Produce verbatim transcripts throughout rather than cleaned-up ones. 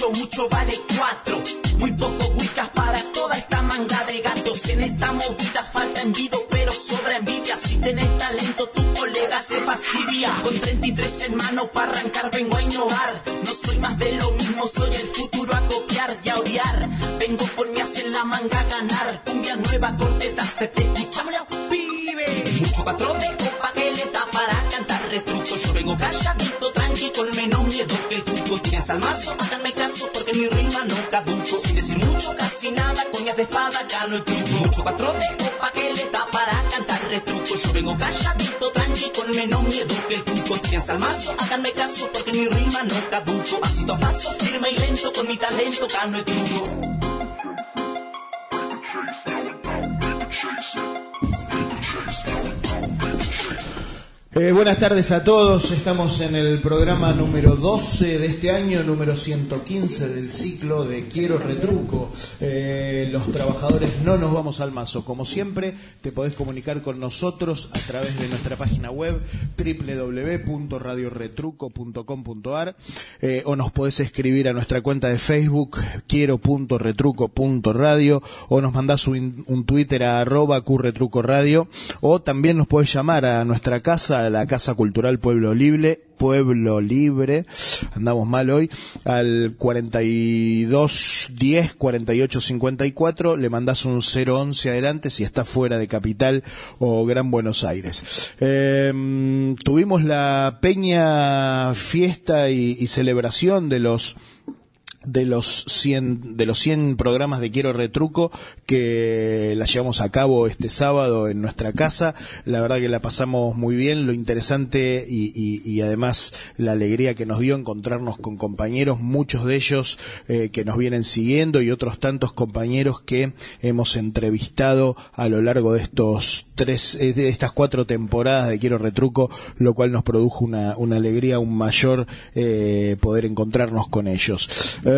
mucho, mucho vale cuatro. Muy poco wicas para toda esta manga de gatos. En esta movida falta envido, pero sobra envidia. Si tenés talento, tu colega se fastidia. Con treinta y tres en mano para arrancar vengo a innovar. No soy más de lo mismo, soy el futuro a copiar y a odiar. Vengo con mi as en la manga a ganar. Cumbia nueva, cortetas, te escuchámosla, pibe. Mucho patrón de copa que le da para cantar retruco. Yo vengo calladito, tranqui, con menos miedo que el cuco. Tienes al mazo, háganme caso porque mi rima no caduco. Sin decir mucho, casi nada, coñas de espada, gano el truco. Mucho patrón de copa que le da para cantar retruco. Yo vengo calladito, tranqui, con menos miedo que el cuco. Tienes al mazo, háganme caso porque mi rima no caduco. Pasito a paso, firme y lento, con mi talento gano el truco. Eh, buenas tardes a todos, estamos en el programa número doce de este año, número ciento quince del ciclo de Quiero Retruco. Eh, los trabajadores no nos vamos al mazo. Como siempre, te podés comunicar con nosotros a través de nuestra página web doble u doble u doble u punto radio retruco punto com punto a r eh, o nos podés escribir a nuestra cuenta de Facebook quiero punto retruco punto radio o nos mandás un, un Twitter a arroba qretrucoradio o también nos podés llamar a nuestra casa, a la Casa Cultural Pueblo Libre, Pueblo Libre, andamos mal hoy, al cuarenta y dos diez cuarenta y ocho cincuenta y cuatro, le mandás un cero once adelante si está fuera de Capital o Gran Buenos Aires. Eh, tuvimos la peña, fiesta y, y celebración de los de los cien de los cien programas de Quiero Retruco que la llevamos a cabo este sábado en nuestra casa. La verdad que la pasamos muy bien, lo interesante y, y, y además la alegría que nos dio encontrarnos con compañeros, muchos de ellos eh, que nos vienen siguiendo y otros tantos compañeros que hemos entrevistado a lo largo de estos tres eh, de estas cuatro temporadas de Quiero Retruco, lo cual nos produjo una, una alegría aún mayor eh, poder encontrarnos con ellos. Eh,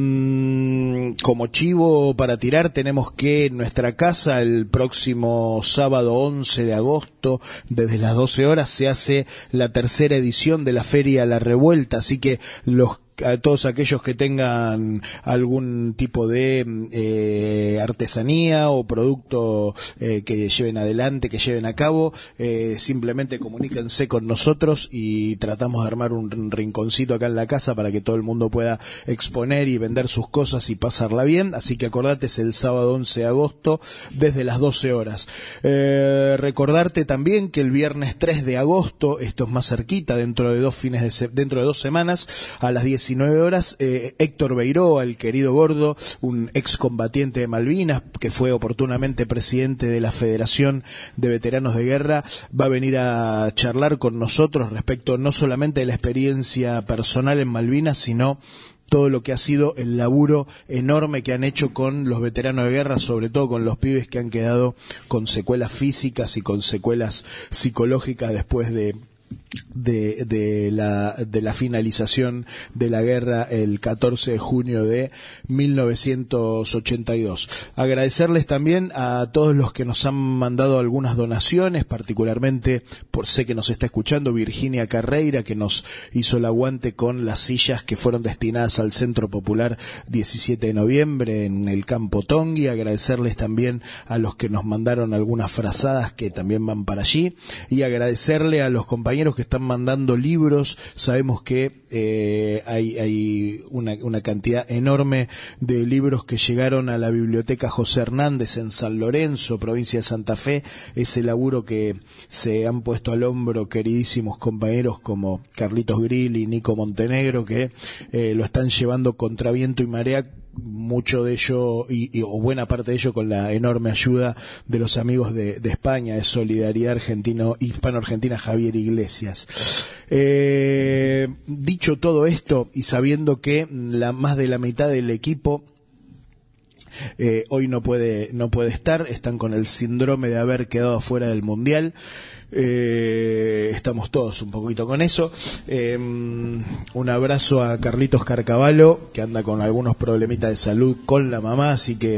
Como chivo para tirar, tenemos que en nuestra casa el próximo sábado once de agosto, desde las doce horas, se hace la tercera edición de la Feria La Revuelta, así que los a todos aquellos que tengan algún tipo de eh, artesanía o producto eh, que lleven adelante, que lleven a cabo, eh, simplemente comuníquense con nosotros y tratamos de armar un rinconcito acá en la casa para que todo el mundo pueda exponer y vender sus cosas y pasarla bien. Así que acordate, es el sábado once de agosto desde las doce horas. Eh, recordarte también que el viernes tres de agosto, esto es más cerquita, dentro de dos fines de se- dentro de dos semanas, a las diecinueve horas, eh, Héctor Beiroa, el querido gordo, un excombatiente de Malvinas, que fue oportunamente presidente de la Federación de Veteranos de Guerra, va a venir a charlar con nosotros respecto no solamente de la experiencia personal en Malvinas, sino todo lo que ha sido el laburo enorme que han hecho con los veteranos de guerra, sobre todo con los pibes que han quedado con secuelas físicas y con secuelas psicológicas después de De, de la de la finalización de la guerra el catorce de junio de mil novecientos ochenta y dos. Agradecerles también a todos los que nos han mandado algunas donaciones, particularmente por sé que nos está escuchando Virginia Carreira, que nos hizo el aguante con las sillas que fueron destinadas al Centro Popular diecisiete de noviembre en el Campo Tongui. Agradecerles también a los que nos mandaron algunas frazadas que también van para allí, y agradecerle a los compañeros que están mandando libros. Sabemos que eh, hay, hay una, una cantidad enorme de libros que llegaron a la Biblioteca José Hernández en San Lorenzo, provincia de Santa Fe. Ese laburo que se han puesto al hombro queridísimos compañeros como Carlitos Grill y Nico Montenegro, que eh, lo están llevando contra viento y marea, mucho de ello y, y o buena parte de ello con la enorme ayuda de los amigos de, de España, de Solidaridad Argentino Hispano-Argentina, Javier Iglesias. Eh, dicho todo esto y sabiendo que la más de la mitad del equipo Eh, hoy no puede no puede estar, están con el síndrome de haber quedado fuera del mundial. Eh, estamos todos un poquito con eso. Eh, un abrazo a Carlitos Carcavalo, que anda con algunos problemitas de salud con la mamá, así que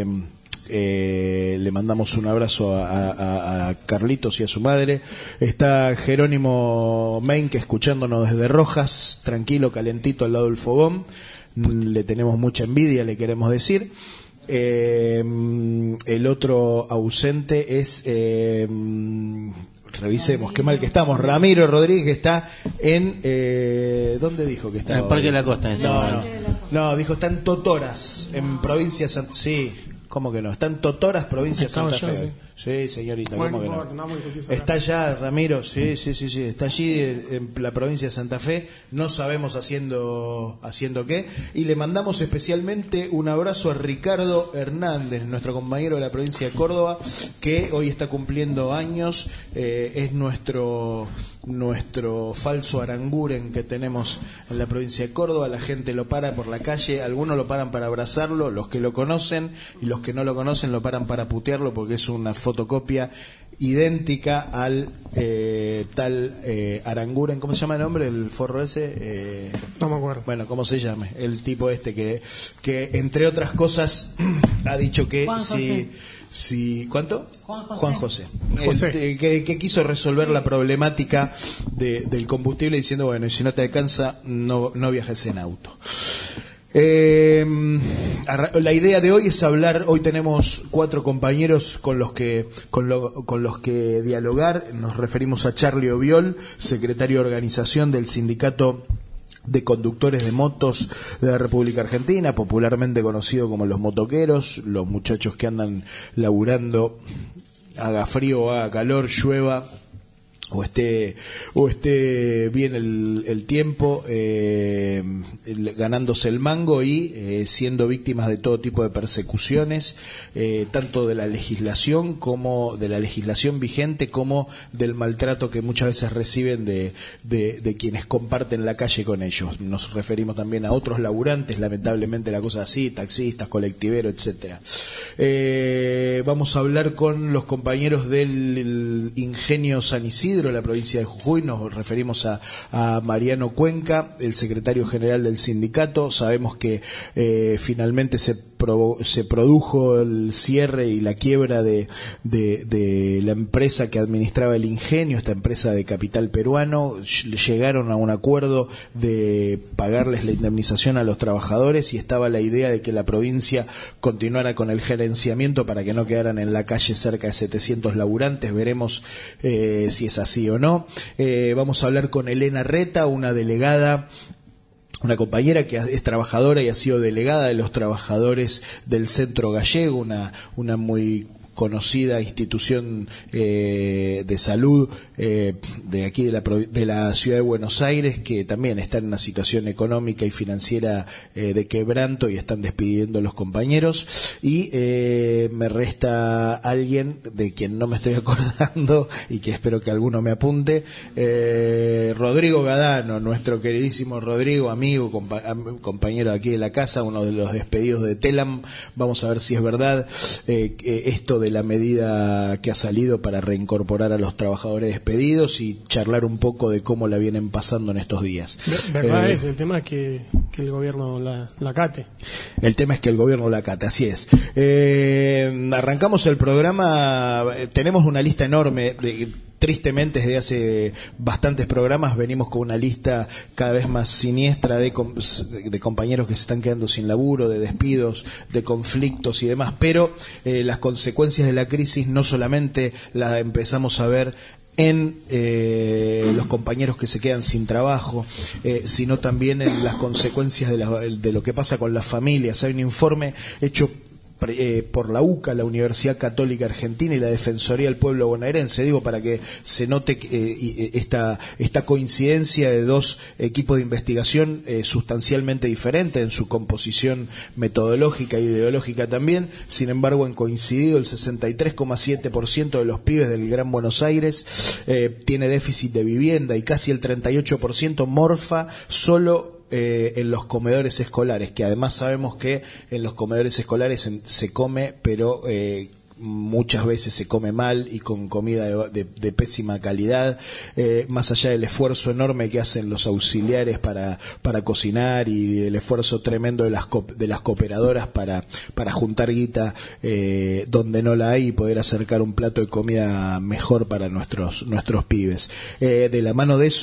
eh, le mandamos un abrazo a, a, a Carlitos y a su madre. Está Jerónimo Meinke escuchándonos desde Rojas, tranquilo, calentito al lado del fogón. le tenemos mucha envidia, le queremos decir. Eh, el otro ausente es, eh, revisemos, qué mal que estamos, Ramiro Rodríguez, que está en, eh, ¿dónde dijo que estaba? En el Parque de la Costa. En este no, no, no, dijo está en Totoras, en provincia de Santa Fe. Sí, ¿cómo que no? Está en Totoras, provincia de Santa Fe. Sí. Sí, señorita, ¿cómo que no? Está allá, Ramiro, sí, sí, sí, sí, está allí en la provincia de Santa Fe, no sabemos haciendo haciendo qué, y le mandamos especialmente un abrazo a Ricardo Hernández, nuestro compañero de la provincia de Córdoba, que hoy está cumpliendo años, eh, es nuestro nuestro falso Aranguren que tenemos en la provincia de Córdoba. La gente lo para por la calle, algunos lo paran para abrazarlo, los que lo conocen, y los que no lo conocen lo paran para putearlo porque es una fotocopia idéntica al eh, tal eh, Aranguren. ¿Cómo se llama el nombre? El forro ese, eh, no me acuerdo. Bueno, ¿cómo se llame? El tipo este que, que entre otras cosas ha dicho que Juan José. si si ¿cuánto? Juan José. Juan José, José. El, que, que quiso resolver la problemática de, del combustible diciendo, bueno, y si no te alcanza, no, no viajes en auto. Eh, la idea de hoy es hablar. Hoy tenemos cuatro compañeros con los que con, lo, con los que dialogar. Nos referimos a Charlie Oviol, secretario de organización del sindicato de conductores de motos de la República Argentina, popularmente conocido como los motoqueros, los muchachos que andan laburando, haga frío o haga calor, llueva o esté o esté bien el, el tiempo, eh, el, ganándose el mango y eh, siendo víctimas de todo tipo de persecuciones, eh, tanto de la legislación como de la legislación vigente, como del maltrato que muchas veces reciben de, de, de quienes comparten la calle con ellos. Nos referimos también a otros laburantes, lamentablemente la cosa así, taxistas, colectiveros, etcétera. Eh, vamos a hablar con los compañeros del Ingenio San Isidro, la provincia de Jujuy. Nos referimos a, a Mariano Cuenca, el secretario general del sindicato. Sabemos que eh, finalmente se, pro, se produjo el cierre y la quiebra de, de, de la empresa que administraba el ingenio, esta empresa de capital peruano. Llegaron a un acuerdo de pagarles la indemnización a los trabajadores y estaba la idea de que la provincia continuara con el gerenciamiento para que no quedaran en la calle cerca de setecientos laburantes. Veremos eh, si es así o no. Eh, vamos a hablar con Elena Reta, una delegada, una compañera que es trabajadora y ha sido delegada de los trabajadores del Centro Gallego, una, una muy conocida institución eh, de salud eh, de aquí de la, de la ciudad de Buenos Aires, que también está en una situación económica y financiera eh, de quebranto y están despidiendo a los compañeros. Y eh, me resta alguien de quien no me estoy acordando y que espero que alguno me apunte, eh, Rodrigo Gadano, nuestro queridísimo Rodrigo, amigo, compa compañero de aquí de la casa, uno de los despedidos de Telam. Vamos a ver si es verdad eh, esto de de la medida que ha salido para reincorporar a los trabajadores despedidos y charlar un poco de cómo la vienen pasando en estos días. ¿Verdad? Eh, es el tema es que, que el gobierno la, la acate. El tema es que el gobierno la acate, así es. Eh, arrancamos el programa, tenemos una lista enorme de... Tristemente, desde hace bastantes programas venimos con una lista cada vez más siniestra de, com de compañeros que se están quedando sin laburo, de despidos, de conflictos y demás, pero eh, las consecuencias de la crisis no solamente las empezamos a ver en eh, los compañeros que se quedan sin trabajo, eh, sino también en las consecuencias de, la, de lo que pasa con las familias. Hay un informe hecho Eh, por la U C A, la Universidad Católica Argentina, y la Defensoría del Pueblo Bonaerense, digo, para que se note eh, esta, esta coincidencia de dos equipos de investigación eh, sustancialmente diferentes en su composición metodológica e ideológica también. Sin embargo, han coincidido el sesenta y tres coma siete por ciento de los pibes del Gran Buenos Aires eh, tiene déficit de vivienda, y casi el treinta y ocho por ciento morfa solo Eh, en los comedores escolares, que además sabemos que en los comedores escolares en, se come, pero eh, muchas veces se come mal y con comida de, de, de pésima calidad, eh, más allá del esfuerzo enorme que hacen los auxiliares para, para cocinar, y el esfuerzo tremendo de las, de las cooperadoras para, para juntar guita eh, donde no la hay y poder acercar un plato de comida mejor para nuestros, nuestros pibes. Eh, de la mano de eso,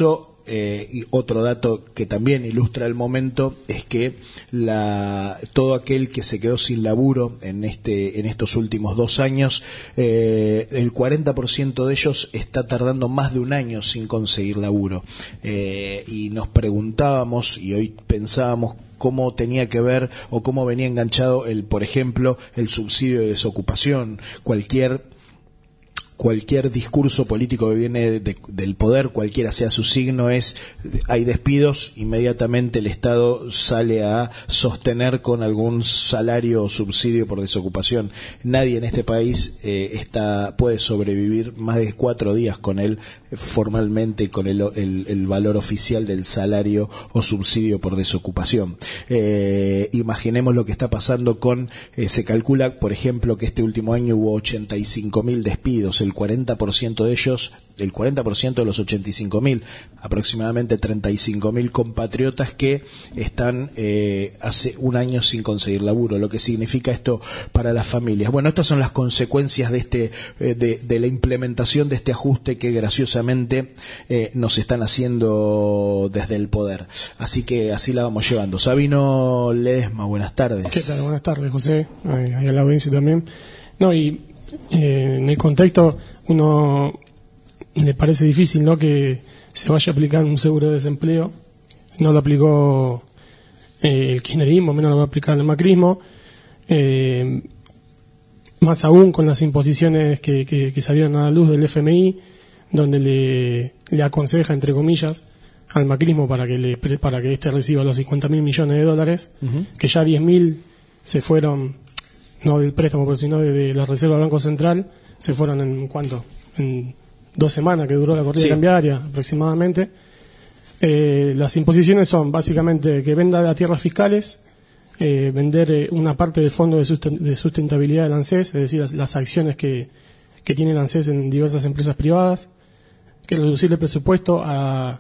eh, y otro dato que también ilustra el momento es que la, todo aquel que se quedó sin laburo en este en estos últimos dos años, eh, el cuarenta por ciento de ellos está tardando más de un año sin conseguir laburo. Eh, y nos preguntábamos, y hoy pensábamos, cómo tenía que ver o cómo venía enganchado, el, por ejemplo, el subsidio de desocupación. Cualquier cualquier discurso político que viene de, de, del poder, cualquiera sea su signo, es hay despidos, inmediatamente el Estado sale a sostener con algún salario o subsidio por desocupación. Nadie en este país eh, está puede sobrevivir más de cuatro días con él formalmente, con el, el, el valor oficial del salario o subsidio por desocupación. Eh, imaginemos lo que está pasando con, eh, se calcula, por ejemplo, que este último año hubo ochenta y cinco mil despidos, el cuarenta por ciento de ellos, el cuarenta por ciento de los ochenta y cinco mil, aproximadamente treinta y cinco mil compatriotas que están eh, hace un año sin conseguir laburo. Lo que significa esto para las familias. Bueno, estas son las consecuencias de este eh, de, de la implementación de este ajuste que graciosamente eh, nos están haciendo desde el poder. Así que así la vamos llevando. Sabino Ledesma, buenas tardes. ¿Qué tal? Buenas tardes, José. Ahí a la audiencia también. No, y eh, en el contexto uno le parece difícil, ¿no?, que se vaya a aplicar un seguro de desempleo. No lo aplicó eh, el kirchnerismo, menos lo va a aplicar el macrismo. Eh, más aún con las imposiciones que, que, que salieron a la luz del F M I, donde le, le aconseja, entre comillas, al macrismo para que le para que éste reciba los cincuenta mil millones de dólares, uh-huh. que ya diez mil se fueron, no del préstamo, pero sino de, de la Reserva del Banco Central, se fueron en ¿cuánto? En dos semanas que duró la corrida sí. cambiaria aproximadamente. Eh, las imposiciones son básicamente que venda las tierras fiscales, eh, vender eh, una parte del fondo de, susten- de sustentabilidad del ANSES, es decir, las, las acciones que, que tiene el ANSES en diversas empresas privadas, que reducir el presupuesto a,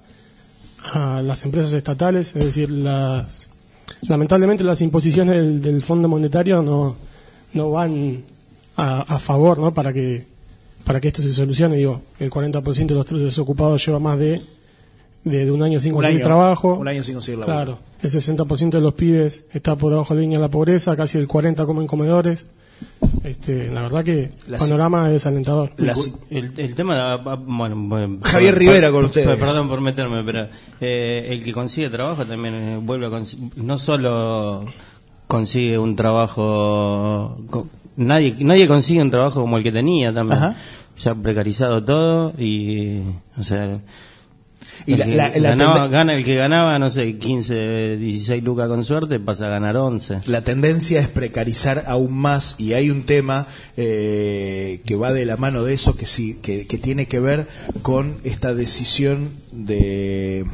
a las empresas estatales, es decir, las lamentablemente las imposiciones del, del Fondo Monetario no, no van a, a favor, ¿no?, para que para que esto se solucione. Digo, el cuarenta por ciento de los desocupados lleva más de de, de un año sin conseguir trabajo. Un año sin conseguir laburo. Claro, el sesenta por ciento de los pibes está por debajo de la línea de la pobreza, casi el cuarenta por ciento comen comedores. Este, la verdad que el panorama es desalentador. El, el tema, bueno, bueno Javier por, Rivera por, con ustedes. Perdón por meterme, pero eh, el que consigue trabajo también eh, vuelve a conseguir, no solo consigue un trabajo, con, nadie nadie consigue un trabajo como el que tenía también. Ajá. Ya precarizado todo y, o sea, y la, la, la ganaba, tende- gana el que ganaba, no sé, quince, dieciséis lucas con suerte, pasa a ganar once. La tendencia es precarizar aún más, y hay un tema eh, que va de la mano de eso, que sí, que, que tiene que ver con esta decisión de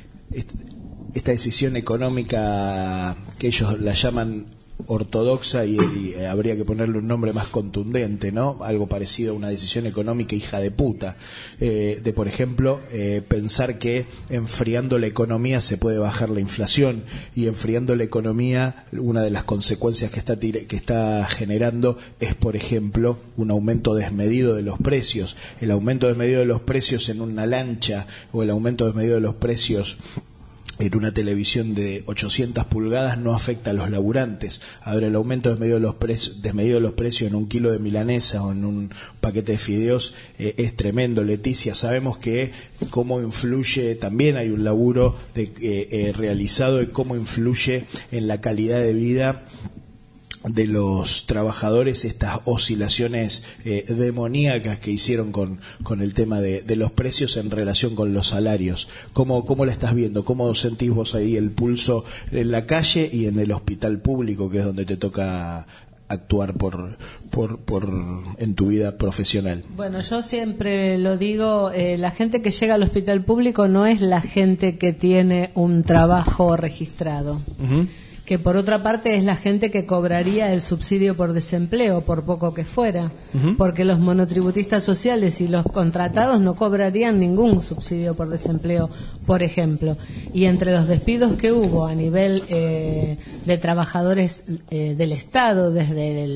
esta decisión económica que ellos la llaman ortodoxa y, y habría que ponerle un nombre más contundente, ¿no? Algo parecido a una decisión económica hija de puta, eh, de por ejemplo eh, pensar que enfriando la economía se puede bajar la inflación, y enfriando la economía una de las consecuencias que está tire, que está generando es, por ejemplo, un aumento desmedido de los precios. El aumento desmedido de los precios en una lancha o el aumento desmedido de los precios en una televisión de ochocientas pulgadas no afecta a los laburantes. Ahora el aumento desmedido de los, pre- desmedido de los precios en un kilo de milanesa o en un paquete de fideos eh, es tremendo. Leticia, sabemos que cómo influye, también hay un laburo de, eh, eh, realizado de cómo influye en la calidad de vida de los trabajadores estas oscilaciones eh, demoníacas que hicieron con, con el tema de, de los precios en relación con los salarios. ¿Cómo, cómo la estás viendo? ¿Cómo sentís vos ahí el pulso en la calle y en el hospital público, que es donde te toca actuar por, por, por en tu vida profesional? Bueno, yo siempre lo digo, eh, la gente que llega al hospital público no es la gente que tiene un trabajo registrado. Uh-huh. Que por otra parte es la gente que cobraría el subsidio por desempleo, por poco que fuera, uh-huh. porque los monotributistas sociales y los contratados no cobrarían ningún subsidio por desempleo, por ejemplo. Y entre los despidos que hubo a nivel eh, de trabajadores eh, del Estado, desde el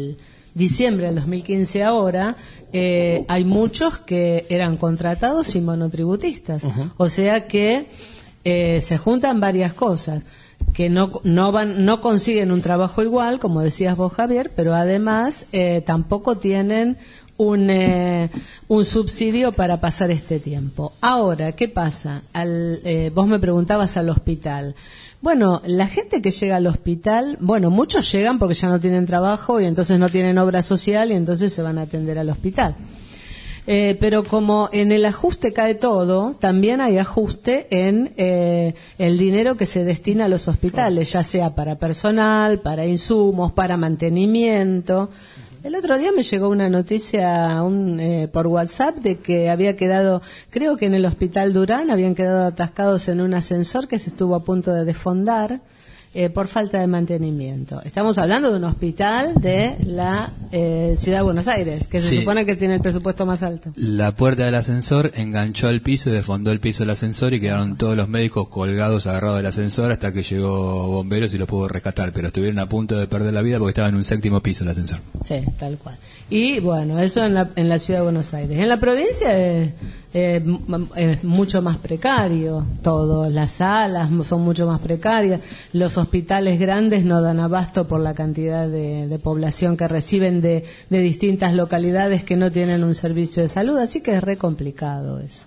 diciembre del dos mil quince ahora, eh, hay muchos que eran contratados y monotributistas. Uh-huh. O sea que eh, se juntan varias cosas, que no no van no consiguen un trabajo igual, como decías vos, Javier, pero además eh, tampoco tienen un eh, un subsidio para pasar este tiempo. Ahora, ¿qué pasa? Al, eh, vos me preguntabas al hospital. Bueno, la gente que llega al hospital, bueno, muchos llegan porque ya no tienen trabajo y entonces no tienen obra social y entonces se van a atender al hospital. Eh, pero como en el ajuste cae todo, también hay ajuste en eh, el dinero que se destina a los hospitales, ya sea para personal, para insumos, para mantenimiento. El otro día me llegó una noticia un, eh, por WhatsApp de que había quedado, creo que en el Hospital Durán, habían quedado atascados en un ascensor que se estuvo a punto de desfondar eh, por falta de mantenimiento. Estamos hablando de un hospital de la eh, Ciudad de Buenos Aires, que se sí. supone que tiene el presupuesto más alto. La puerta del ascensor enganchó al piso y desfondó el piso del ascensor y quedaron todos los médicos colgados, agarrados del ascensor hasta que llegó bomberos y lo pudo rescatar, pero estuvieron a punto de perder la vida porque estaba en un séptimo piso el ascensor. Sí, tal cual. Y bueno, eso en la, en la Ciudad de Buenos Aires. En la provincia es, eh, es mucho más precario todo, las salas son mucho más precarias, los hospitales grandes no dan abasto por la cantidad de, de población que reciben de, de distintas localidades que no tienen un servicio de salud, así que es re complicado eso.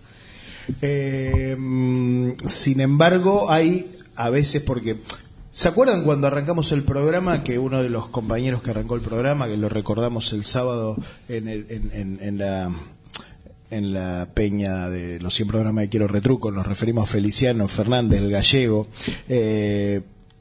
Eh, sin embargo, hay a veces porque... ¿Se acuerdan cuando arrancamos el programa que uno de los compañeros que arrancó el programa, que lo recordamos el sábado en, el, en, en, en la en la peña de los cien programas de Quiero Retruco, nos referimos a Feliciano Fernández, el gallego? Eh,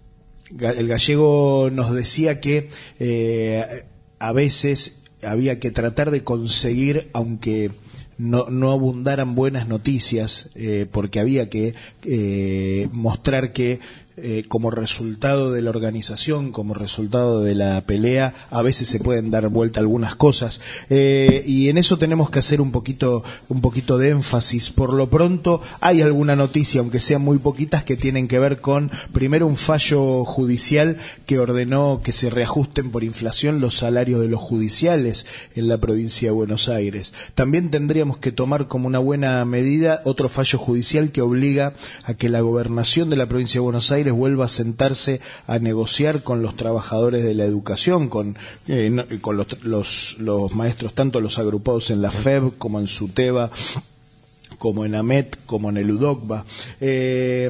el gallego nos decía que eh, a veces había que tratar de conseguir, aunque no, no abundaran buenas noticias, eh, porque había que eh, mostrar que Eh, como resultado de la organización, como resultado de la pelea, a veces se pueden dar vuelta algunas cosas, eh, y en eso tenemos que hacer un poquito un poquito de énfasis. Por lo pronto hay alguna noticia, aunque sean muy poquitas, que tienen que ver con, primero, un fallo judicial que ordenó que se reajusten por inflación los salarios de los judiciales en la provincia de Buenos Aires. También tendríamos que tomar como una buena medida otro fallo judicial que obliga a que la gobernación de la provincia de Buenos Aires vuelva a sentarse a negociar con los trabajadores de la educación, con, eh, no, con los, los, los maestros, tanto los agrupados en la F E B como en SUTEBA, como en AMET, como en el UDOCBA, eh,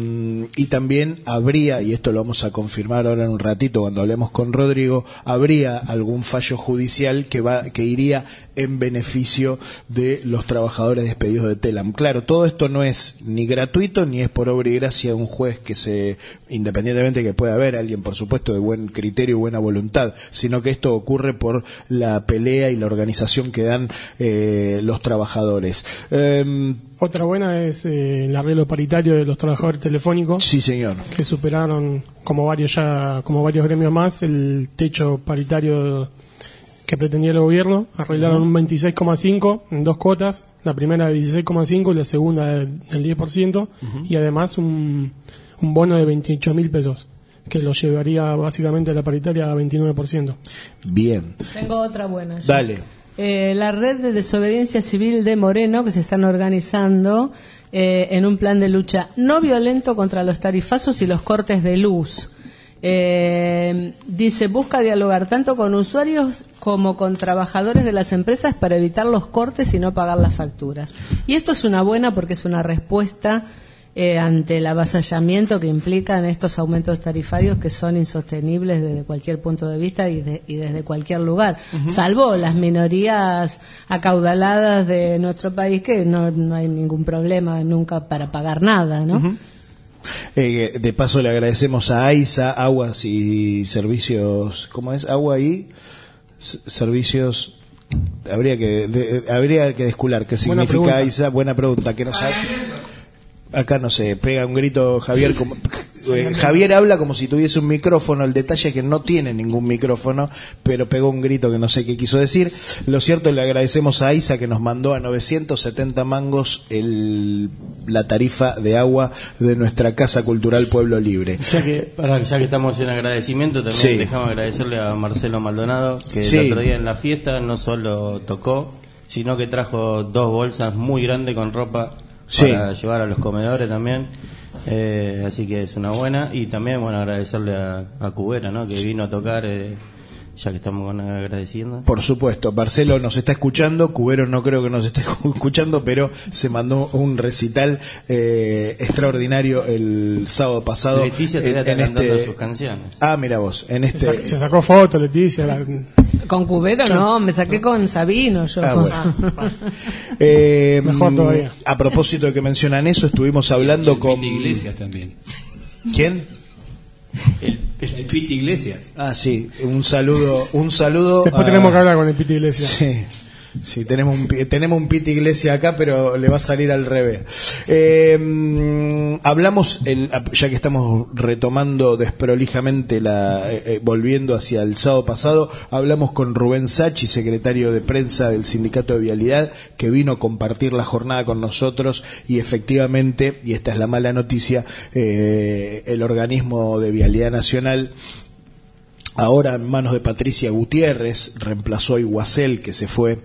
y también habría, y esto lo vamos a confirmar ahora en un ratito cuando hablemos con Rodrigo, habría algún fallo judicial que va que iría en beneficio de los trabajadores despedidos de Telam. Claro, todo esto no es ni gratuito ni es por obra y gracia de un juez que se, independientemente de que pueda haber alguien, por supuesto, de buen criterio y buena voluntad, sino que esto ocurre por la pelea y la organización que dan eh, los trabajadores. Eh, Otra buena es eh, el arreglo paritario de los trabajadores telefónicos. Sí, señor. Que superaron, como varios ya, como varios gremios más, el techo paritario que pretendía el gobierno. Arreglaron un veintiséis coma cinco en dos cuotas, la primera de dieciséis coma cinco y la segunda del diez por ciento, uh-huh. Y además un, un bono de veintiocho mil pesos, que lo llevaría básicamente a la paritaria a veintinueve por ciento. Bien. Tengo otra buena. Yo. Dale. Eh, la red de desobediencia civil de Moreno, que se están organizando eh, en un plan de lucha no violento contra los tarifazos y los cortes de luz. Eh, dice, busca dialogar tanto con usuarios como con trabajadores de las empresas para evitar los cortes y no pagar las facturas. Y esto es una buena porque es una respuesta eh, ante el avasallamiento que implican estos aumentos tarifarios que son insostenibles desde cualquier punto de vista y, de, y desde cualquier lugar, uh-huh. Salvo las minorías acaudaladas de nuestro país, que no, no hay ningún problema nunca para pagar nada, ¿no? Uh-huh. Eh, de paso le agradecemos a AISA, Aguas y Servicios, ¿cómo es? Agua y S- Servicios, habría que de, habría que descular qué significa buena AISA, buena pregunta, que no sabe. Acá no sé, pega un grito Javier como Eh, Javier habla como si tuviese un micrófono, el detalle es que no tiene ningún micrófono, pero pegó un grito que no sé qué quiso decir. Lo cierto, le agradecemos a Isa que nos mandó a novecientos setenta mangos el, la tarifa de agua de nuestra Casa Cultural Pueblo Libre. Ya que, para, ya que estamos en agradecimiento, también sí. dejamos agradecerle a Marcelo Maldonado, que sí. el otro día en la fiesta no solo tocó, sino que trajo dos bolsas muy grandes con ropa sí. para llevar a los comedores también. Eh, así que es una buena. Y también, bueno, agradecerle a, a Cubera, ¿no? Que vino a tocar, eh, ya que estamos bueno, agradeciendo. Por supuesto, Marcelo nos está escuchando, Cubero no creo que nos esté escuchando, pero se mandó un recital eh, extraordinario el sábado pasado. Leticia te en, en este... sus canciones. Ah, mira vos, en este... Se sacó fotos, Leticia. La... Con Cubero no, me saqué con Sabino yo. Ah, bueno. eh, Mejor todavía. A propósito de que mencionan eso, estuvimos hablando y el con... Piti Iglesias también. ¿Quién? El, el Piti Iglesias. Ah, sí, un saludo, un saludo. Después a... tenemos que hablar con el Piti Iglesias. Sí. Sí, tenemos un, tenemos un Piti Iglesias acá, pero le va a salir al revés. Eh, hablamos, el, ya que estamos retomando desprolijamente, la, eh, volviendo hacia el sábado pasado, hablamos con Rubén Sachi, secretario de prensa del Sindicato de Vialidad, que vino a compartir la jornada con nosotros y efectivamente, y esta es la mala noticia, eh, el organismo de Vialidad Nacional, ahora en manos de Patricia Gutiérrez, reemplazó a Iguacel, que se fue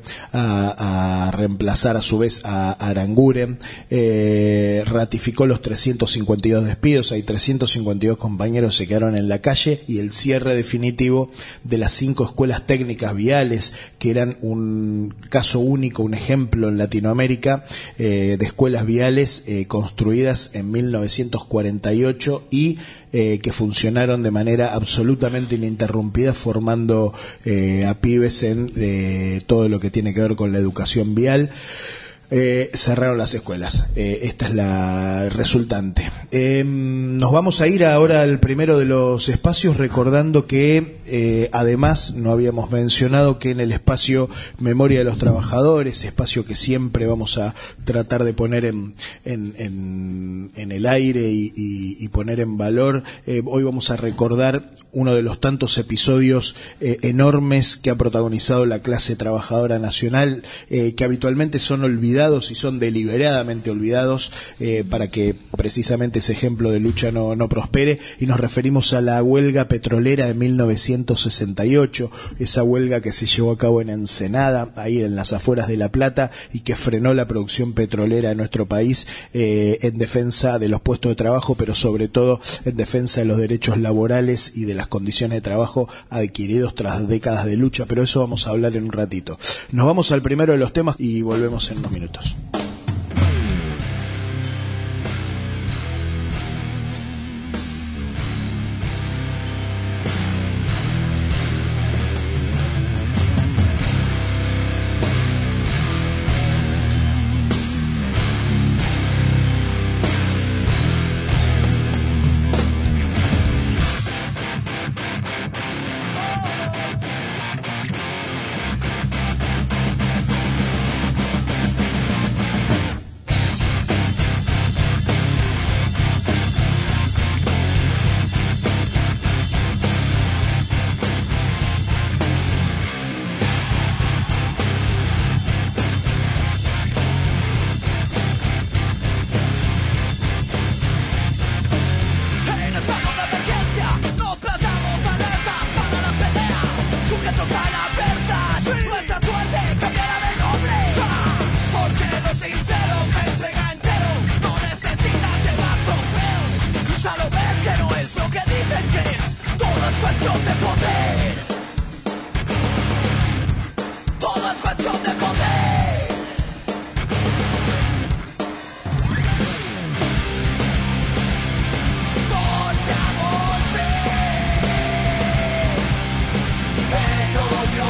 a, a reemplazar a su vez a Aranguren, eh, ratificó los trescientos cincuenta y dos despidos, hay trescientos cincuenta y dos compañeros que se quedaron en la calle, y el cierre definitivo de las cinco escuelas técnicas viales, que eran un caso único, un ejemplo en Latinoamérica, eh, de escuelas viales eh, construidas en mil novecientos cuarenta y ocho y Eh, que funcionaron de manera absolutamente ininterrumpida, formando eh, a pibes en eh, todo lo que tiene que ver con la educación vial. Eh, cerraron las escuelas. Eh, esta es la resultante. Eh, nos vamos a ir ahora al primero de los espacios, recordando que eh, además no habíamos mencionado que en el espacio Memoria de los Trabajadores, espacio que siempre vamos a tratar de poner en, en, en, en el aire y, y, y poner en valor, eh, hoy vamos a recordar uno de los tantos episodios eh, enormes que ha protagonizado la clase trabajadora nacional, eh, que habitualmente son olvidados y son deliberadamente olvidados eh, para que precisamente ese ejemplo de lucha no, no prospere, y nos referimos a la huelga petrolera de mil novecientos sesenta y ocho, esa huelga que se llevó a cabo en Ensenada, ahí en las afueras de La Plata, y que frenó la producción petrolera en nuestro país eh, en defensa de los puestos de trabajo, pero sobre todo en defensa de los derechos laborales y de las condiciones de trabajo adquiridos tras décadas de lucha, pero eso vamos a hablar en un ratito. Nos vamos al primero de los temas y volvemos en unos minutos. Pero yo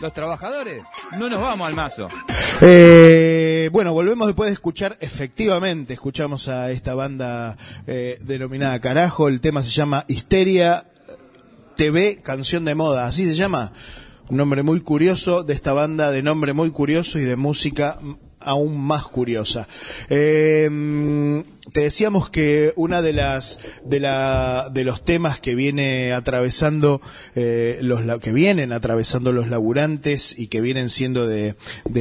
los trabajadores, no nos vamos al mazo. Eh, bueno, volvemos después de escuchar, efectivamente, escuchamos a esta banda eh, denominada Carajo, el tema se llama Histeria T V, canción de moda, así se llama, un nombre muy curioso de esta banda, de nombre muy curioso y de música aún más curiosa. Eh, te decíamos que una de las de la de los temas que viene atravesando eh, los que vienen atravesando los laburantes y que vienen siendo de,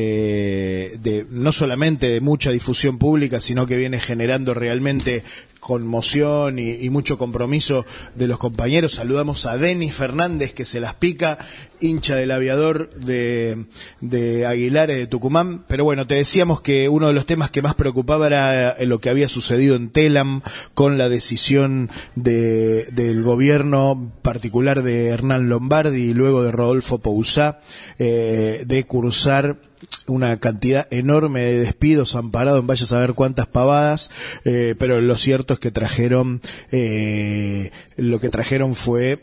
de de no solamente de mucha difusión pública, sino que viene generando realmente conmoción y, y mucho compromiso de los compañeros. Saludamos a Denis Fernández, que se las pica, hincha del Aviador de, de Aguilares de Tucumán. Pero bueno, te decíamos que uno de los temas que más preocupaba era lo que había sucedido en Telam con la decisión de, del gobierno particular de Hernán Lombardi y luego de Rodolfo Pousá eh, de cursar una cantidad enorme de despidos amparado en vaya a saber cuántas pavadas, eh, pero lo cierto es que trajeron eh, lo que trajeron fue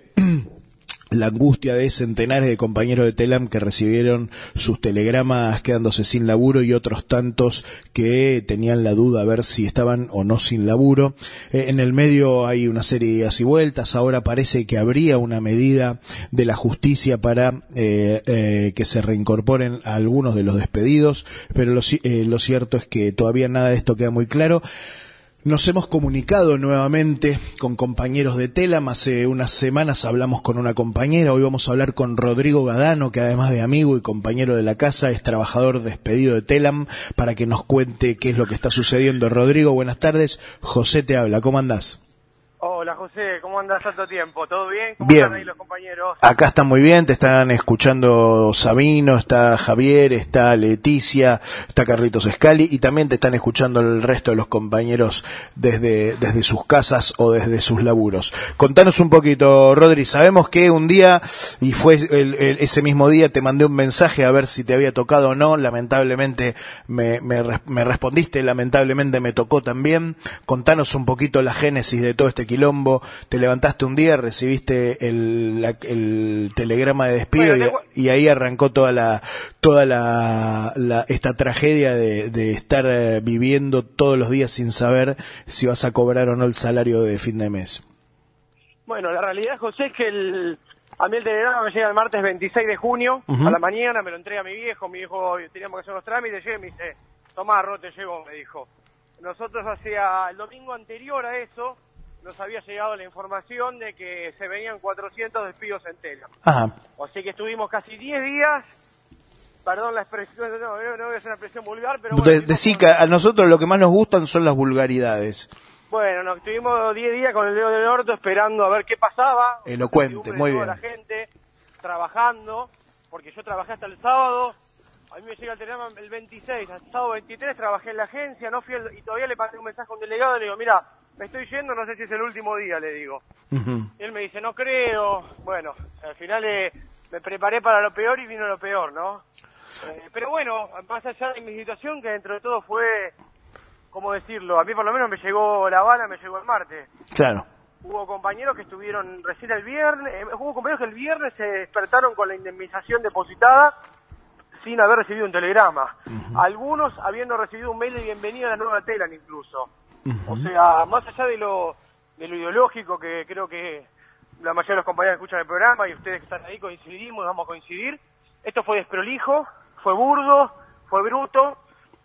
la angustia de centenares de compañeros de Telam que recibieron sus telegramas quedándose sin laburo y otros tantos que tenían la duda a ver si estaban o no sin laburo. Eh, en el medio hay una serie de idas y vueltas. Ahora parece que habría una medida de la justicia para eh, eh, que se reincorporen a algunos de los despedidos, pero lo, eh, lo cierto es que todavía nada de esto queda muy claro. Nos hemos comunicado nuevamente con compañeros de Telam. Hace unas semanas hablamos con una compañera. Hoy vamos a hablar con Rodrigo Gadano, que además de amigo y compañero de la casa, es trabajador despedido de Telam, para que nos cuente qué es lo que está sucediendo. Rodrigo, buenas tardes. José te habla. ¿Cómo andás? Hola José, ¿cómo andás tanto tiempo? ¿Todo bien? ¿Cómo Bien. están ahí los compañeros? Acá están muy bien, te están escuchando Sabino, está Javier, está Leticia, está Carlitos Scali y también te están escuchando el resto de los compañeros desde, desde sus casas o desde sus laburos. Contanos un poquito, Rodri, sabemos que un día, y fue el, el, ese mismo día, te mandé un mensaje a ver si te había tocado o no, lamentablemente me, me, me respondiste, lamentablemente me tocó también. Contanos un poquito la génesis de todo este quilombo. Te levantaste un día, recibiste el, la, el telegrama de despido, bueno, y, y ahí arrancó toda la toda la, la esta tragedia de, de estar eh, viviendo todos los días sin saber si vas a cobrar o no el salario de fin de mes. Bueno, la realidad, José, es que el, a mí el telegrama me llega el martes veintiséis de junio, uh-huh. a la mañana, me lo entrega mi viejo, mi viejo, teníamos que hacer unos trámites, llega y me dice, tomá, Ro, te llevo, me dijo. Nosotros hacia el domingo anterior a eso, nos había llegado la información de que se venían cuatrocientos despidos en Telam. Ajá. Así que estuvimos casi diez días, perdón la expresión, no, no voy a hacer una expresión vulgar, pero bueno. De, decí que a nosotros lo que más nos gustan son las vulgaridades. Bueno, nos estuvimos diez días con el dedo del orto esperando a ver qué pasaba. Elocuente, muy bien. La gente trabajando, porque yo trabajé hasta el sábado, a mí me llega el telegrama el veintiséis, hasta el sábado veintitrés trabajé en la agencia, no fui el, y todavía le pasé un mensaje a un delegado y le digo, mira, me estoy yendo, no sé si es el último día, le digo. Uh-huh. Y él me dice, no creo. Bueno, al final eh, me preparé para lo peor y vino lo peor, ¿no? Eh, pero bueno, más allá de mi situación, que dentro de todo fue, ¿cómo decirlo? A mí por lo menos me llegó La Habana, me llegó el martes. Claro. Hubo compañeros que estuvieron recién el viernes, eh, hubo compañeros que el viernes se despertaron con la indemnización depositada sin haber recibido un telegrama. Uh-huh. Algunos habiendo recibido un mail de bienvenida a la nueva Telam incluso. Uh-huh. O sea, más allá de lo de lo ideológico, que creo que la mayoría de los compañeros escuchan el programa y ustedes que están ahí coincidimos y vamos a coincidir, esto fue desprolijo, fue burdo, fue bruto,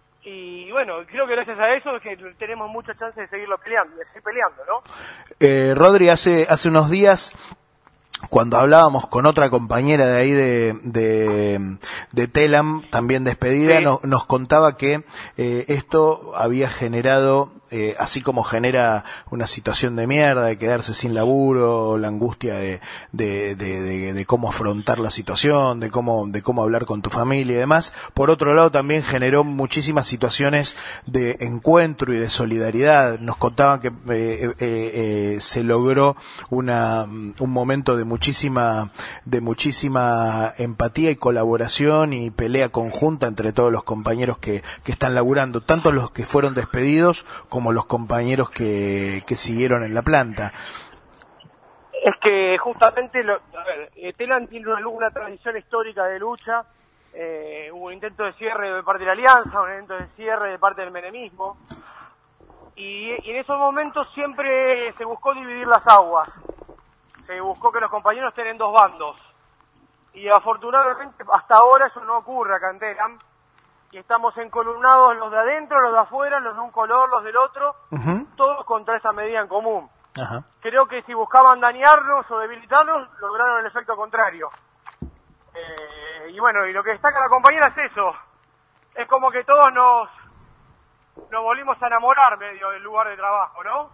y bueno, creo que gracias a eso es que tenemos mucha chance de seguirlo peleando, de seguir peleando, ¿no? Eh, Rodri, hace, hace unos días, cuando hablábamos con otra compañera de ahí de, de, de Telam, también despedida, sí. no, nos contaba que eh, esto había generado, eh, así como genera una situación de mierda, de quedarse sin laburo, la angustia de, de, de, de, de cómo afrontar la situación, de cómo, de cómo hablar con tu familia y demás, por otro lado también generó muchísimas situaciones de encuentro y de solidaridad. Nos contaban que eh, eh, eh, se logró una, un momento de muchísima de muchísima empatía y colaboración y pelea conjunta entre todos los compañeros que, que están laburando, tanto los que fueron despedidos como los compañeros que, que siguieron en la planta. Es que justamente, lo, a ver, eh, Telam tiene una, una tradición histórica de lucha. Eh, hubo un intento de cierre de parte de la Alianza, un intento de cierre de parte del menemismo. Y, y en esos momentos siempre se buscó dividir las aguas. Se buscó que los compañeros estén en dos bandos. Y afortunadamente hasta ahora eso no ocurre acá en Telam. Y estamos encolumnados los de adentro, los de afuera, los de un color, los del otro, uh-huh. todos contra esa medida en común. Uh-huh. Creo que si buscaban dañarnos o debilitarnos, lograron el efecto contrario. Eh, y bueno, y lo que destaca la compañera es eso. Es como que todos nos, nos volvimos a enamorar medio del lugar de trabajo, ¿no?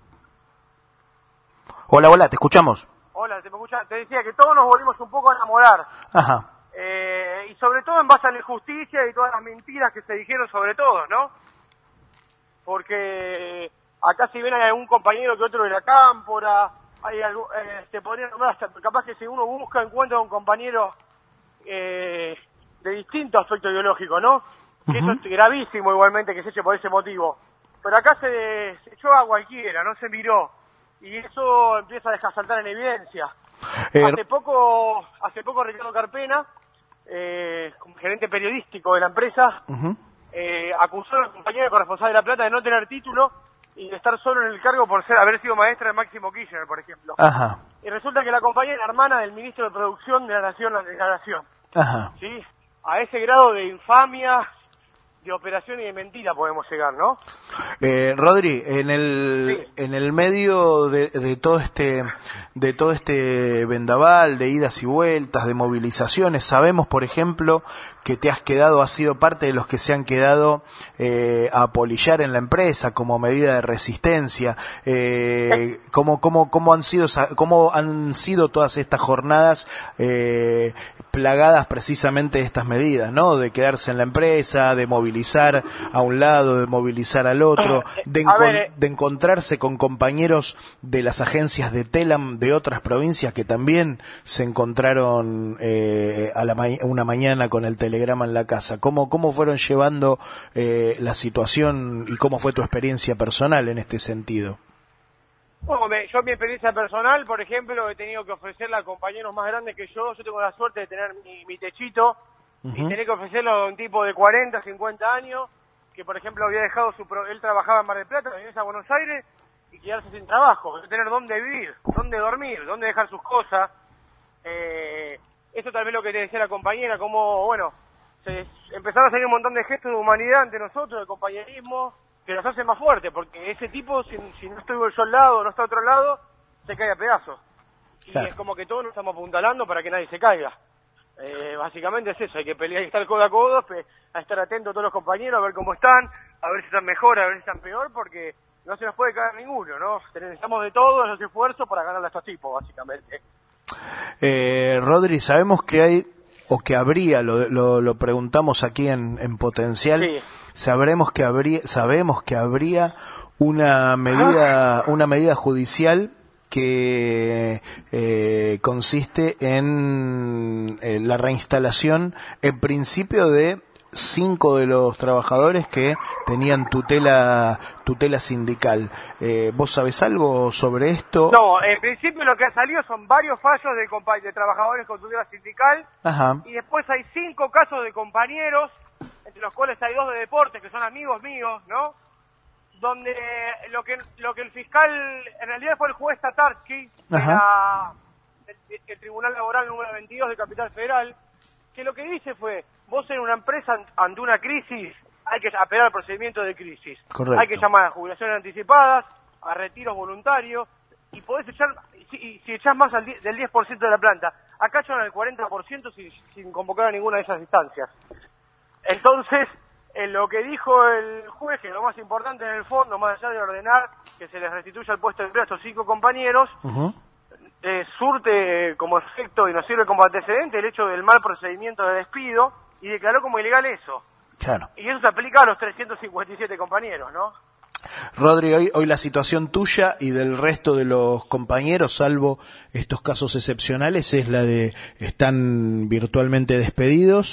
Hola, hola, te escuchamos. Hola, te, me escucha? Te decía que todos nos volvimos un poco a enamorar. Ajá. Eh, y sobre todo en base a la injusticia y todas las mentiras que se dijeron sobre todo, ¿no? Porque acá si ven hay algún compañero que otro de la cámpora, hay algo, eh, se podría nombrar hasta, capaz que si uno busca encuentra un compañero eh, de distinto aspecto ideológico, ¿no? Uh-huh. Que eso es gravísimo igualmente que se eche por ese motivo. Pero acá se, se echó a cualquiera, no se miró. Y eso empieza a saltar en evidencia. Eh, hace poco, hace poco Ricardo Carpena, eh, como gerente periodístico de la empresa, uh-huh. eh, acusó a la compañera corresponsal de La Plata de no tener título y de estar solo en el cargo por ser haber sido maestra de Máximo Kirchner, por ejemplo. Ajá. Y resulta que la compañera era hermana del ministro de Producción de la Nación, la declaración. Ajá. ¿Sí? A ese grado de infamia, de operación y de mentira podemos llegar, ¿no? Eh, Rodri, en el sí. en el medio de, de todo este de todo este vendaval de idas y vueltas, de movilizaciones, sabemos, por ejemplo, que te has quedado, has sido parte de los que se han quedado eh, a apolillar en la empresa como medida de resistencia. Eh, ¿cómo, cómo, cómo han sido cómo han sido todas estas jornadas eh, plagadas precisamente de estas medidas, ¿no? De quedarse en la empresa, de movilizar a un lado, de movilizar al otro, de, encon- ver, de encontrarse con compañeros de las agencias de Telam de otras provincias que también se encontraron eh, a la ma- una mañana con el telegrama en la casa. ¿Cómo, cómo fueron llevando eh, la situación y cómo fue tu experiencia personal en este sentido? Bueno, me, yo mi experiencia personal, por ejemplo, he tenido que ofrecerle a compañeros más grandes que yo. Yo tengo la suerte de tener mi, mi techito uh-huh. y tener que ofrecerlo a un tipo de cuarenta, cincuenta años que, por ejemplo, había dejado su... Pro, él trabajaba en Mar del Plata, venía a Buenos Aires y quedarse sin trabajo, no tener dónde vivir, dónde dormir, dónde dejar sus cosas. Eh, eso tal vez lo que te decía la compañera, como, bueno, se empezaron a salir un montón de gestos de humanidad ante nosotros, de compañerismo, que nos hace más fuerte, porque ese tipo, si, si no estoy yo al lado, no está a otro lado, se cae a pedazos. Y claro. Es como que todos nos estamos apuntalando para que nadie se caiga. Eh, básicamente es eso, hay que pelear, hay que estar codo a codo, a estar atentos a todos los compañeros, a ver cómo están, a ver si están mejor, a ver si están peor, porque no se nos puede caer ninguno, ¿no? Necesitamos de todos los esfuerzos para ganar a estos tipos, básicamente. Eh, Rodri, sabemos que hay, o que habría, lo, lo, lo preguntamos aquí en, en Potencial, sí. sabremos que habría, sabemos que habría una medida, ah. una medida judicial que eh, consiste en, en la reinstalación, en principio, de cinco de los trabajadores que tenían tutela tutela sindical. Eh, ¿Vos sabés algo sobre esto? No, en principio lo que ha salido son varios fallos de, compa- de trabajadores con tutela sindical. Ajá. Y después hay cinco casos de compañeros, entre los cuales hay dos de deportes que son amigos míos, ¿no? Donde lo que lo que el fiscal, en realidad fue el juez Tatarsky, de la, el, el Tribunal Laboral número veintidós de Capital Federal, que lo que dice fue: vos en una empresa ante una crisis hay que apelar al procedimiento de crisis. Correcto. Hay que llamar a jubilaciones anticipadas, a retiros voluntarios, y podés echar, si, si echás más al, del diez por ciento de la planta, acá echan al cuarenta por ciento sin, sin convocar a ninguna de esas instancias. Entonces, en lo que dijo el juez, que lo más importante en el fondo, más allá de ordenar que se les restituya el puesto de empleo a estos cinco compañeros, uh-huh. eh, surte como efecto y nos sirve como antecedente el hecho del mal procedimiento de despido, y declaró como ilegal eso. Claro. Y eso se aplica a los trescientos cincuenta y siete compañeros, ¿no? Rodri, hoy, hoy la situación tuya y del resto de los compañeros, salvo estos casos excepcionales, es la de están virtualmente despedidos,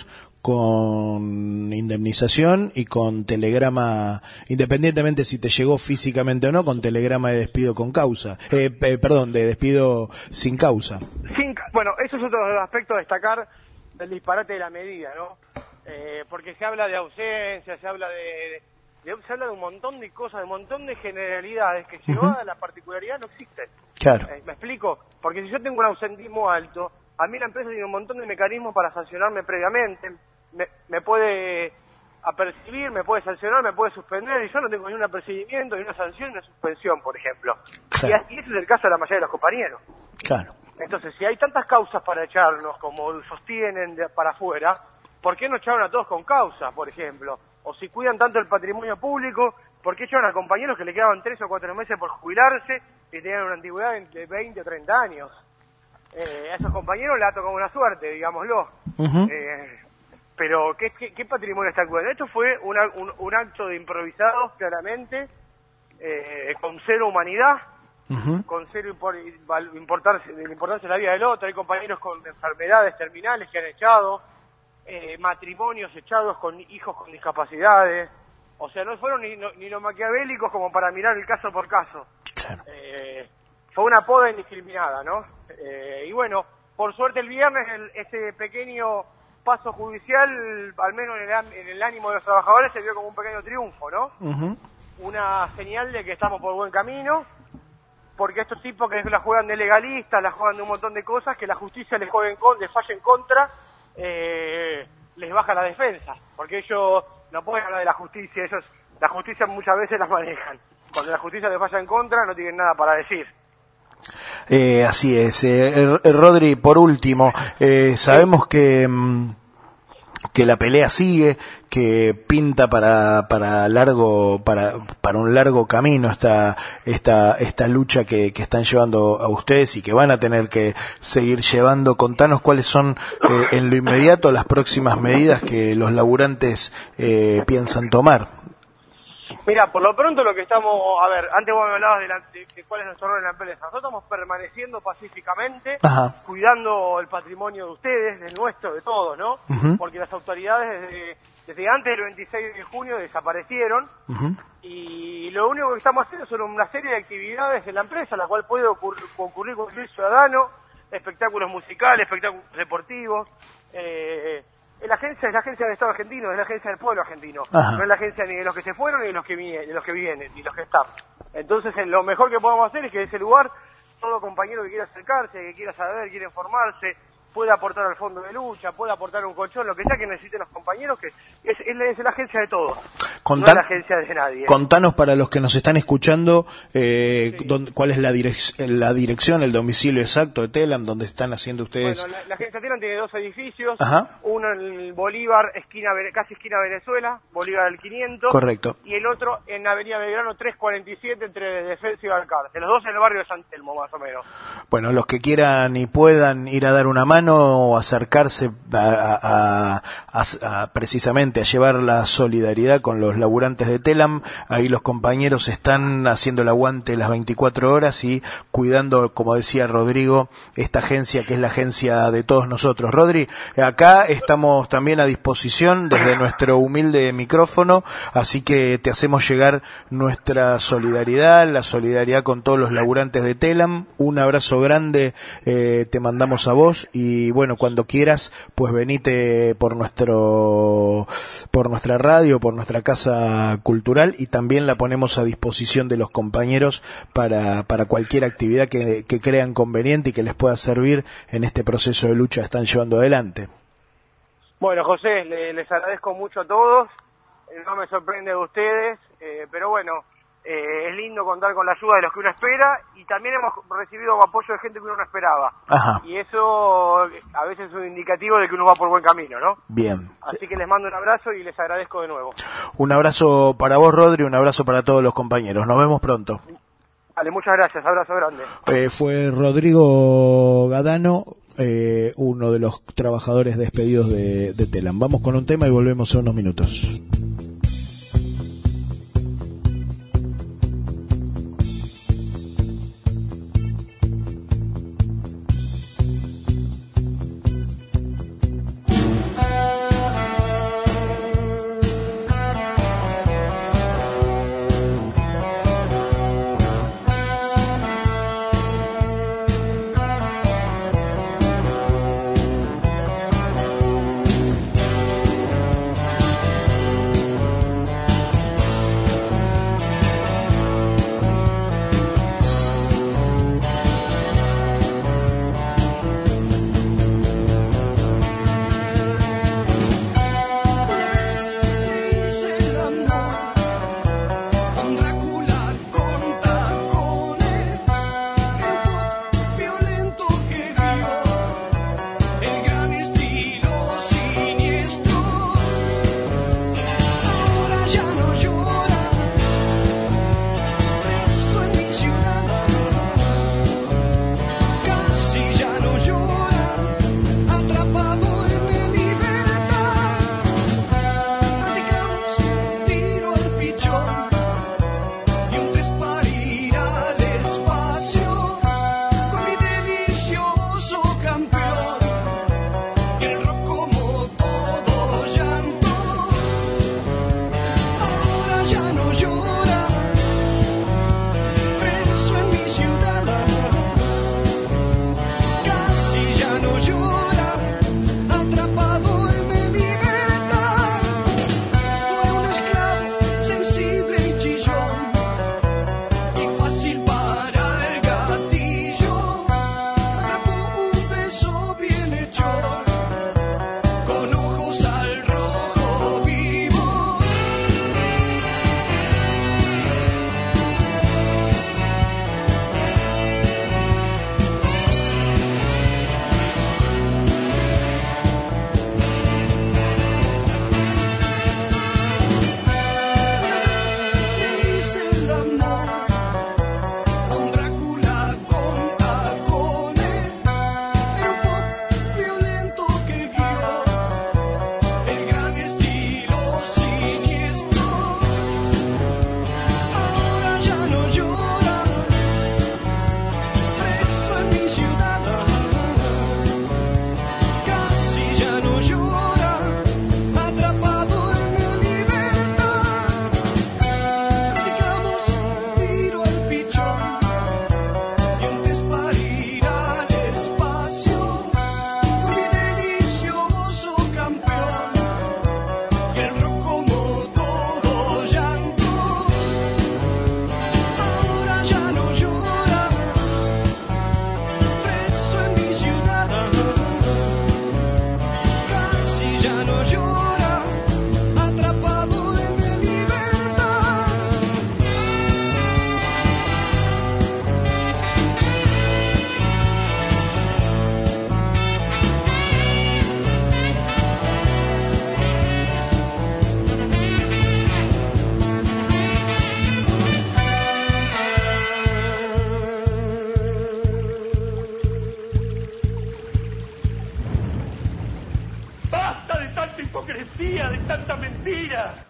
con indemnización y con telegrama, independientemente si te llegó físicamente o no, con telegrama de despido con causa, eh, eh, perdón, de despido sin causa. Sin, bueno, eso es otro de los aspectos a destacar del disparate de la medida, ¿no? Eh, porque se habla de ausencia, se habla de, de, de se habla de un montón de cosas, de un montón de generalidades que llevadas uh-huh. a la particularidad no existen. Claro. Eh, ¿Me explico? Porque si yo tengo un ausentismo alto, a mí la empresa tiene un montón de mecanismos para sancionarme previamente, me, me puede apercibir, me puede sancionar, me puede suspender, y yo no tengo ni un apercibimiento, ni una sanción, ni una suspensión, por ejemplo. Claro. Y, y ese es el caso de la mayoría de los compañeros. Claro. Entonces, si hay tantas causas para echarnos, como sostienen de para afuera, ¿por qué no echaron a todos con causa, por ejemplo? O si cuidan tanto el patrimonio público, ¿por qué echaron a compañeros que le quedaban tres o cuatro meses por jubilarse y tenían una antigüedad de veinte o treinta años? Eh, a esos compañeros le ha tocado una suerte, digámoslo. Uh-huh. Eh, pero, ¿qué, qué, qué patrimonio está cuidando? Esto fue una, un, un acto de improvisados, claramente, eh, con cero humanidad, uh-huh. con cero impor, importarse, importancia en la vida del otro. Hay compañeros con enfermedades terminales que han echado, eh, matrimonios echados con hijos con discapacidades. O sea, no fueron ni, no, ni los maquiavélicos como para mirar el caso por caso. Claro. Eh, fue una poda indiscriminada, ¿no? Eh, y bueno, por suerte el viernes el, ese pequeño paso judicial, al menos en el, en el ánimo de los trabajadores, se vio como un pequeño triunfo, ¿no? Uh-huh. Una señal de que estamos por buen camino, porque estos tipos que la juegan de legalistas, la juegan de un montón de cosas, que la justicia les, juegue en con, les falle en contra, eh, les baja la defensa, porque ellos no pueden hablar de la justicia, ellos la justicia muchas veces la manejan. Cuando la justicia les falla en contra, no tienen nada para decir. Eh, así es. Eh, Rodri, por último, eh, sabemos que, que la pelea sigue, que pinta para, para largo, para, para un largo camino esta, esta, esta lucha que, que están llevando a ustedes y que van a tener que seguir llevando. Contanos cuáles son, eh, en lo inmediato, las próximas medidas que los laburantes eh, piensan tomar. Mira, por lo pronto lo que estamos, a ver, antes vos me hablabas de, la, de, de cuál es nuestro rol en la empresa. Nosotros estamos permaneciendo pacíficamente, Ajá. cuidando el patrimonio de ustedes, del nuestro, de todos, ¿no? Uh-huh. Porque las autoridades desde, desde antes del veintiséis de junio desaparecieron, uh-huh. y lo único que estamos haciendo son una serie de actividades en la empresa, la cual puede ocurrir, concurrir cualquier ciudadano, espectáculos musicales, espectáculos deportivos. eh, La agencia es la agencia del Estado argentino, es la agencia del pueblo argentino. Ajá. No es la agencia ni de los que se fueron, ni de los que vienen, de los que vienen, ni los que están. Entonces, lo mejor que podemos hacer es que en ese lugar, todo compañero que quiera acercarse, que quiera saber, quiera informarse, puede aportar al fondo de lucha, puede aportar un colchón, lo que sea que necesiten los compañeros, que es, es, la, es la agencia de todos. Contan, no es la agencia de nadie. Contanos para los que nos están escuchando, eh, sí. dónde, cuál es la, direc- la dirección, el domicilio exacto de Telam, donde están haciendo ustedes. Bueno, la, la agencia Telam tiene dos edificios, Ajá. uno en Bolívar, esquina casi esquina Venezuela, Bolívar del quinientos. Correcto. Y el otro en Avenida Belgrano trescientos cuarenta y siete, entre Defensa y Balcarce. Los dos en el barrio de San Telmo, más o menos. Bueno, los que quieran y puedan ir a dar una mano o acercarse a, a, a, a precisamente a llevar la solidaridad con los laburantes de Telam, ahí los compañeros están haciendo el aguante las veinticuatro horas y cuidando, como decía Rodrigo, esta agencia que es la agencia de todos nosotros. Rodri, acá estamos también a disposición desde nuestro humilde micrófono, así que te hacemos llegar nuestra solidaridad, la solidaridad con todos los laburantes de Telam. Un abrazo grande eh, te mandamos a vos y bueno, cuando quieras, pues venite por nuestro, por nuestra radio, por nuestra casa cultural, y también la ponemos a disposición de los compañeros para, para cualquier actividad que, que crean conveniente y que les pueda servir en este proceso de lucha que están llevando adelante. Bueno, José, le, les agradezco mucho a todos, no me sorprende de ustedes, eh, pero bueno, eh, es lindo contar con la ayuda de los que uno espera, y también hemos recibido apoyo de gente que uno no esperaba. Ajá. Y eso a veces es un indicativo de que uno va por buen camino, ¿no? Bien. Así que les mando un abrazo y les agradezco de nuevo. Un abrazo para vos, Rodri, un abrazo para todos los compañeros. Nos vemos pronto. Vale, muchas gracias, abrazo grande. Eh, fue Rodrigo Gadano, eh, uno de los trabajadores despedidos de, de Telam. Vamos con un tema y volvemos en unos minutos. tanta hipocresía, de tanta mentira.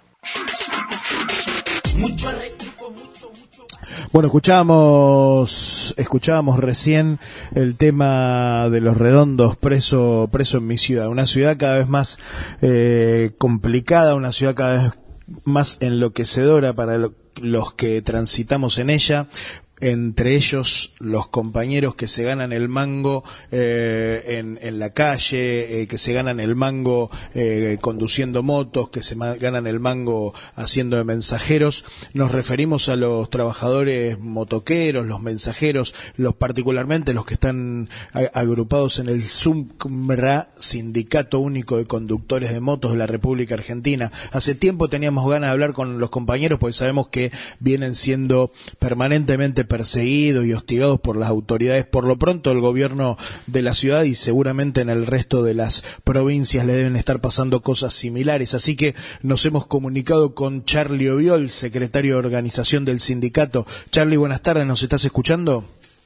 Mucho retruco, mucho, mucho. Bueno, escuchábamos, escuchábamos recién el tema de Los Redondos, preso, preso en mi ciudad. Una ciudad cada vez más eh, complicada, una ciudad cada vez más enloquecedora para lo, los que transitamos en ella. Entre ellos los compañeros que se ganan el mango eh, en, en la calle, eh, que se ganan el mango eh, conduciendo motos, que se ganan el mango haciendo de mensajeros. Nos referimos a los trabajadores motoqueros, los mensajeros, los particularmente los que están agrupados en el SUMCRA, Sindicato Único de Conductores de Motos de la República Argentina. Hace tiempo teníamos ganas de hablar con los compañeros porque sabemos que vienen siendo permanentemente perseguidos y hostigados por las autoridades. Por lo pronto el gobierno de la ciudad y seguramente en el resto de las provincias le deben estar pasando cosas similares, así que nos hemos comunicado con Charlie Oviol, secretario de organización del sindicato. Charlie, buenas tardes, ¿nos estás escuchando?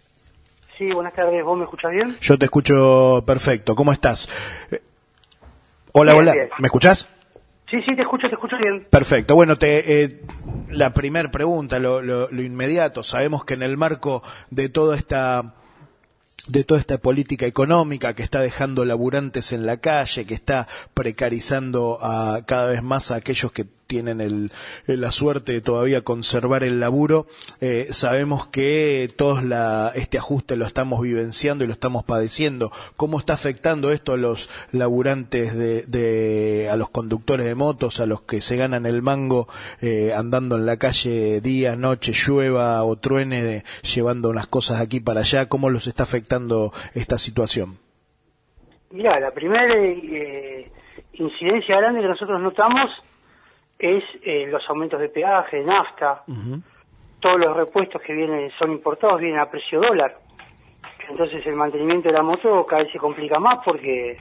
Sí, buenas tardes, ¿vos me escuchás bien? Yo te escucho perfecto, ¿cómo estás? Eh, hola, bien, hola, bien. ¿Me escuchás? Sí, sí, te escucho, te escucho bien. Perfecto. Bueno, te, eh, la primer pregunta, lo, lo, lo inmediato. Sabemos que en el marco de toda esta de toda esta política económica que está dejando laburantes en la calle, que está precarizando a cada vez más a aquellos que tienen el, la suerte de todavía conservar el laburo, eh, sabemos que todos la, este ajuste lo estamos vivenciando y lo estamos padeciendo. ¿Cómo está afectando esto a los laburantes, de, de a los conductores de motos, a los que se ganan el mango eh, andando en la calle día, noche, llueva o truene, de, llevando unas cosas aquí para allá? ¿Cómo los está afectando esta situación? Mira, la primera eh, incidencia grande que nosotros notamos es eh, los aumentos de peaje, de nafta. Uh-huh. Todos los repuestos que vienen son importados, vienen a precio dólar. Entonces el mantenimiento de la moto cada vez se complica más porque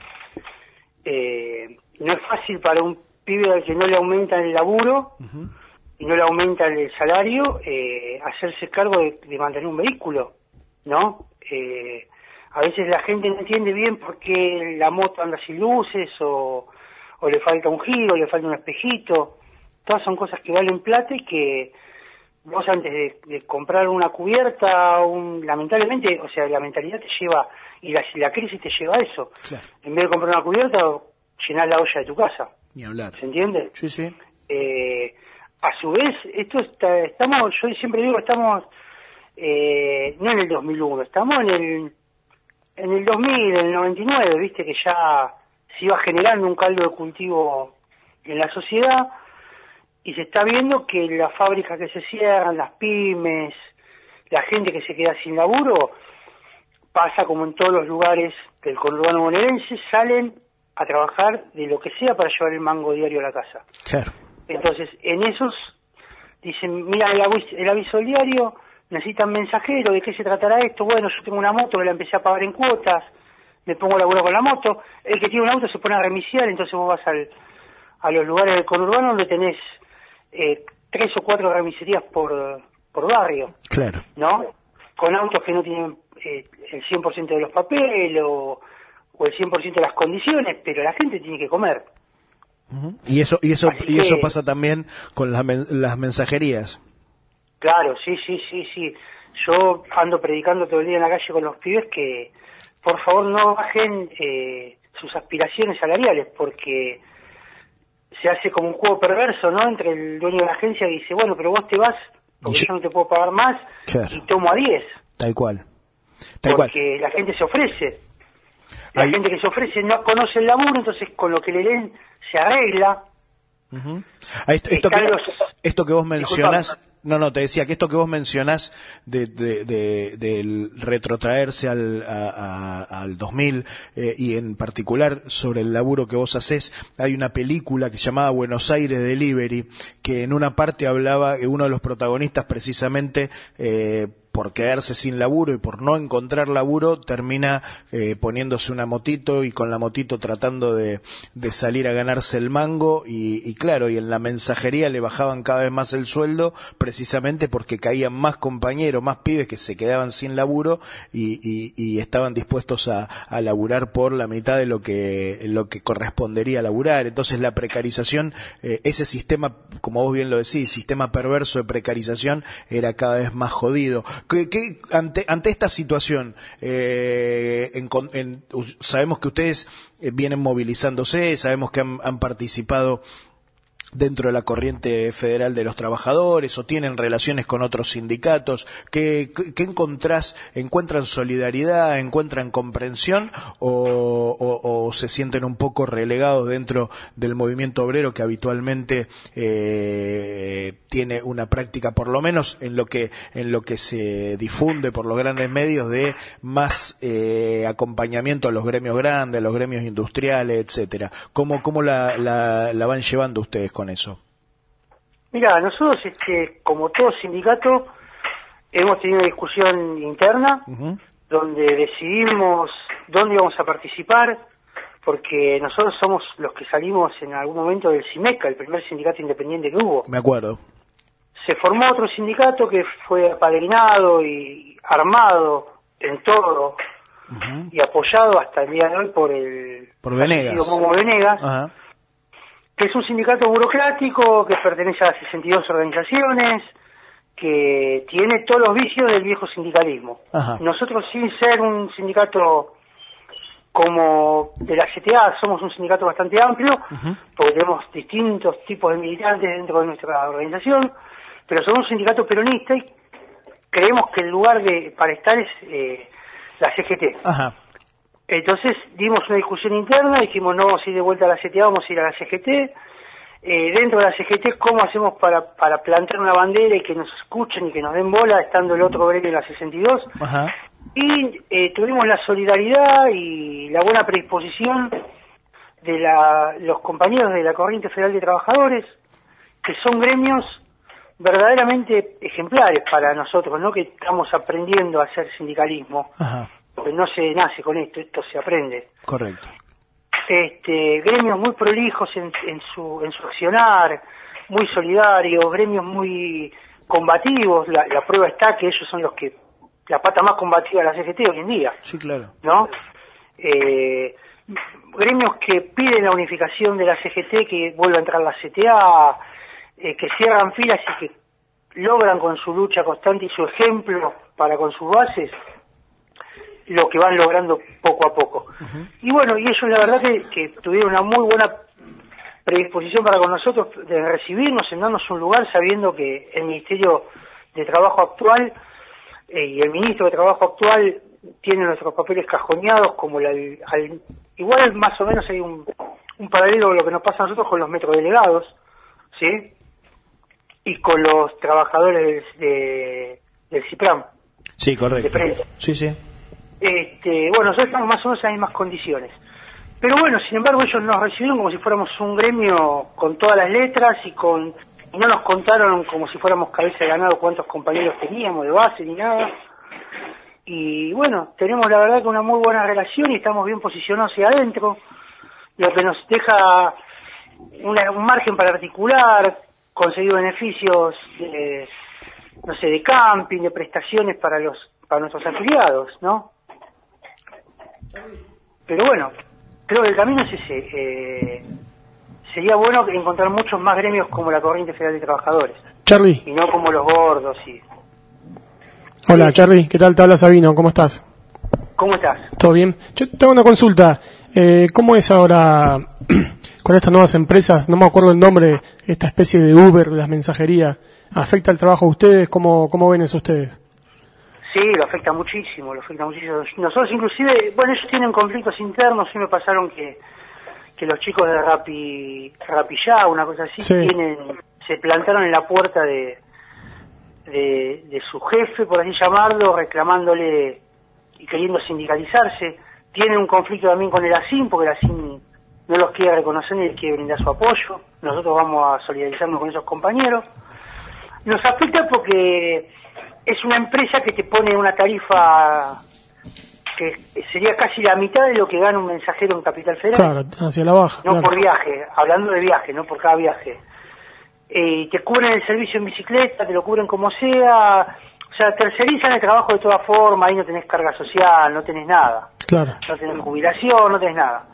eh, no es fácil para un pibe al que no le aumenta el laburo uh-huh. y no le aumenta el salario eh, hacerse cargo de, de mantener un vehículo, ¿no? Eh, a veces la gente no entiende bien por qué la moto anda sin luces o, o le falta un giro, le falta un espejito. Todas son cosas que valen plata y que vos antes de, de comprar una cubierta, un, lamentablemente, o sea, la mentalidad te lleva, y la, la crisis te lleva a eso. Claro. En vez de comprar una cubierta, llenar la olla de tu casa. Ni hablar. ¿Se entiende? Sí, sí. Eh, a su vez, esto está, estamos, yo siempre digo, estamos, eh, no en el dos mil uno, estamos en el, en el dos mil, en el noventa y nueve, viste que ya se iba generando un caldo de cultivo en la sociedad. Y se está viendo que las fábricas que se cierran, las pymes, la gente que se queda sin laburo, pasa como en todos los lugares del conurbano bonaerense, salen a trabajar de lo que sea para llevar el mango diario a la casa. Claro. Entonces, en esos, dicen, mira el aviso, el aviso del diario, necesitan mensajero, ¿de qué se tratará esto? Bueno, yo tengo una moto que la empecé a pagar en cuotas, me pongo a laburar con la moto, el que tiene un auto se pone a remisiar, entonces vos vas al, a los lugares del conurbano donde tenés Eh, tres o cuatro remiserías por, por barrio, claro, ¿no? Con autos que no tienen eh, el cien por ciento de los papeles o, o el cien por ciento de las condiciones, pero la gente tiene que comer. Uh-huh. Y eso y eso Así y eso que, pasa también con las, men- las mensajerías. Claro, sí, sí, sí, sí. Yo ando predicando todo el día en la calle con los pibes que, por favor, no bajen eh, sus aspiraciones salariales, porque se hace como un juego perverso, ¿no? Entre el dueño de la agencia que dice, bueno, pero vos te vas porque yo, yo no te puedo pagar más, claro, y tomo a diez. Tal cual. Tal porque cual. La gente se ofrece. La Ahí... gente que se ofrece no conoce el laburo, entonces con lo que le den se arregla. Uh-huh. Esto, esto, que, los... esto que vos mencionás... No, no, te decía que esto que vos mencionás de, de, de, del retrotraerse al, a, a, al dos mil eh, y en particular sobre el laburo que vos hacés, hay una película que se llamaba Buenos Aires Delivery, que en una parte hablaba que uno de los protagonistas precisamente eh, por quedarse sin laburo y por no encontrar laburo, termina eh, poniéndose una motito y con la motito tratando de, de salir a ganarse el mango y, y claro, y en la mensajería le bajaban cada vez más el sueldo precisamente porque caían más compañeros, más pibes que se quedaban sin laburo y, y, y estaban dispuestos a, a laburar por la mitad de lo que, lo que correspondería a laburar. Entonces la precarización, eh, ese sistema, como vos bien lo decís, sistema perverso de precarización era cada vez más jodido. ¿Qué, qué, ante, ante esta situación, eh, en, en, sabemos que ustedes vienen movilizándose, sabemos que han, han participado dentro de la corriente federal de los trabajadores o tienen relaciones con otros sindicatos. ¿Qué, qué, qué encontrás? ¿Encuentran solidaridad? ¿Encuentran comprensión? O, o, o se sienten un poco relegados dentro del movimiento obrero que habitualmente eh, tiene una práctica, por lo menos en lo que en lo que se difunde por los grandes medios, de más eh, acompañamiento a los gremios grandes, a los gremios industriales, etcétera? ¿Cómo, cómo la, la, la van llevando ustedes con eso? Mira, nosotros, este, como todo sindicato, hemos tenido una discusión interna uh-huh. donde decidimos dónde íbamos a participar, porque nosotros somos los que salimos en algún momento del CIMECA, el primer sindicato independiente que hubo. Me acuerdo. Se formó otro sindicato que fue apadrinado y armado en todo uh-huh. y apoyado hasta el día de hoy por el por Venegas. Como Venegas. Uh-huh. Que es un sindicato burocrático que pertenece a sesenta y dos organizaciones, que tiene todos los vicios del viejo sindicalismo. Ajá. Nosotros, sin ser un sindicato como de la C T A, somos un sindicato bastante amplio, uh-huh. porque tenemos distintos tipos de militantes dentro de nuestra organización, pero somos un sindicato peronista y creemos que el lugar de para estar es eh, la C G T. Ajá. Entonces dimos una discusión interna, dijimos no vamos a ir de vuelta a la C T A, vamos a ir a la C G T. Eh, dentro de la C G T, ¿cómo hacemos para, para plantar una bandera y que nos escuchen y que nos den bola, estando el otro gremio en la sesenta y dos? Ajá. Y eh, tuvimos la solidaridad y la buena predisposición de la, los compañeros de la Corriente Federal de Trabajadores, que son gremios verdaderamente ejemplares para nosotros, ¿no? Que estamos aprendiendo a hacer sindicalismo. Ajá. Porque no se nace con esto, esto se aprende. Correcto. Este, gremios muy prolijos en, en su en su accionar, muy solidarios, gremios muy combativos. La, la prueba está que ellos son los que la pata más combativa de la C G T hoy en día. Sí, claro. ¿No? Eh, gremios que piden la unificación de la C G T, que vuelva a entrar la C T A, eh, que cierran filas y que logran con su lucha constante y su ejemplo para con sus bases lo que van logrando poco a poco. Uh-huh. Y bueno, y ellos la verdad que, que tuvieron una muy buena predisposición para con nosotros de recibirnos, en darnos un lugar, sabiendo que el Ministerio de Trabajo actual eh, y el Ministro de Trabajo actual tienen nuestros papeles cajoneados, como la, al, igual más o menos hay un, un paralelo de lo que nos pasa a nosotros con los metrodelegados, ¿sí? Y con los trabajadores de, del CIPRAM. Sí, correcto. De prensa. Sí, sí. Este, bueno, nosotros estamos más o menos en las mismas condiciones. Pero bueno, sin embargo, ellos nos recibieron como si fuéramos un gremio con todas las letras y con y no nos contaron como si fuéramos cabeza de ganado cuántos compañeros teníamos de base ni nada. Y bueno, tenemos la verdad que una muy buena relación y estamos bien posicionados hacia adentro, lo que nos deja una, un margen para articular, conseguir beneficios de, no sé, de camping, de prestaciones para los para nuestros afiliados, ¿no? Pero bueno, creo que el camino es ese. Eh, sería bueno encontrar muchos más gremios como la Corriente Federal de Trabajadores. Charlie. Y no como los gordos. Y... Hola, sí. Charlie, ¿qué tal? Te habla Sabino, ¿cómo estás? ¿Cómo estás? ¿Todo bien? Yo tengo una consulta. Eh, ¿Cómo es ahora con estas nuevas empresas? No me acuerdo el nombre, esta especie de Uber, las mensajerías. ¿Afecta el trabajo de ustedes? ¿Cómo, cómo ven eso ustedes? Sí, lo afecta muchísimo, lo afecta muchísimo. Nosotros inclusive, bueno, ellos tienen conflictos internos, sí me pasaron que que los chicos de Rapi, Rapi Ya, una cosa así, sí. tienen, se plantaron en la puerta de, de de su jefe, por así llamarlo, reclamándole y queriendo sindicalizarse. Tienen un conflicto también con el A S I M, porque el A S I M no los quiere reconocer ni les quiere brindar su apoyo. Nosotros vamos a solidarizarnos con esos compañeros. Nos afecta porque es una empresa que te pone una tarifa que sería casi la mitad de lo que gana un mensajero en Capital Federal. Claro, hacia la baja. No claro. por viaje, hablando de viaje, no por cada viaje. Eh, te cubren el servicio en bicicleta, te lo cubren como sea, o sea, tercerizan el trabajo de todas formas, ahí no tenés carga social, no tenés nada. Claro. No tenés jubilación, no tenés nada.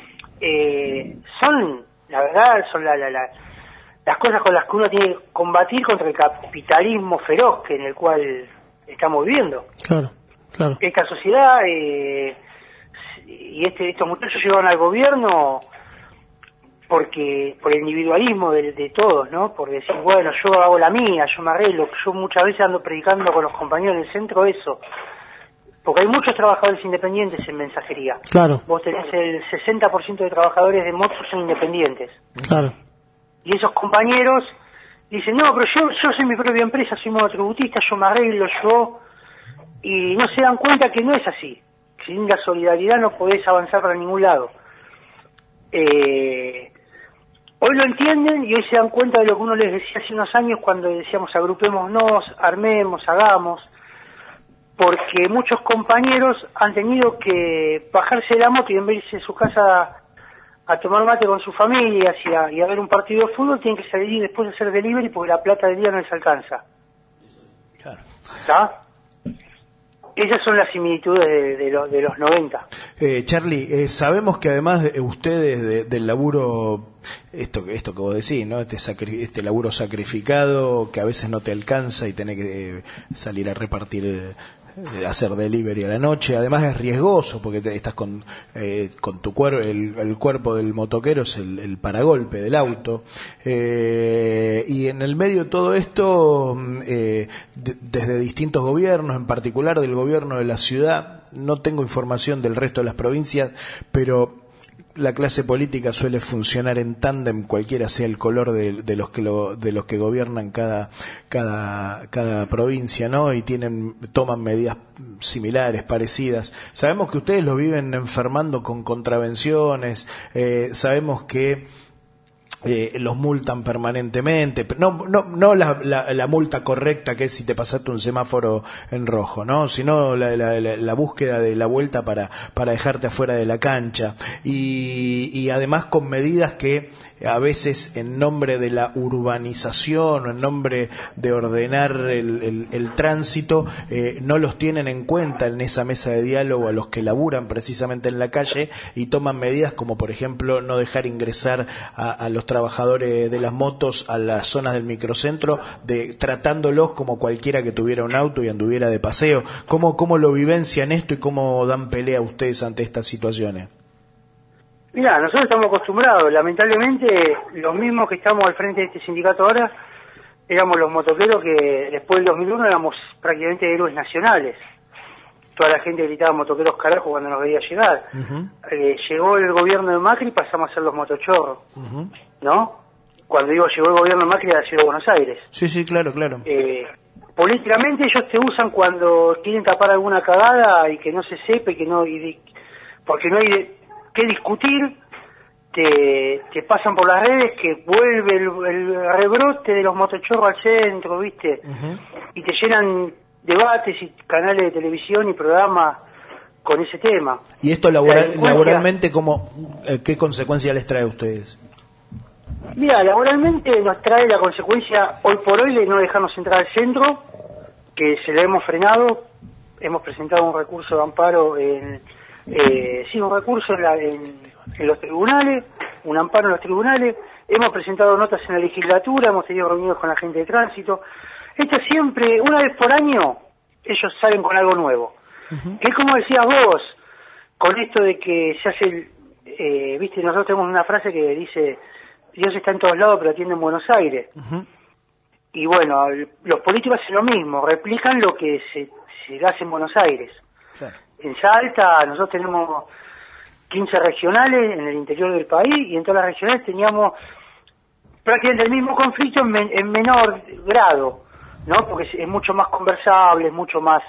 Eh, son, la verdad, son la, la, la, las cosas con las que uno tiene que combatir contra el capitalismo feroz que en el cual estamos viviendo. Claro, claro. Esta sociedad eh, y este estos muchachos llegaron al gobierno porque por el individualismo de, de todos, ¿no? Por decir, bueno, yo hago la mía, yo me arreglo. Yo muchas veces ando predicando con los compañeros del centro eso. Porque hay muchos trabajadores independientes en mensajería. Claro. Vos tenés el sesenta por ciento de trabajadores de motos son independientes. Claro. Y esos compañeros dicen, no, pero yo yo soy mi propia empresa, soy monotributista, yo me arreglo, yo... Y no se dan cuenta que no es así. Que sin la solidaridad no podés avanzar para ningún lado. Eh... Hoy lo entienden y hoy se dan cuenta de lo que uno les decía hace unos años cuando decíamos agrupémonos, armemos, hagamos, porque muchos compañeros han tenido que bajarse de la moto y en vez de irse a su casa a tomar mate con sus familias y a, y a ver un partido de fútbol, tienen que salir y después de hacer delivery porque la plata del día no les alcanza. Claro. ¿Está? Esas son las similitudes de, de, lo, de los noventa. Eh, Charlie, eh, sabemos que además de ustedes de, del laburo, esto, esto que vos decís, ¿no? Este, sacri, este laburo sacrificado que a veces no te alcanza y tenés que eh, salir a repartir, eh, hacer delivery a la noche, además es riesgoso porque te, estás con, eh, con tu cuerpo, el, el cuerpo del motoquero es el, el paragolpe del auto, eh, y en el medio de todo esto, eh, de, desde distintos gobiernos, en particular del gobierno de la ciudad, no tengo información del resto de las provincias, pero la clase política suele funcionar en tándem, cualquiera sea el color de, de los que lo, de los que gobiernan cada cada cada provincia, ¿no? Y tienen toman medidas similares, parecidas. Sabemos que ustedes lo viven enfermando con contravenciones, eh, sabemos que Eh, los multan permanentemente, no no no la, la, la multa correcta que es si te pasaste un semáforo en rojo, no, sino la, la, la, la búsqueda de la vuelta para para dejarte afuera de la cancha y, y además con medidas que a veces en nombre de la urbanización o en nombre de ordenar el, el, el tránsito eh, no los tienen en cuenta en esa mesa de diálogo a los que laburan precisamente en la calle y toman medidas como por ejemplo no dejar ingresar a, a los trabajadores de las motos a las zonas del microcentro, de tratándolos como cualquiera que tuviera un auto y anduviera de paseo. ¿Cómo, cómo lo vivencian esto y cómo dan pelea ustedes ante estas situaciones? Mira, nosotros estamos acostumbrados, lamentablemente los mismos que estamos al frente de este sindicato ahora éramos los motoqueros que después del dos mil uno éramos prácticamente héroes nacionales. Toda la gente gritaba motoqueros carajo cuando nos veía llegar. Uh-huh. Eh, llegó el gobierno de Macri y pasamos a ser los motochorros, uh-huh. ¿no? Cuando digo llegó el gobierno de Macri a la ciudad de Buenos Aires. Sí, sí, claro, claro. Eh, políticamente ellos te usan cuando quieren tapar alguna cagada y que no se sepa y que no... Y, porque no hay de, qué discutir, te, te pasan por las redes que vuelve el, el rebrote de los motochorros al centro, ¿viste? Uh-huh. Y te llenan debates y canales de televisión y programas con ese tema. ¿Y esto laboral, laboralmente cómo, eh, qué consecuencias les trae a ustedes? Mira, laboralmente nos trae la consecuencia hoy por hoy de no dejarnos entrar al centro, que se le hemos frenado, hemos presentado un recurso de amparo en, eh, sí, un recurso en, la, en, en los tribunales, un amparo en los tribunales, hemos presentado notas en la legislatura, hemos tenido reuniones con la gente de tránsito. Esto siempre, una vez por año, ellos salen con algo nuevo. Uh-huh. Que es como decías vos, con esto de que se hace, eh, viste, nosotros tenemos una frase que dice, Dios está en todos lados pero atiende en Buenos Aires. Uh-huh. Y bueno, los políticos hacen lo mismo, replican lo que se, se hace en Buenos Aires. Claro. En Salta nosotros tenemos quince regionales en el interior del país y en todas las regionales teníamos prácticamente el mismo conflicto en, men- en menor grado, ¿no? Porque es, es mucho más conversable, es mucho más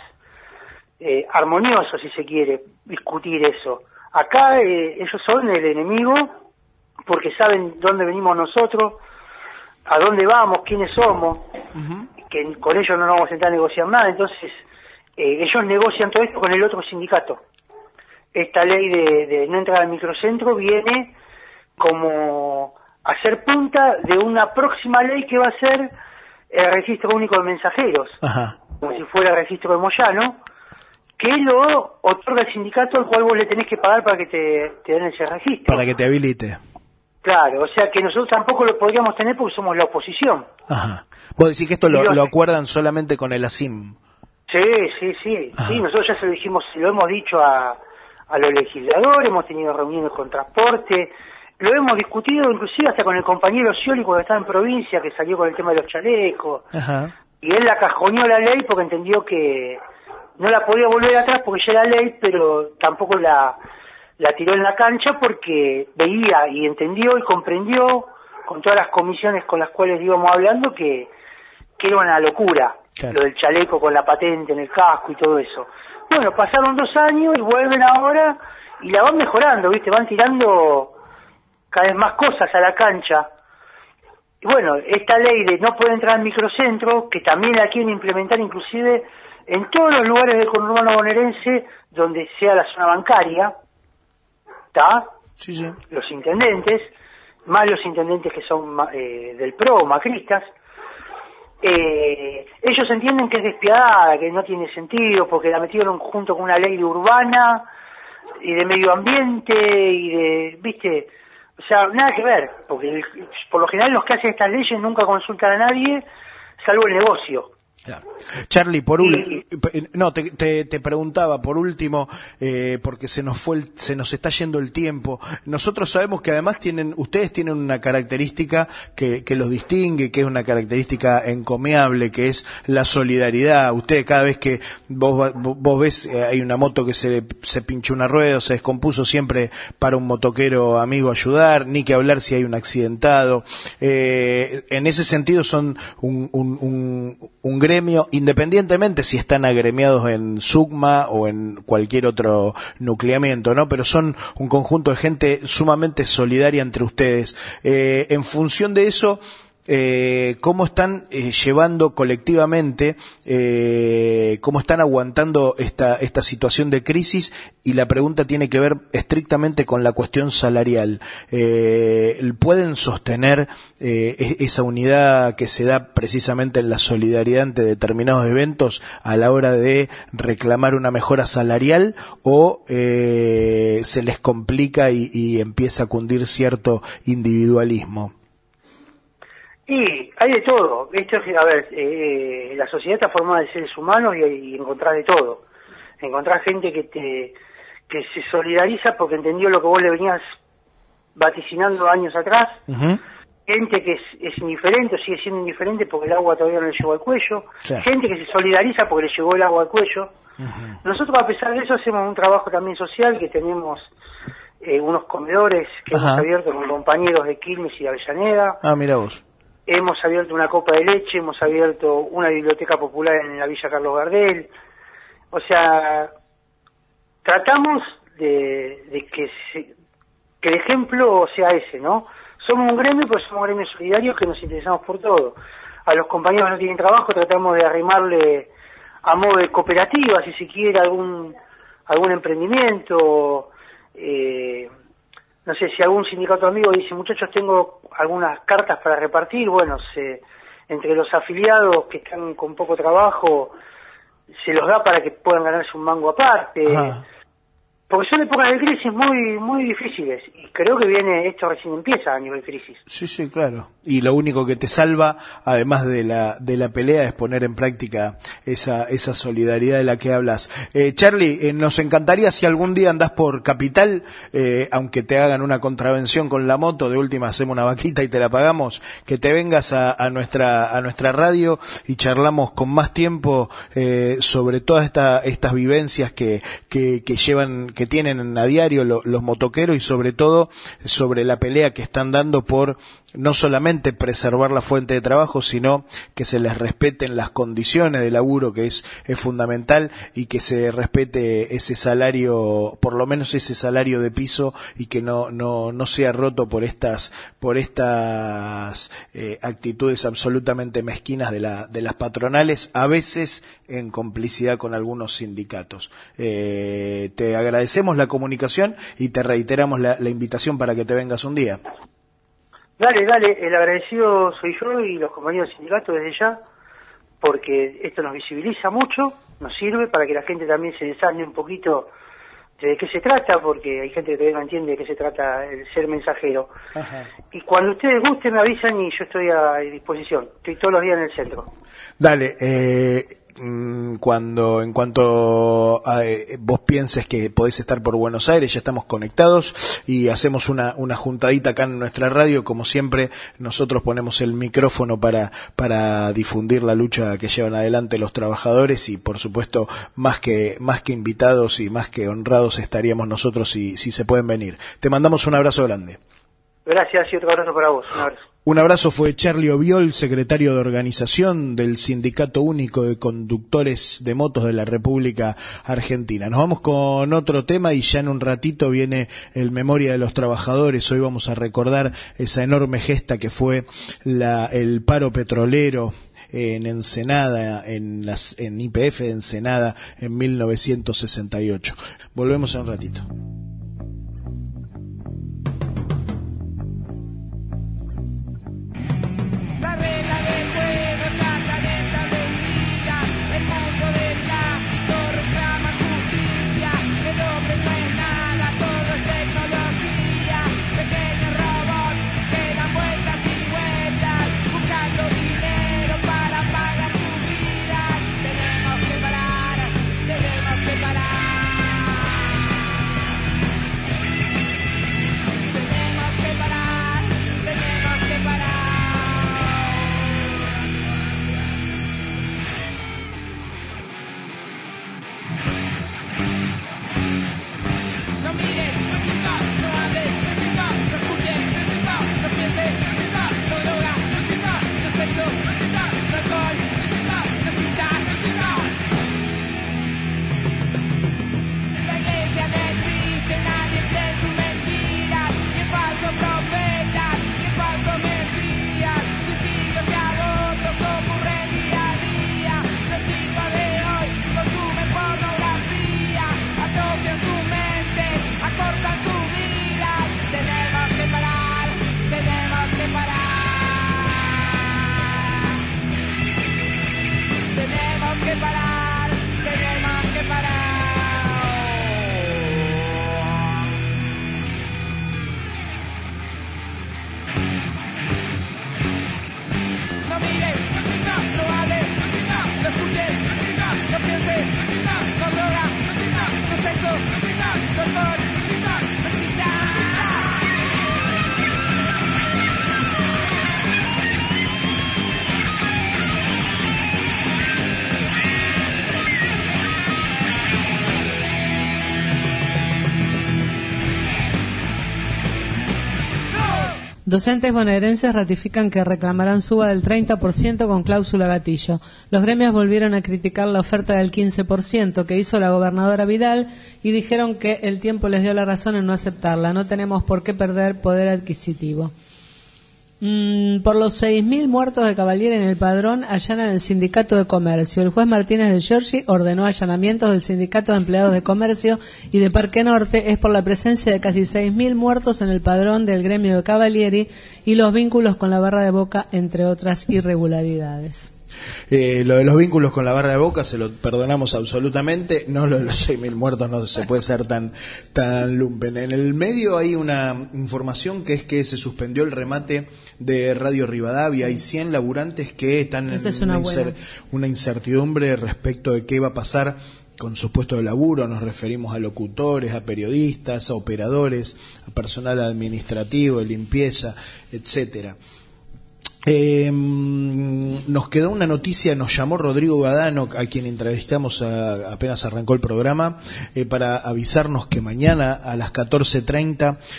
eh, armonioso, si se quiere, discutir eso. Acá eh, ellos son el enemigo porque saben dónde venimos nosotros, a dónde vamos, quiénes somos, uh-huh. que con ellos no nos vamos a sentar a negociar nada, entonces eh, ellos negocian todo esto con el otro sindicato. Esta ley de, de no entrar al microcentro viene como a ser punta de una próxima ley que va a ser el registro único de mensajeros, Ajá. como si fuera el registro de Moyano, que lo otorga el sindicato al cual vos le tenés que pagar para que te, te den ese registro. Para que te habilite. Claro, o sea que nosotros tampoco lo podríamos tener porque somos la oposición. Ajá. Vos decís que esto lo, Dios. lo acuerdan solamente con el A S I M. Sí, sí, sí, Ajá. sí, nosotros ya se lo dijimos, lo hemos dicho a, a los legisladores, hemos tenido reuniones con transporte, lo hemos discutido inclusive hasta con el compañero Scioli cuando estaba en provincia, que salió con el tema de los chalecos, Ajá. y él la cajoneó la ley porque entendió que no la podía volver atrás porque ya era ley, pero tampoco la, la tiró en la cancha porque veía y entendió y comprendió con todas las comisiones con las cuales íbamos hablando que, que era una locura, claro, lo del chaleco con la patente en el casco y todo eso. Bueno, pasaron dos años y vuelven ahora y la van mejorando, ¿viste? Van tirando cada vez más cosas a la cancha. Y bueno, esta ley de no poder entrar al microcentro, que también la quieren implementar inclusive en todos los lugares del conurbano bonaerense donde sea la zona bancaria, ¿está? Sí, sí. Los intendentes, más los intendentes que son eh, del P R O, macristas, eh, ellos entienden que es despiadada, que no tiene sentido, porque la metieron junto con una ley de urbana y de medio ambiente y de, ¿viste? O sea, nada que ver, porque el, por lo general los que hacen estas leyes nunca consultan a nadie, salvo el negocio. Claro. Charlie, por último, no, te, te, te preguntaba por último, eh, porque se nos fue, el, se nos está yendo el tiempo. Nosotros sabemos que además tienen, ustedes tienen una característica que, que los distingue, que es una característica encomiable, que es la solidaridad. Ustedes cada vez que vos, vos ves, eh, hay una moto que se, se pinchó una rueda, o se descompuso, siempre para un motoquero amigo ayudar, ni que hablar si hay un accidentado. Eh, en ese sentido son un, un, un, un gremio, independientemente si están agremiados en SUCMA o en cualquier otro nucleamiento, ¿no? Pero son un conjunto de gente sumamente solidaria entre ustedes. Eh, en función de eso, eh, ¿cómo están eh, llevando colectivamente, eh, cómo están aguantando esta, esta situación de crisis? Y la pregunta tiene que ver estrictamente con la cuestión salarial. Eh, ¿Pueden sostener eh, esa unidad que se da precisamente en la solidaridad ante determinados eventos a la hora de reclamar una mejora salarial, o eh, se les complica y, y empieza a cundir cierto individualismo? Y hay de todo. Esto es, a ver, eh, la sociedad está formada de seres humanos y, y encontrás de todo. Encontrás gente que te que se solidariza porque entendió lo que vos le venías vaticinando años atrás. Uh-huh. Gente que es, es indiferente, sigue siendo indiferente porque el agua todavía no le llegó al cuello. Sí. Gente que se solidariza porque le llegó el agua al cuello. Uh-huh. Nosotros, a pesar de eso, hacemos un trabajo también social, que tenemos eh, unos comedores que uh-huh. hemos abierto con compañeros de Quilmes y de Avellaneda. Ah, mira vos. Hemos abierto una copa de leche, hemos abierto una biblioteca popular en la Villa Carlos Gardel. O sea, tratamos de, de que, se, que el ejemplo sea ese, ¿no? Somos un gremio, pero somos un gremio solidario que nos interesamos por todo. A los compañeros que no tienen trabajo tratamos de arrimarle a modo de cooperativa, si se quiere, algún, algún emprendimiento. Eh, no sé, si algún sindicato amigo dice, muchachos, tengo algunas cartas para repartir, bueno, se, entre los afiliados que están con poco trabajo, se los da para que puedan ganarse un mango aparte. Ajá. Porque son épocas de crisis muy muy difíciles, y creo que viene, esto recién empieza a nivel crisis. Sí, sí, claro. Y lo único que te salva, además de la de la pelea, es poner en práctica esa esa solidaridad de la que hablas. Eh, Charlie, eh, nos encantaría si algún día andás por Capital, eh, aunque te hagan una contravención con la moto, de última hacemos una vaquita y te la pagamos, que te vengas a, a nuestra a nuestra radio y charlamos con más tiempo eh, sobre todas esta, estas vivencias que que, que llevan que tienen a diario lo, los motoqueros, y sobre todo sobre la pelea que están dando por no solamente preservar la fuente de trabajo, sino que se les respeten las condiciones de laburo, que es, es fundamental, y que se respete ese salario, por lo menos ese salario de piso, y que no no no sea roto por estas por estas eh, actitudes absolutamente mezquinas de la de las patronales, a veces en complicidad con algunos sindicatos. Eh, te agradecemos la comunicación y te reiteramos la, la invitación para que te vengas un día. Dale, dale, el agradecido soy yo y los compañeros sindicatos desde ya, porque esto nos visibiliza mucho, nos sirve para que la gente también se desarme un poquito de qué se trata, porque hay gente que todavía no entiende de qué se trata el ser mensajero. Ajá. Y cuando ustedes gusten me avisan y yo estoy a disposición, estoy todos los días en el centro. Dale, eh... cuando en cuanto a, eh, vos pienses que podés estar por Buenos Aires, ya estamos conectados y hacemos una una juntadita acá en nuestra radio. Como siempre, nosotros ponemos el micrófono para para difundir la lucha que llevan adelante los trabajadores, y por supuesto más que más que invitados y más que honrados estaríamos nosotros si si se pueden venir. Te mandamos un abrazo grande. Gracias y otro abrazo para vos. Un abrazo. Un abrazo. Fue Charlie Oviol, secretario de organización del Sindicato Único de Conductores de Motos de la República Argentina. Nos vamos con otro tema y ya en un ratito viene el Memoria de los Trabajadores. Hoy vamos a recordar esa enorme gesta que fue la, el paro petrolero en Ensenada, en, las, en Y P F de Ensenada en mil novecientos sesenta y ocho. Volvemos en un ratito. Docentes bonaerenses ratifican que reclamarán suba del treinta por ciento con cláusula gatillo. Los gremios volvieron a criticar la oferta del quince por ciento que hizo la gobernadora Vidal y dijeron que el tiempo les dio la razón en no aceptarla. No tenemos por qué perder poder adquisitivo. Mm, por los seis mil muertos de Cavalieri en el Padrón, allanan el Sindicato de Comercio. El juez Martínez de Giorgi ordenó allanamientos del Sindicato de Empleados de Comercio y de Parque Norte. Es por la presencia de casi seis mil muertos en el Padrón del gremio de Cavalieri y los vínculos con la Barra de Boca, entre otras irregularidades. Eh, lo de los vínculos con la Barra de Boca se lo perdonamos absolutamente, no lo de los seis mil muertos, no se puede ser tan tan lumpen. En el medio hay una información que es que se suspendió el remate de Radio Rivadavia. Hay cien laburantes que están en es una, una, incer- una incertidumbre respecto de qué va a pasar con sus puestos de laburo. Nos referimos a locutores, a periodistas, a operadores, a personal administrativo, de limpieza, etcétera. Eh, nos quedó una noticia, nos llamó Rodrigo Badano, a quien entrevistamos a, apenas arrancó el programa, eh, para avisarnos que mañana a las catorce treinta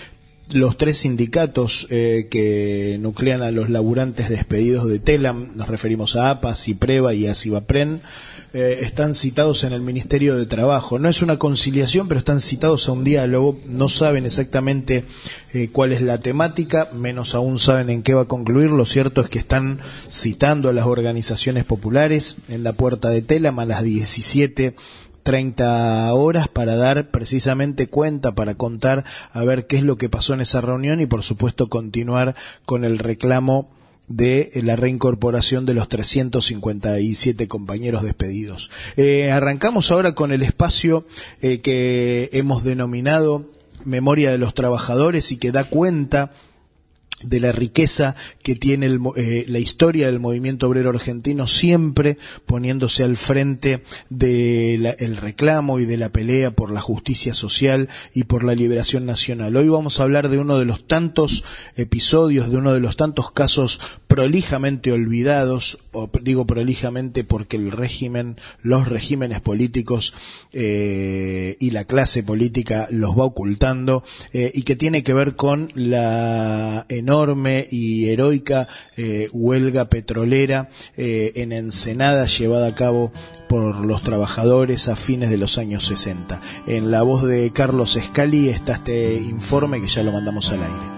los tres sindicatos eh, que nuclean a los laburantes despedidos de Telam, nos referimos a APA, CIPREVA y a CIBAPREN, eh, están citados en el Ministerio de Trabajo. No es una conciliación, pero están citados a un diálogo. No saben exactamente eh, cuál es la temática, menos aún saben en qué va a concluir. Lo cierto es que están citando a las organizaciones populares en la puerta de Telam a las diecisiete treinta horas para dar precisamente cuenta, para contar a ver qué es lo que pasó en esa reunión y por supuesto continuar con el reclamo de la reincorporación de los trescientos cincuenta y siete compañeros despedidos. Eh, arrancamos ahora con el espacio eh, que hemos denominado Memoria de los Trabajadores y que da cuenta de la riqueza que tiene el, eh, la historia del movimiento obrero argentino, siempre poniéndose al frente del reclamo y de la pelea por la justicia social y por la liberación nacional. Hoy vamos a hablar de uno de los tantos episodios, de uno de los tantos casos prolijamente olvidados, o digo prolijamente porque el régimen, los regímenes políticos eh, y la clase política los va ocultando, eh, y que tiene que ver con la enorme y heroica eh, huelga petrolera eh, en Ensenada llevada a cabo por los trabajadores a fines de los años sesenta. En la voz de Carlos Scali está este informe que ya lo mandamos al aire.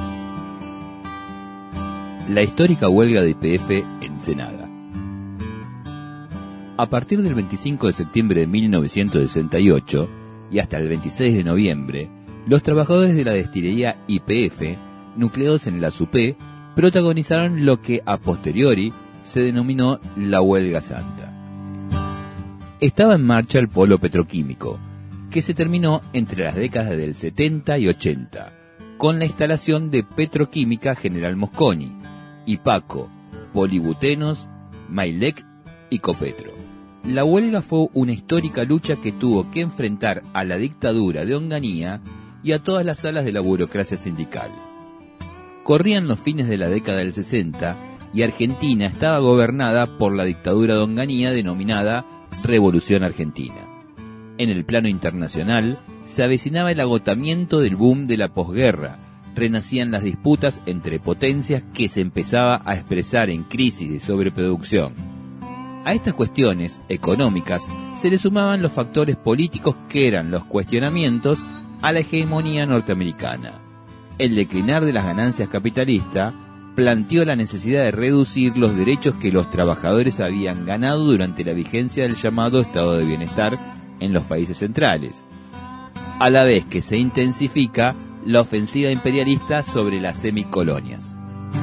La histórica huelga de Y P F Ensenada. A partir del veinticinco de septiembre de mil novecientos sesenta y ocho y hasta el veintiséis de noviembre, los trabajadores de la destilería Y P F, nucleados en la SUPE, protagonizaron lo que a posteriori se denominó la Huelga Santa. Estaba en marcha el polo petroquímico, que se terminó entre las décadas del setenta y ochenta, con la instalación de Petroquímica General Mosconi, Ipaco, Polibutenos, Mailec y Copetro. La huelga fue una histórica lucha que tuvo que enfrentar a la dictadura de Onganía y a todas las alas de la burocracia sindical. Corrían los fines de la década del sesenta y Argentina estaba gobernada por la dictadura de Onganía denominada Revolución Argentina. En el plano internacional se avecinaba el agotamiento del boom de la posguerra, renacían las disputas entre potencias que se empezaba a expresar en crisis de sobreproducción. A estas cuestiones económicas se le sumaban los factores políticos que eran los cuestionamientos a la hegemonía norteamericana. El declinar de las ganancias capitalistas planteó la necesidad de reducir los derechos que los trabajadores habían ganado durante la vigencia del llamado Estado de Bienestar en los países centrales, a la vez que se intensifica la ofensiva imperialista sobre las semicolonias.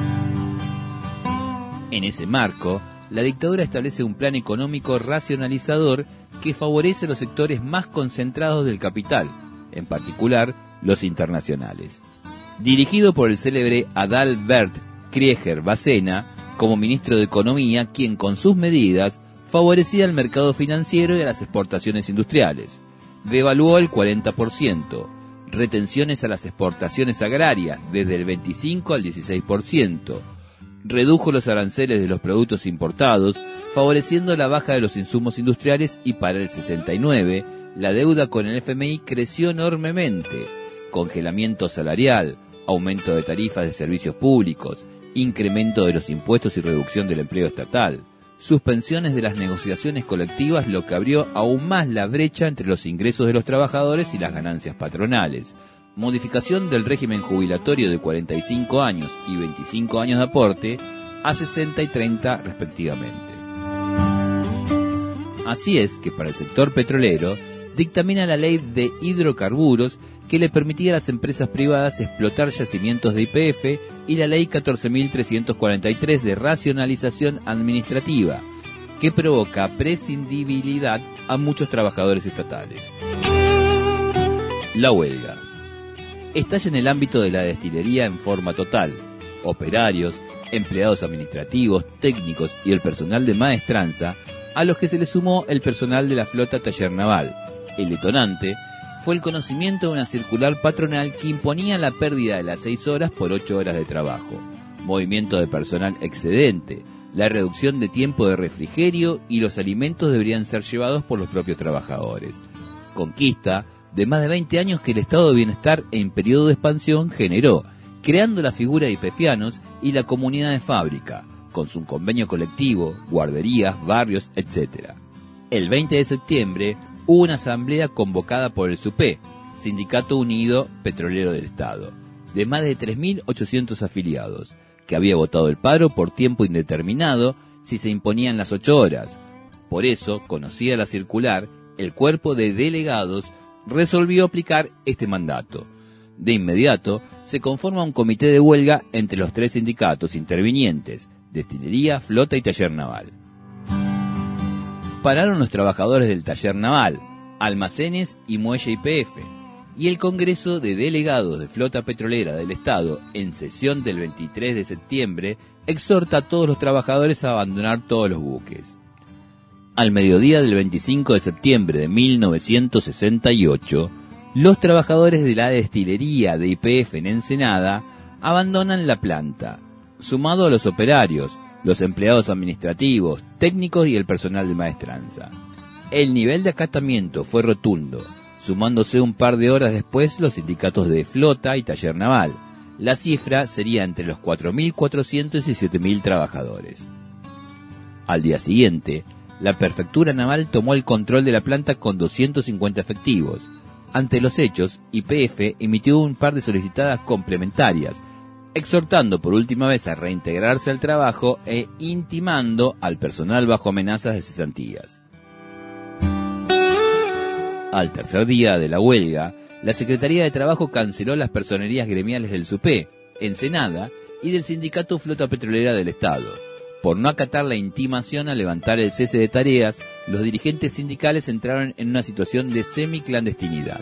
En ese marco, la dictadura establece un plan económico racionalizador que favorece a los sectores más concentrados del capital, en particular los internacionales. Dirigido por el célebre Adalbert Krieger Bacena como ministro de Economía, quien con sus medidas favorecía el mercado financiero y a las exportaciones industriales. Devaluó el cuarenta por ciento, retenciones a las exportaciones agrarias desde el veinticinco al dieciséis por ciento, redujo los aranceles de los productos importados, favoreciendo la baja de los insumos industriales, y para el sesenta y nueve la deuda con el F M I creció enormemente. Congelamiento salarial, aumento de tarifas de servicios públicos, incremento de los impuestos y reducción del empleo estatal, suspensiones de las negociaciones colectivas, lo que abrió aún más la brecha entre los ingresos de los trabajadores y las ganancias patronales, modificación del régimen jubilatorio de cuarenta y cinco años y veinticinco años de aporte a sesenta y treinta respectivamente. Así es que para el sector petrolero dictamina la ley de hidrocarburos que le permitía a las empresas privadas explotar yacimientos de Y P F y la ley catorce mil trescientos cuarenta y tres de racionalización administrativa, que provoca prescindibilidad a muchos trabajadores estatales. La huelga estalla en el ámbito de la destilería en forma total. Operarios, empleados administrativos, técnicos y el personal de maestranza, a los que se le sumó el personal de la flota taller naval. El detonante fue el conocimiento de una circular patronal que imponía la pérdida de las seis horas por ocho horas de trabajo, movimiento de personal excedente, la reducción de tiempo de refrigerio y los alimentos deberían ser llevados por los propios trabajadores. Conquista de más de veinte años que el estado de bienestar en periodo de expansión generó, creando la figura de hipefianos y la comunidad de fábrica, con su convenio colectivo, guarderías, barrios, etcétera. El veinte de septiembre hubo una asamblea convocada por el S U P E, Sindicato Unido Petrolero del Estado, de más de tres mil ochocientos afiliados, que había votado el paro por tiempo indeterminado si se imponían las ocho horas. Por eso, conocida la circular, el cuerpo de delegados resolvió aplicar este mandato. De inmediato, se conforma un comité de huelga entre los tres sindicatos intervinientes, Destilería, Flota y Taller Naval. Pararon los trabajadores del Taller Naval, Almacenes y Muelle Y P F, y el Congreso de Delegados de Flota Petrolera del Estado, en sesión del veintitrés de septiembre, exhorta a todos los trabajadores a abandonar todos los buques. Al mediodía del veinticinco de septiembre de mil novecientos sesenta y ocho, los trabajadores de la destilería de Y P F en Ensenada abandonan la planta, sumado a los operarios, los empleados administrativos, técnicos y el personal de maestranza. El nivel de acatamiento fue rotundo, sumándose un par de horas después los sindicatos de Flota y Taller Naval. La cifra sería entre los cuatro mil cuatrocientos y siete mil trabajadores. Al día siguiente, la Prefectura Naval tomó el control de la planta con doscientos cincuenta efectivos. Ante los hechos, Y P F emitió un par de solicitadas complementarias, exhortando por última vez a reintegrarse al trabajo e intimando al personal bajo amenazas de cesantías. Al tercer día de la huelga, la Secretaría de Trabajo canceló las personerías gremiales del S U P E, Ensenada, y del Sindicato Flota Petrolera del Estado. Por no acatar la intimación a levantar el cese de tareas, los dirigentes sindicales entraron en una situación de semiclandestinidad.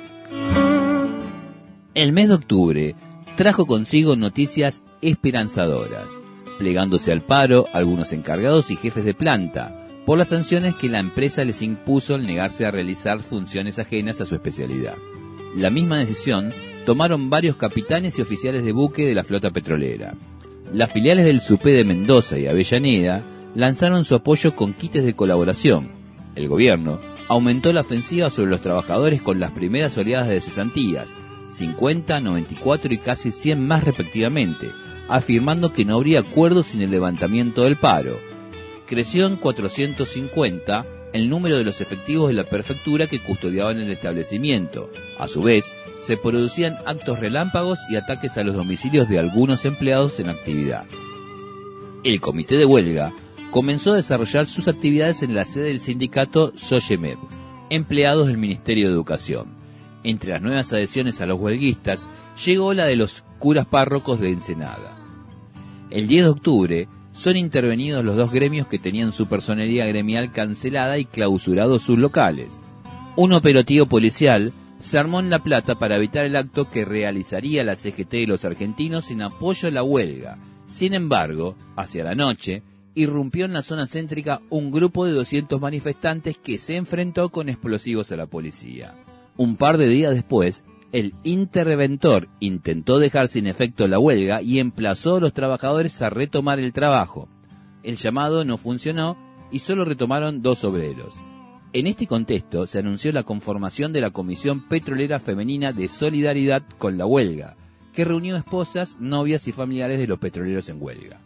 El mes de octubre trajo consigo noticias esperanzadoras, plegándose al paro algunos encargados y jefes de planta, por las sanciones que la empresa les impuso al negarse a realizar funciones ajenas a su especialidad. La misma decisión tomaron varios capitanes y oficiales de buque de la flota petrolera. Las filiales del S U P E de Mendoza y Avellaneda lanzaron su apoyo con quites de colaboración. El gobierno aumentó la ofensiva sobre los trabajadores con las primeras oleadas de cesantías, cincuenta, noventa y cuatro y casi cien más respectivamente, afirmando que no habría acuerdo sin el levantamiento del paro. Creció en cuatrocientos cincuenta el número de los efectivos de la prefectura que custodiaban el establecimiento. A su vez, se producían actos relámpagos y ataques a los domicilios de algunos empleados en actividad. El comité de huelga comenzó a desarrollar sus actividades en la sede del sindicato Soyemed, empleados del Ministerio de Educación. Entre las nuevas adhesiones a los huelguistas llegó la de los curas párrocos de Ensenada. El diez de octubre son intervenidos los dos gremios que tenían su personería gremial cancelada y clausurados sus locales. Un operativo policial se armó en La Plata para evitar el acto que realizaría la C G T de los argentinos en apoyo a la huelga. Sin embargo, hacia la noche, irrumpió en la zona céntrica un grupo de doscientos manifestantes que se enfrentó con explosivos a la policía. Un par de días después, el interventor intentó dejar sin efecto la huelga y emplazó a los trabajadores a retomar el trabajo. El llamado no funcionó y solo retomaron dos obreros. En este contexto se anunció la conformación de la Comisión Petrolera Femenina de Solidaridad con la Huelga, que reunió esposas, novias y familiares de los petroleros en huelga.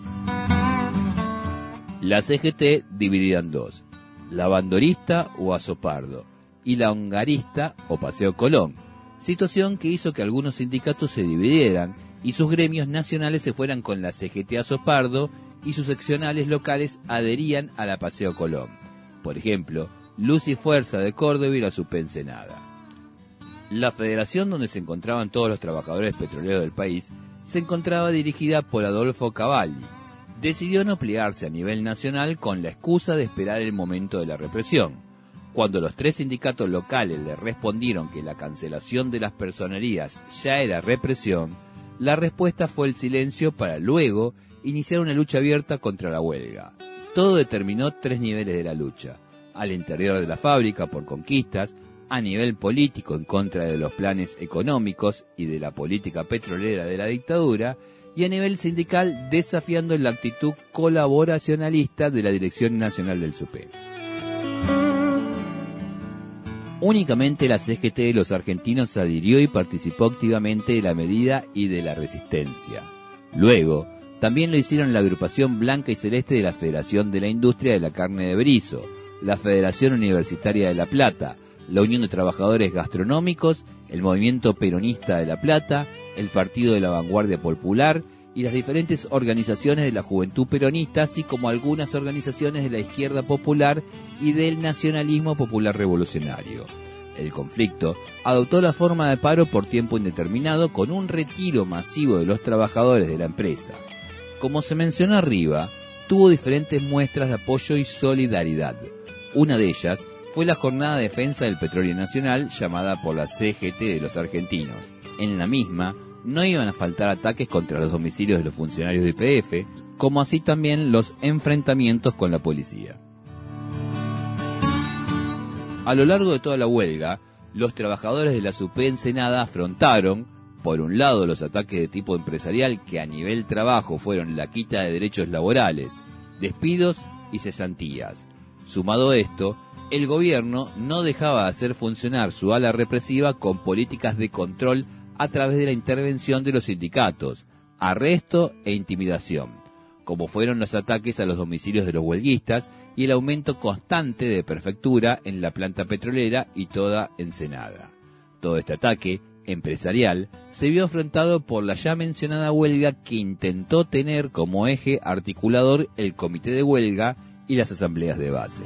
La C G T dividida en dos, la bandorista o Azopardo y la hongarista o Paseo Colón, situación que hizo que algunos sindicatos se dividieran y sus gremios nacionales se fueran con la C G T Azopardo y sus seccionales locales adherían a la Paseo Colón. Por ejemplo, Luz y Fuerza de Córdoba y la S U P E Ensenada. La federación donde se encontraban todos los trabajadores petroleros del país se encontraba dirigida por Adolfo Cavalli. Decidió no plegarse a nivel nacional con la excusa de esperar el momento de la represión. Cuando los tres sindicatos locales le respondieron que la cancelación de las personerías ya era represión, la respuesta fue el silencio para luego iniciar una lucha abierta contra la huelga. Todo determinó tres niveles de la lucha: al interior de la fábrica por conquistas, a nivel político en contra de los planes económicos y de la política petrolera de la dictadura, y a nivel sindical desafiando la actitud colaboracionalista de la Dirección Nacional del S U P E. Únicamente la C G T de los argentinos se adhirió y participó activamente de la medida y de la resistencia. Luego, también lo hicieron la agrupación blanca y celeste de la Federación de la Industria de la Carne de Berizo, la Federación Universitaria de La Plata, la Unión de Trabajadores Gastronómicos, el Movimiento Peronista de La Plata, el Partido de la Vanguardia Popular y las diferentes organizaciones de la Juventud Peronista, así como algunas organizaciones de la Izquierda Popular y del Nacionalismo Popular Revolucionario. El conflicto adoptó la forma de paro por tiempo indeterminado con un retiro masivo de los trabajadores de la empresa. Como se mencionó arriba, tuvo diferentes muestras de apoyo y solidaridad. Una de ellas fue la Jornada de Defensa del Petróleo Nacional, llamada por la C G T de los argentinos. En la misma, no iban a faltar ataques contra los domicilios de los funcionarios de Y P F, como así también los enfrentamientos con la policía. A lo largo de toda la huelga, los trabajadores de la SUPE Ensenada afrontaron, por un lado, los ataques de tipo empresarial que a nivel trabajo fueron la quita de derechos laborales, despidos y cesantías. Sumado a esto, el gobierno no dejaba de hacer funcionar su ala represiva con políticas de control a través de la intervención de los sindicatos, arresto e intimidación, como fueron los ataques a los domicilios de los huelguistas y el aumento constante de prefectura en la planta petrolera y toda Ensenada. Todo este ataque empresarial se vio afrontado por la ya mencionada huelga que intentó tener como eje articulador el comité de huelga y las asambleas de base.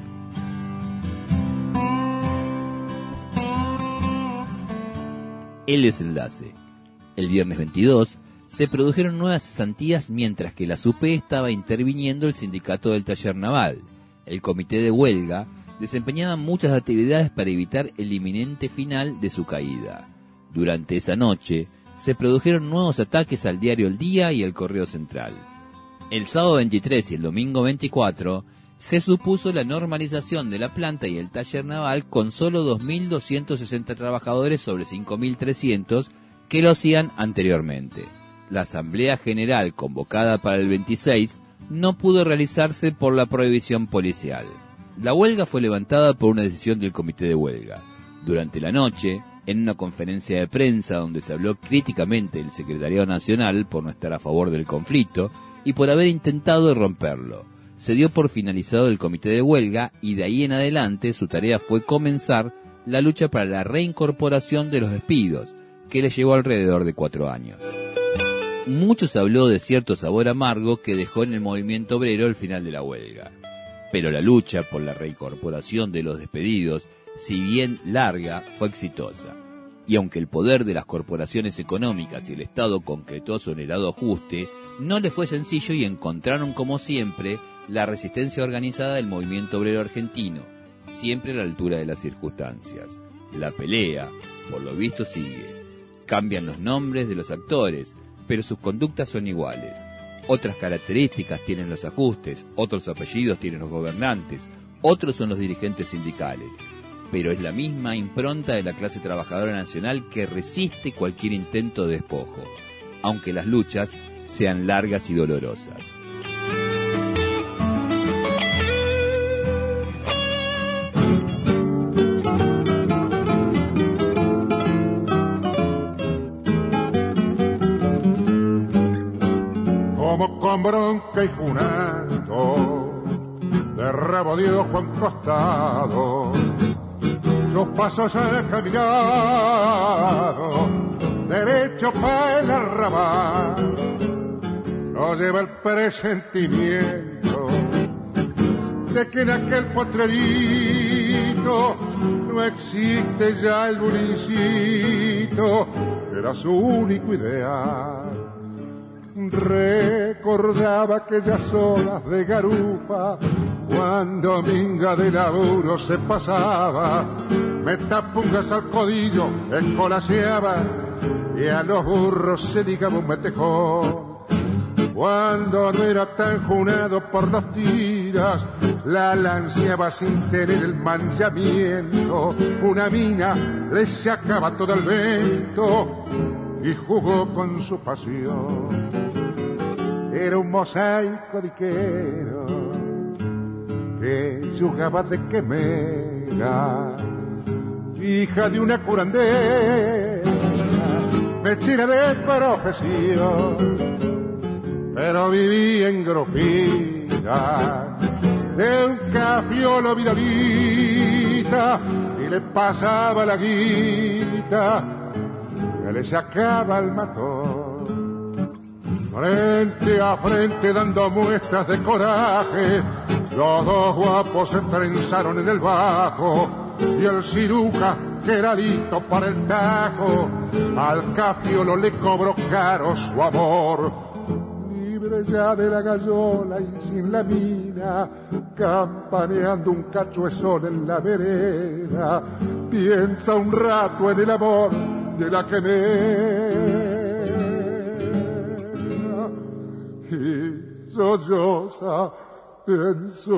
El desenlace. El viernes veintidós se produjeron nuevas cesantías mientras que la SUPE estaba interviniendo el sindicato del taller naval. El comité de huelga desempeñaba muchas actividades para evitar el inminente final de su caída. Durante esa noche se produjeron nuevos ataques al diario El Día y al Correo Central. El sábado veintitrés y el domingo veinticuatro se supuso la normalización de la planta y el taller naval con solo dos mil doscientos sesenta trabajadores sobre cinco mil trescientos que lo hacían anteriormente. La Asamblea General convocada para el veintiséis no pudo realizarse por la prohibición policial. La huelga fue levantada por una decisión del comité de huelga. Durante la noche, en una conferencia de prensa donde se habló críticamente del Secretariado Nacional por no estar a favor del conflicto y por haber intentado romperlo, se dio por finalizado el comité de huelga y de ahí en adelante su tarea fue comenzar la lucha para la reincorporación de los despidos, que le llevó alrededor de cuatro años. Mucho se habló de cierto sabor amargo que dejó en el movimiento obrero el final de la huelga. Pero la lucha por la reincorporación de los despedidos, si bien larga, fue exitosa. Y aunque el poder de las corporaciones económicas y el Estado concretó su anhelado ajuste, no le fue sencillo y encontraron, como siempre, la resistencia organizada del movimiento obrero argentino, siempre a la altura de las circunstancias. La pelea, por lo visto, sigue. Cambian los nombres de los actores, pero sus conductas son iguales. Otras características tienen los ajustes, otros apellidos tienen los gobernantes, otros son los dirigentes sindicales. Pero es la misma impronta de la clase trabajadora nacional que resiste cualquier intento de despojo, aunque las luchas sean largas y dolorosas. Como con bronca y junando, de rabo de ojo en costado, sus pasos han caminado, derecho para el arrabal, nos lleva el presentimiento de que en aquel potrerito no existe ya el bulincito, era su único ideal. Recordaba aquellas horas de garufa, cuando minga de laburo se pasaba, metapungas al codillo, escolaseaba, y a los burros se digaba un metejón. Cuando no era tan junado por los tiras, la lanceaba sin tener el manchamiento, una mina le sacaba todo el vento y jugó con su pasión. Era un mosaico diquero que jugaba de quemera hija de una curandera, mechera de profesión, pero vivía en Gropina, de un cafiolo vidalita, y le pasaba la guita, que le sacaba el matón. Frente a frente dando muestras de coraje, los dos guapos se trenzaron en el bajo, y el ciruja, que era listo para el tajo, al cafiolo le cobró caro su amor. Libre ya de la gallola y sin la mina, campaneando un cacho de sol en la vereda, piensa un rato en el amor de la que me y solloza en su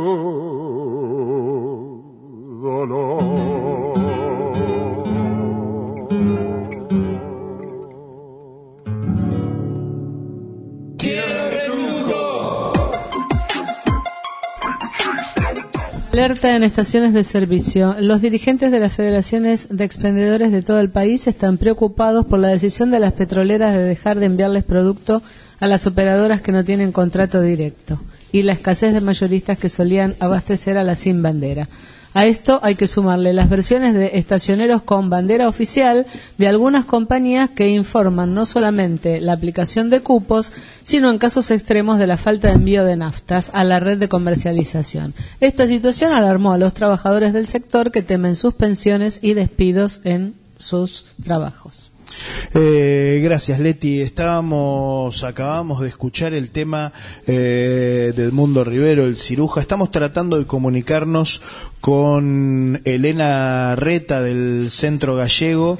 dolor. Alerta en estaciones de servicio. Los dirigentes de las federaciones de expendedores de todo el país están preocupados por la decisión de las petroleras de dejar de enviarles producto a las operadoras que no tienen contrato directo y la escasez de mayoristas que solían abastecer a la sin bandera. A esto hay que sumarle las versiones de estacioneros con bandera oficial de algunas compañías que informan no solamente la aplicación de cupos, sino en casos extremos de la falta de envío de naftas a la red de comercialización. Esta situación alarmó a los trabajadores del sector que temen suspensiones y despidos en sus trabajos. Eh, gracias, Leti. Estábamos, acabamos de escuchar el tema eh, de Edmundo Rivero, el ciruja. Estamos tratando de comunicarnos con Elena Reta del Centro Gallego.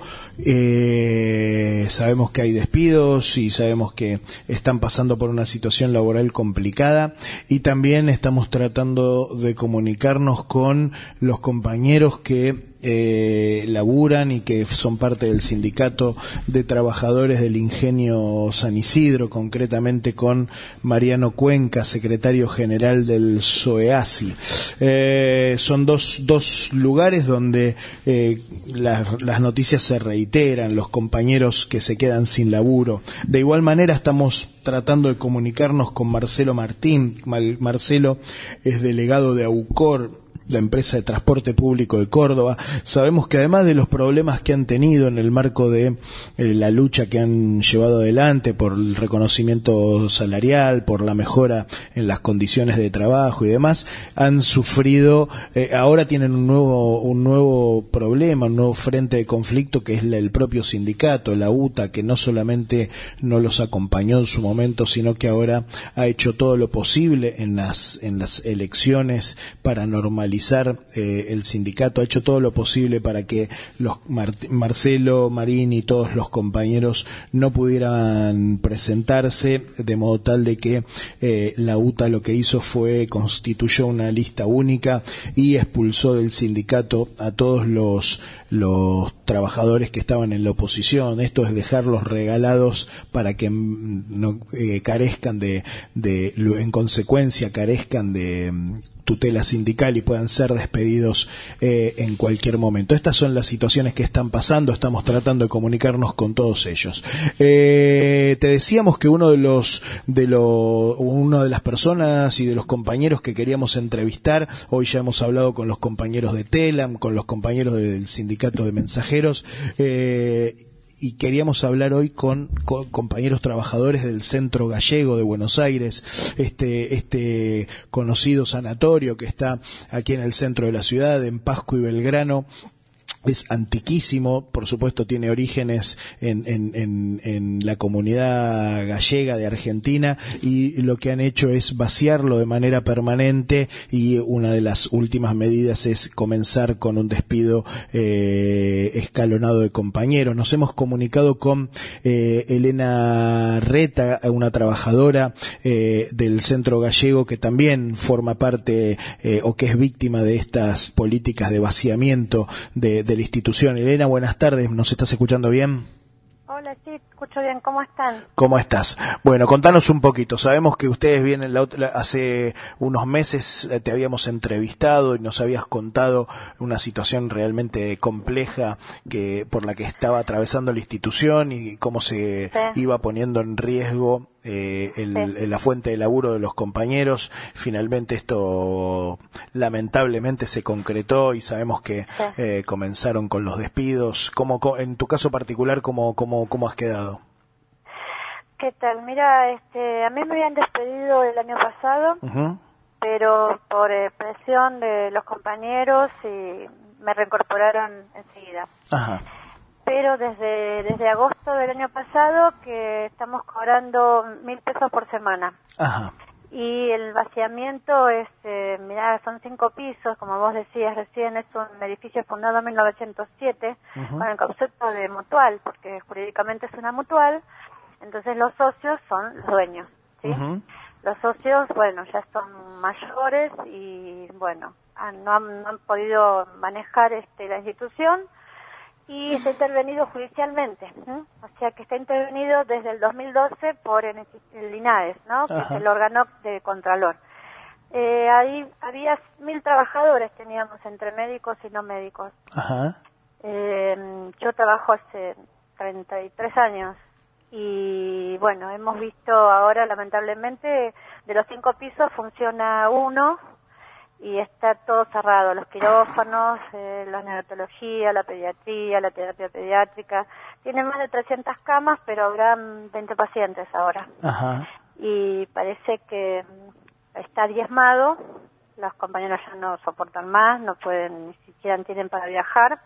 Eh, sabemos que hay despidos y sabemos que están pasando por una situación laboral complicada, y también estamos tratando de comunicarnos con los compañeros que eh, laburan y que son parte del sindicato de trabajadores del Ingenio San Isidro, concretamente con Mariano Cuenca, secretario general del SOEASI. Eh, son dos, dos lugares donde eh, las, las noticias se reiteran, los compañeros que se quedan sin laburo. De igual manera estamos tratando de comunicarnos con Marcelo Martín. Marcelo es delegado de AUCOR, la empresa de transporte público de Córdoba. Sabemos que además de los problemas que han tenido en el marco de eh, la lucha que han llevado adelante por el reconocimiento salarial, por la mejora en las condiciones de trabajo y demás, han sufrido, eh, ahora tienen un nuevo un nuevo problema, un nuevo frente de conflicto, que es la, el propio sindicato, la UTA, que no solamente no los acompañó en su momento, sino que ahora ha hecho todo lo posible en las en las elecciones para normalizar Eh, el sindicato, ha hecho todo lo posible para que los Mar- Marcelo, Marín y todos los compañeros no pudieran presentarse, de modo tal de que eh, la UTA lo que hizo fue constituyó una lista única y expulsó del sindicato a todos los los trabajadores que estaban en la oposición. Esto es dejarlos regalados para que no eh, carezcan de, de en consecuencia carezcan de tutela sindical y puedan ser despedidos eh, en cualquier momento. Estas son las situaciones que están pasando, estamos tratando de comunicarnos con todos ellos. Eh, te decíamos que uno de los de lo, uno de las personas y de los compañeros que queríamos entrevistar, hoy ya hemos hablado con los compañeros de Telam, con los compañeros del sindicato de mensajeros, eh, y queríamos hablar hoy con, con compañeros trabajadores del Centro Gallego de Buenos Aires, este este conocido sanatorio que está aquí en el centro de la ciudad, en Pasco y Belgrano. Es antiquísimo, por supuesto tiene orígenes en, en, en, en la comunidad gallega de Argentina, y lo que han hecho es vaciarlo de manera permanente, y una de las últimas medidas es comenzar con un despido eh, escalonado de compañeros. Nos hemos comunicado con eh, Elena Reta, una trabajadora eh, del Centro Gallego que también forma parte eh, o que es víctima de estas políticas de vaciamiento de, de la institución. Elena, buenas tardes, ¿nos estás escuchando bien? Hola, sí, escucho bien. ¿Cómo están? ¿Cómo estás? Bueno, contanos un poquito. Sabemos que ustedes vienen, la, la, hace unos meses eh, te habíamos entrevistado y nos habías contado una situación realmente compleja que por la que estaba atravesando la institución y cómo se sí. iba poniendo en riesgo eh, el, sí. la fuente de laburo de los compañeros. Finalmente esto lamentablemente se concretó y sabemos que sí. eh, comenzaron con los despidos. ¿Cómo, en tu caso particular, cómo, cómo, cómo has quedado? ¿Qué tal? Mira, este, a mí me habían despedido el año pasado, uh-huh. pero por eh, presión de los compañeros y me reincorporaron enseguida. Ajá. Pero desde desde agosto del año pasado que estamos cobrando mil pesos por semana. Ajá. Y el vaciamiento es, eh, mirá, son cinco pisos, como vos decías recién, es un edificio fundado en mil novecientos siete, uh-huh. con el concepto de mutual, porque jurídicamente es una mutual. Entonces los socios son los dueños, ¿sí? Uh-huh. Los socios, bueno, ya son mayores y, bueno, han, no, han, no han podido manejar este, la institución y está intervenido judicialmente, ¿eh? O sea que está intervenido desde el dos mil doce por el, el INAES, ¿no? Que es el órgano de Contralor. Eh, ahí había mil trabajadores, teníamos entre médicos y no médicos. Ajá. Eh, yo trabajo hace treinta y tres años. Y bueno, hemos visto ahora lamentablemente de los cinco pisos funciona uno y está todo cerrado, los quirófanos, eh, la neonatología, la pediatría, la terapia pediátrica, tienen más de trescientas camas pero habrán veinte pacientes ahora. Ajá. Y parece que está diezmado, los compañeros ya no soportan más, no pueden, ni siquiera tienen para viajar.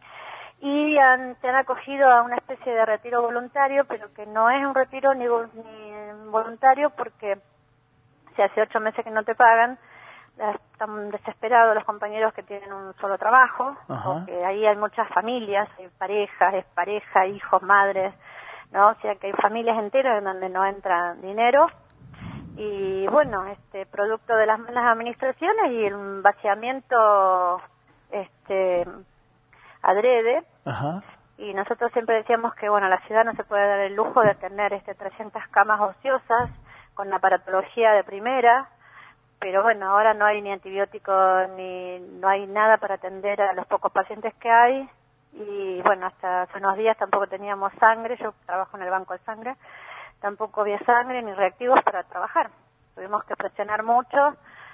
Y han, se han acogido a una especie de retiro voluntario, pero que no es un retiro ni, ni voluntario porque si hace ocho meses que no te pagan, están desesperados los compañeros que tienen un solo trabajo, ajá. porque ahí hay muchas familias, hay parejas, es pareja, hijos, madres, ¿no? O sea que hay familias enteras en donde no entra dinero. Y bueno, este producto de las malas administraciones y el vaciamiento este adrede. Ajá. Y nosotros siempre decíamos que bueno, la ciudad no se puede dar el lujo de tener este trescientas camas ociosas con aparatología de primera, pero bueno, ahora no hay ni antibióticos ni no hay nada para atender a los pocos pacientes que hay y bueno, hasta hace unos días tampoco teníamos sangre, yo trabajo en el banco de sangre, tampoco había sangre ni reactivos para trabajar, tuvimos que presionar mucho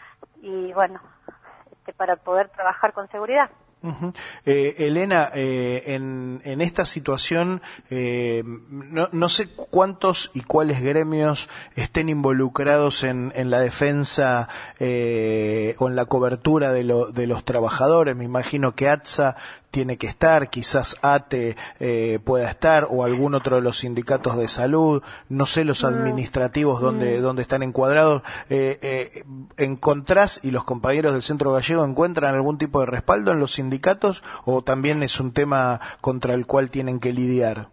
y bueno, este, para poder trabajar con seguridad. Uh-huh. Eh, Elena, eh, en, en esta situación, eh, no, no sé cuántos y cuáles gremios estén involucrados en, en la defensa eh, o en la cobertura de, lo, de los trabajadores. Me imagino que ATSA tiene que estar, quizás ATE eh, pueda estar, o algún otro de los sindicatos de salud, no sé los administrativos donde, mm. donde están encuadrados. Eh, eh, ¿Encontrás y los compañeros del Centro Gallego encuentran algún tipo de respaldo en los sindicatos o también es un tema contra el cual tienen que lidiar?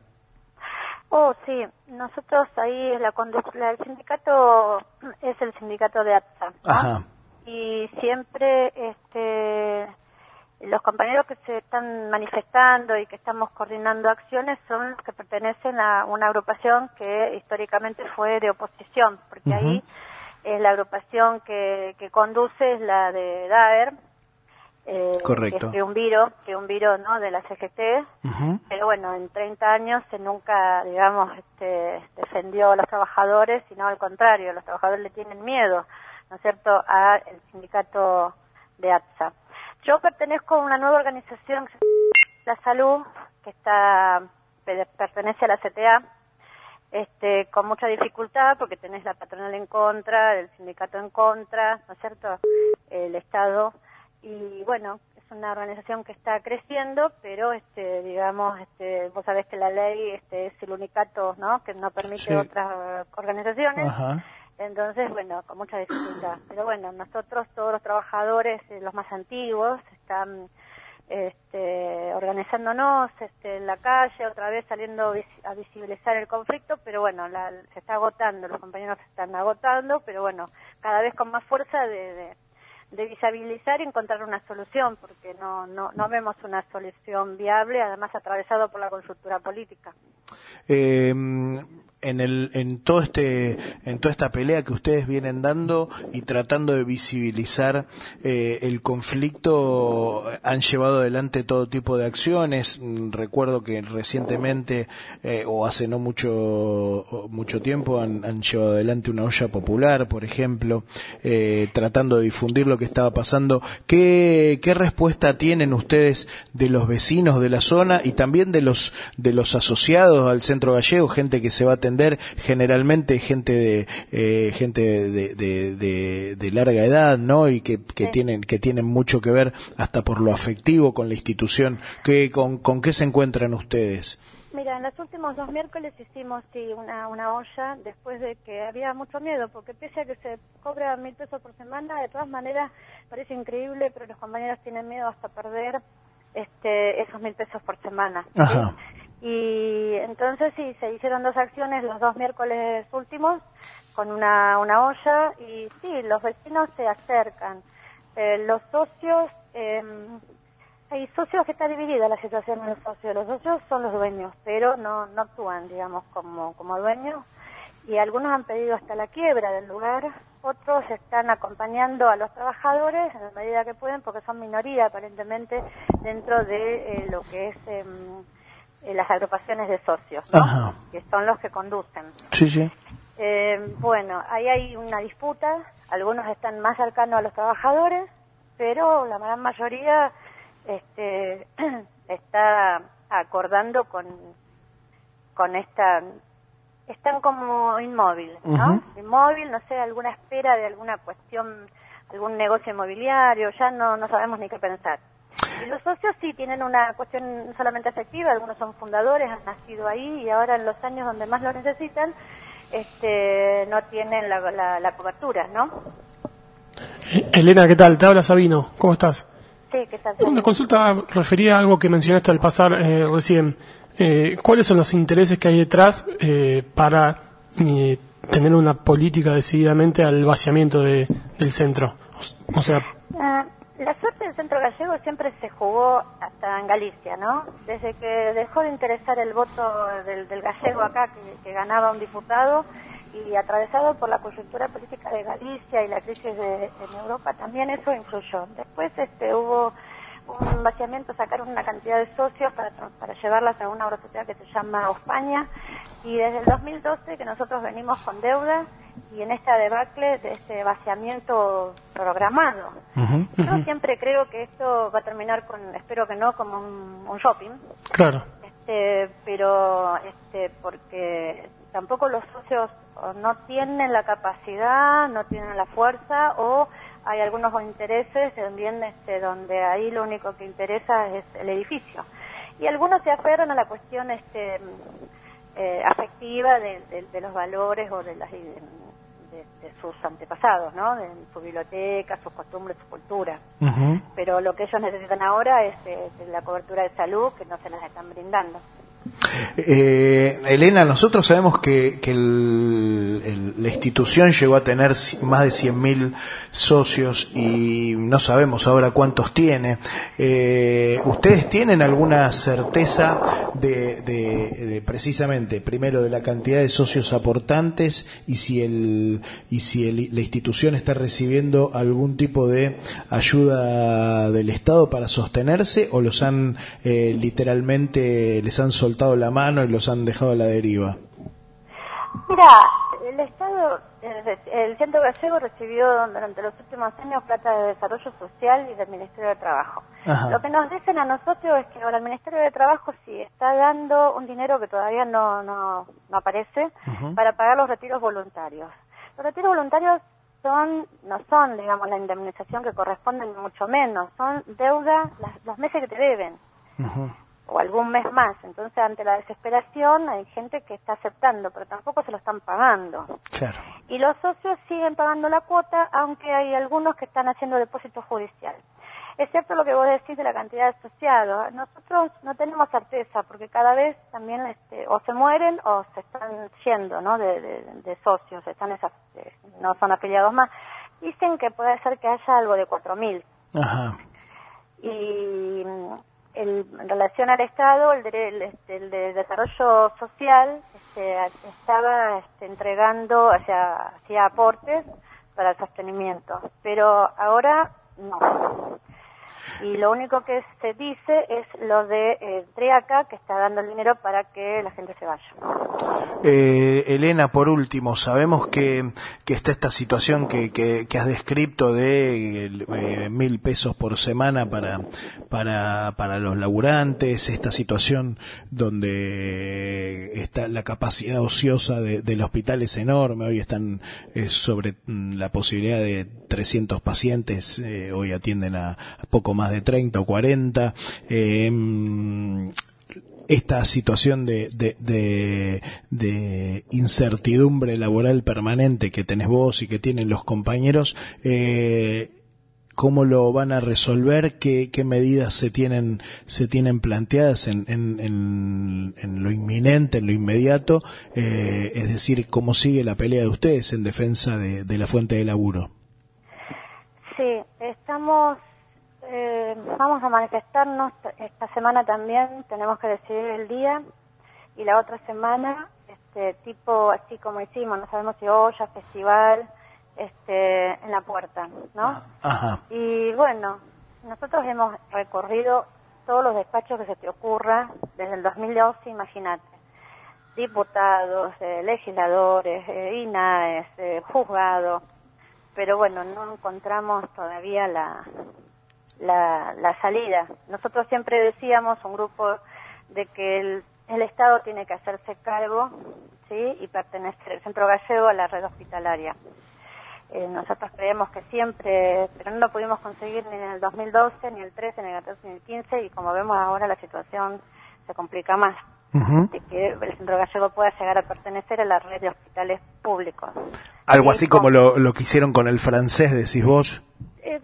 Oh, sí, nosotros ahí la conducta, el sindicato es el sindicato de ATSA, ¿no? Ajá. Y siempre este los compañeros que se están manifestando y que estamos coordinando acciones son los que pertenecen a una agrupación que históricamente fue de oposición, porque uh-huh. ahí es la agrupación que, que conduce es la de DAER, eh, correcto. Que es Triunviro, Triunviro, ¿no? De la C G T, uh-huh. pero bueno, en treinta años se nunca, digamos, este, defendió a los trabajadores, sino al contrario, los trabajadores le tienen miedo, ¿no es cierto?, al sindicato de ATSA. Yo pertenezco a una nueva organización, la salud, que está pertenece a la C T A, este, con mucha dificultad porque tenés la patronal en contra, el sindicato en contra, ¿no es cierto?, el Estado, y bueno, es una organización que está creciendo, pero este, digamos, este, vos sabés que la ley este, es el unicato, ¿no?, que no permite sí. otras organizaciones. Ajá. Entonces, bueno, con mucha dificultad. Pero bueno, nosotros, todos los trabajadores, eh, los más antiguos, están este, organizándonos este, en la calle, otra vez saliendo a visibilizar el conflicto, pero bueno, la, se está agotando, los compañeros se están agotando, pero bueno, cada vez con más fuerza de, de, de visibilizar y encontrar una solución, porque no, no, no vemos una solución viable, además atravesado por la coyuntura política. Eh, en el en todo este en toda esta pelea que ustedes vienen dando y tratando de visibilizar eh, el conflicto, han llevado adelante todo tipo de acciones. Recuerdo que recientemente eh, o hace no mucho mucho tiempo han, han llevado adelante una olla popular, por ejemplo, eh, tratando de difundir lo que estaba pasando. ¿Qué, qué respuesta tienen ustedes de los vecinos de la zona y también de los de los asociados al Centro Gallego, gente que se va a atender, generalmente gente de eh, gente de, de, de, de larga edad, ¿no? Y que, que sí. tienen que tienen mucho que ver hasta por lo afectivo con la institución? ¿Qué, con, con qué se encuentran ustedes? Mira, en los últimos dos miércoles hicimos sí una, una olla, después de que había mucho miedo, porque pese a que se cobra mil pesos por semana, de todas maneras parece increíble, pero los compañeros tienen miedo hasta perder este esos mil pesos por semana. Ajá. ¿Sí? Y entonces sí, se hicieron dos acciones los dos miércoles últimos con una, una olla y sí, los vecinos se acercan. Eh, los socios, eh, hay socios que está dividida la situación en los socios. Los socios son los dueños, pero no, no actúan, digamos, como, como dueños. Y algunos han pedido hasta la quiebra del lugar, otros están acompañando a los trabajadores en la medida que pueden, porque son minoría aparentemente dentro de eh, lo que es... Eh, las agrupaciones de socios, ¿no? Ajá. Que son los que conducen. Sí, sí. Eh, bueno, ahí hay una disputa, algunos están más cercanos a los trabajadores, pero la gran mayoría este, está acordando con, con esta... Están como inmóviles, ¿no? Uh-huh. Inmóvil, no sé, alguna espera de alguna cuestión, algún negocio inmobiliario, ya no, no sabemos ni qué pensar. Y los socios sí tienen una cuestión solamente afectiva, algunos son fundadores, han nacido ahí y ahora en los años donde más lo necesitan, este, no tienen la, la, la cobertura, ¿no? Eh, Elena, ¿qué tal? Te habla Sabino, ¿cómo estás? Sí, ¿qué tal? Una consulta referida a algo que mencionaste al pasar eh, recién. Eh, ¿Cuáles son los intereses que hay detrás eh, para eh, tener una política decididamente al vaciamiento de, del centro? O sea... Uh, La suerte del Centro Gallego siempre se jugó hasta en Galicia, ¿no? Desde que dejó de interesar el voto del, del gallego acá, que, que ganaba un diputado, y atravesado por la coyuntura política de Galicia y la crisis de, en Europa, también eso influyó. Después este, hubo un vaciamiento, sacaron una cantidad de socios para, para llevarlas a una sociedad que se llama España, y desde el dos mil doce que nosotros venimos con deuda, y en esta debacle de este vaciamiento programado. Uh-huh, uh-huh. Yo siempre creo que esto va a terminar con, espero que no, como un, un shopping. Claro. Este, pero este, porque tampoco los socios no tienen la capacidad, no tienen la fuerza, o hay algunos intereses también este, donde ahí lo único que interesa es el edificio. Y algunos se aferran a la cuestión este eh, afectiva de, de, de los valores o de las de, de, de sus antepasados, ¿no? De su biblioteca, sus costumbres, su cultura. Uh-huh. Pero lo que ellos necesitan ahora es, es la cobertura de salud, que no se las están brindando. Eh, Elena, nosotros sabemos que, que el, el, la institución llegó a tener más de cien mil socios y no sabemos ahora cuántos tiene. Eh, ¿Ustedes tienen alguna certeza de, de, de precisamente, primero, de la cantidad de socios aportantes y si el y si el, la institución está recibiendo algún tipo de ayuda del Estado para sostenerse, o los han eh, literalmente les han soltado la mano y los han dejado a la deriva? Mira, el Estado, el Centro Gallego recibió durante los últimos años plata de Desarrollo Social y del Ministerio de Trabajo. Ajá. Lo que nos dicen a nosotros es que ahora el Ministerio de Trabajo sí está dando un dinero que todavía no, no, no aparece, uh-huh, para pagar los retiros voluntarios. Los retiros voluntarios son no son, digamos, la indemnización que corresponde, ni mucho menos, son deuda, las, los meses que te deben. Uh-huh. O algún mes más. Entonces, ante la desesperación, hay gente que está aceptando, pero tampoco se lo están pagando. Claro. Y los socios siguen pagando la cuota, aunque hay algunos que están haciendo depósito judicial. Es cierto lo que vos decís de la cantidad de asociados. Nosotros no tenemos certeza, porque cada vez también este, o se mueren o se están yendo, ¿no? De, de, de socios, están esas, eh, no son afiliados más. Dicen que puede ser que haya algo de cuatro mil. Ajá. Y el, en relación al Estado, el de, el, el de Desarrollo Social este, estaba este, entregando, hacia, hacía aportes para el sostenimiento, pero ahora no. Y lo único que se dice es lo de eh, Triaca, que está dando el dinero para que la gente se vaya. Eh, Elena, por último, sabemos que, que está esta situación que, que, que has descrito de eh, mil pesos por semana para, para, para los laburantes, esta situación donde está la capacidad ociosa de, del hospital es enorme, hoy están eh, sobre la posibilidad de trescientos pacientes, eh, hoy atienden a, a poco más de treinta o cuarenta, eh, esta situación de, de, de, de incertidumbre laboral permanente que tenés vos y que tienen los compañeros, eh, ¿cómo lo van a resolver? ¿Qué, qué medidas se tienen se tienen planteadas en, en, en, en lo inminente, en lo inmediato? Eh, es decir, ¿cómo sigue la pelea de ustedes en defensa de, de la fuente de laburo? Sí, estamos... Eh, vamos a manifestarnos esta semana también, tenemos que decidir el día, y la otra semana, este tipo así como hicimos, no sabemos si olla, festival, este en la puerta, ¿no? Ajá. Y bueno, nosotros hemos recorrido todos los despachos que se te ocurra desde el dos mil doce, imagínate, diputados, eh, legisladores, eh, I N A E S, eh, juzgados, pero bueno, no encontramos todavía la... La, la salida. Nosotros siempre decíamos, un grupo, de que el, el Estado tiene que hacerse cargo, ¿sí? Y pertenecer el Centro Gallego a la red hospitalaria. Eh, nosotros creemos que siempre, pero no lo pudimos conseguir ni en el dos mil doce, ni el trece, ni el catorce, ni el quince, y como vemos ahora la situación se complica más. Uh-huh. De que el Centro Gallego pueda llegar a pertenecer a la red de hospitales públicos. Algo así como lo, lo que hicieron con el francés, decís vos. Eh,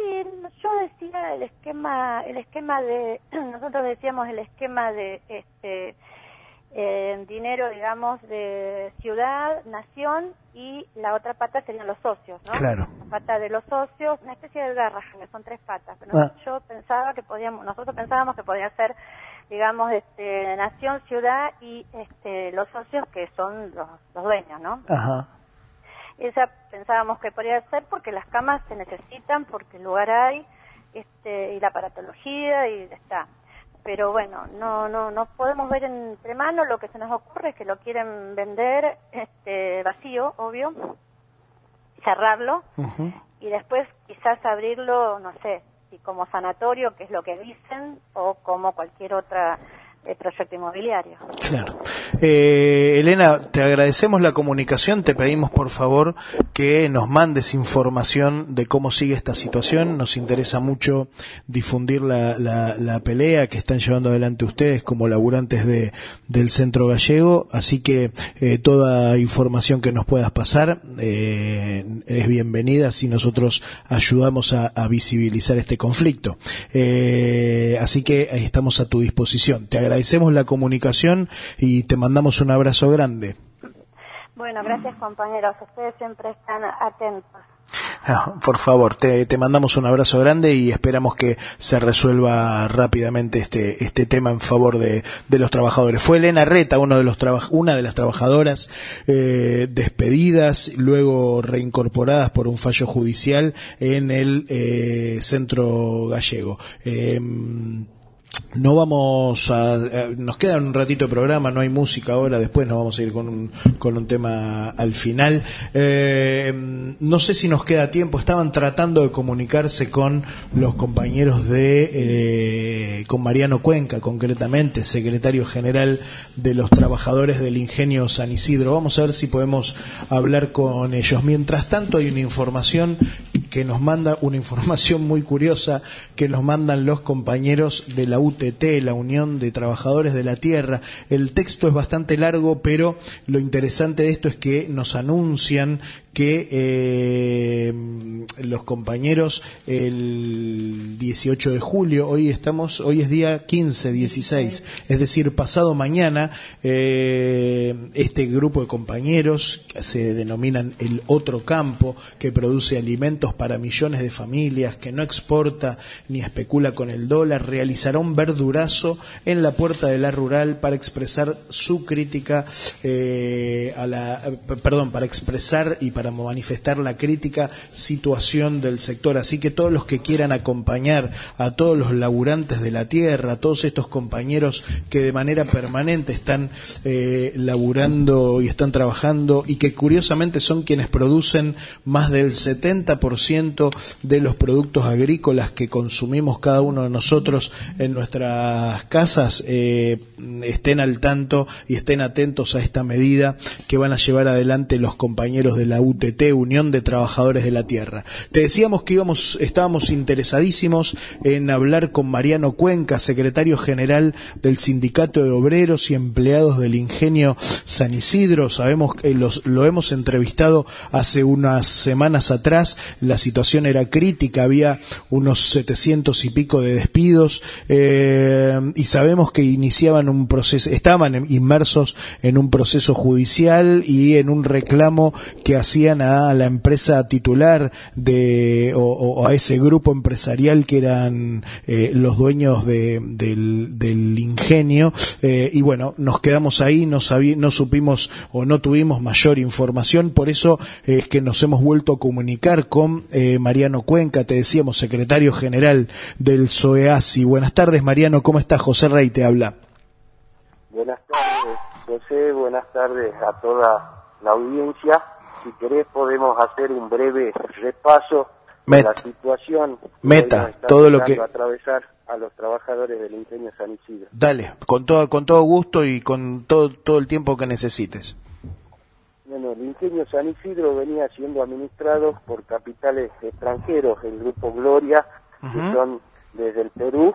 Yo decía el esquema, el esquema de, nosotros decíamos el esquema de este eh, dinero, digamos, de ciudad, nación, y la otra pata serían los socios, ¿no? Claro. La pata de los socios, una especie de garraje, que son tres patas. Pero ah. yo pensaba que podíamos, nosotros pensábamos que podía ser, digamos, este, nación, ciudad y este los socios, que son los, los dueños, ¿no? Ajá. Esa pensábamos que podría ser porque las camas se necesitan, porque el lugar hay, este, y la aparatología, y está. Pero bueno, no no no podemos ver entre manos. Lo que se nos ocurre es que lo quieren vender este vacío, obvio, cerrarlo, uh-huh. y después quizás abrirlo, no sé, si como sanatorio, que es lo que dicen, o como cualquier otra eh, proyecto inmobiliario. Claro. Eh, Elena, te agradecemos la comunicación, te pedimos por favor que nos mandes información de cómo sigue esta situación. Nos interesa mucho difundir la, la, la pelea que están llevando adelante ustedes como laburantes de, del Centro Gallego, así que eh, toda información que nos puedas pasar eh, es bienvenida si nosotros ayudamos a, a visibilizar este conflicto. Eh, así que ahí estamos a tu disposición. Te agradecemos la comunicación y te mandamos un abrazo grande. Bueno, gracias compañeros, ustedes siempre están atentos. No, por favor, te, te mandamos un abrazo grande y esperamos que se resuelva rápidamente este este tema en favor de, de los trabajadores. Fue Elena Reta, uno de los traba, una de las trabajadoras eh, despedidas, luego reincorporadas por un fallo judicial en el eh, Centro Gallego. Eh, No vamos a, eh, nos queda un ratito de programa, no hay música ahora, después nos vamos a ir con un, con un tema al final. Eh, no sé si nos queda tiempo, estaban tratando de comunicarse con los compañeros de, eh, con Mariano Cuenca, concretamente, secretario general de los trabajadores del Ingenio San Isidro. Vamos a ver si podemos hablar con ellos. Mientras tanto, hay una información que nos manda, una información muy curiosa que nos mandan los compañeros de la U T T, la Unión de Trabajadores de la Tierra. El texto es bastante largo, pero lo interesante de esto es que nos anuncian que eh, los compañeros el dieciocho de julio, hoy estamos, hoy es día quince, dieciséis, es decir, pasado mañana, eh, este grupo de compañeros que se denominan el Otro Campo, que produce alimentos para millones de familias, que no exporta ni especula con el dólar, realizará un verdurazo en la puerta de la rural para expresar su crítica eh, a la, perdón, para expresar y para manifestar la crítica situación del sector. Así que todos los que quieran acompañar a todos los laburantes de la tierra, a todos estos compañeros que de manera permanente están eh, laburando y están trabajando y que curiosamente son quienes producen más del setenta por ciento de los productos agrícolas que consumimos cada uno de nosotros en nuestras casas, eh, estén al tanto y estén atentos a esta medida que van a llevar adelante los compañeros de la U T T, Unión de Trabajadores de la Tierra. Te decíamos que íbamos, estábamos interesadísimos en hablar con Mariano Cuenca, secretario general del Sindicato de Obreros y Empleados del Ingenio San Isidro. Sabemos que los, lo hemos entrevistado hace unas semanas atrás, la situación era crítica, había unos setecientos y pico de despidos, eh, y sabemos que iniciaban un proceso, estaban inmersos en un proceso judicial y en un reclamo que hacían a la empresa titular de o, o a ese grupo empresarial que eran eh, los dueños de, del, del ingenio, eh, y bueno, nos quedamos ahí, no sabí, no supimos o no tuvimos mayor información, por eso eh, es que nos hemos vuelto a comunicar con eh, Mariano Cuenca, te decíamos, secretario general del SOEASI. Buenas tardes, Mariano, ¿cómo estás? José Rey te habla. Buenas tardes, José, buenas tardes a toda la audiencia. Si querés podemos hacer un breve repaso de la situación Meta, todo lo que atravesar a los trabajadores del ingenio San Isidro. Dale, con todo con todo gusto y con todo todo el tiempo que necesites. Bueno, el ingenio San Isidro venía siendo administrado por capitales extranjeros, el grupo Gloria, uh-huh. que son desde el Perú,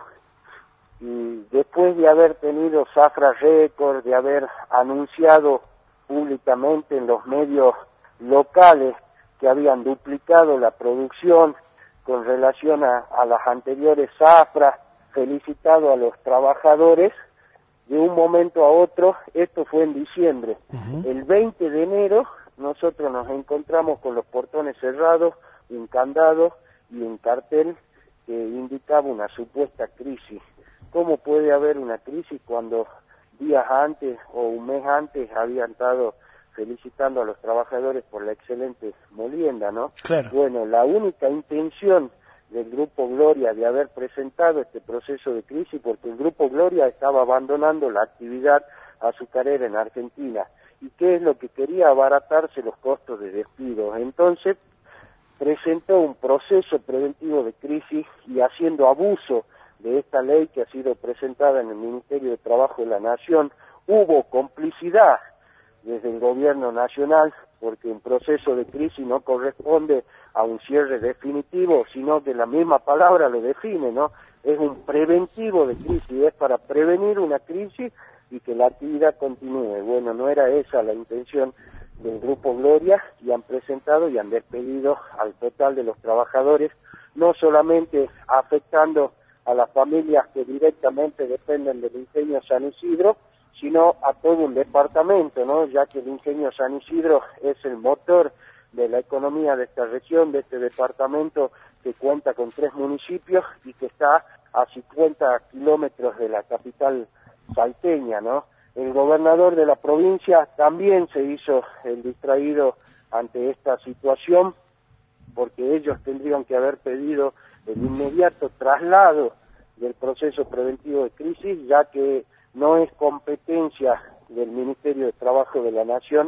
y después de haber tenido Zafra Record, de haber anunciado públicamente en los medios locales que habían duplicado la producción con relación a, a las anteriores Zafra, felicitado a los trabajadores, de un momento a otro, esto fue en diciembre, uh-huh. el veinte de enero nosotros nos encontramos con los portones cerrados, un candado y un cartel que indicaba una supuesta crisis. ¿Cómo puede haber una crisis cuando días antes o un mes antes habían estado felicitando a los trabajadores por la excelente molienda, ¿no? Claro. Bueno, la única intención del Grupo Gloria de haber presentado este proceso de crisis, porque el Grupo Gloria estaba abandonando la actividad azucarera en Argentina. ¿Y qué es lo que quería? Abaratarse los costos de despido. Entonces, presentó un proceso preventivo de crisis y haciendo abuso de esta ley que ha sido presentada en el Ministerio de Trabajo de la Nación, hubo complicidad desde el gobierno nacional, porque un proceso de crisis no corresponde a un cierre definitivo, sino que la misma palabra lo define, ¿no? Es un preventivo de crisis, es para prevenir una crisis y que la actividad continúe. Bueno, no era esa la intención del Grupo Gloria, y han presentado y han despedido al total de los trabajadores, no solamente afectando a las familias que directamente dependen del ingenio San Isidro, sino a todo un departamento, ¿no? Ya que el ingenio San Isidro es el motor de la economía de esta región, de este departamento que cuenta con tres municipios y que está a cincuenta kilómetros de la capital salteña, ¿no? El gobernador de la provincia también se hizo el distraído ante esta situación, porque ellos tendrían que haber pedido el inmediato traslado del proceso preventivo de crisis, ya que no es competencia del Ministerio de Trabajo de la Nación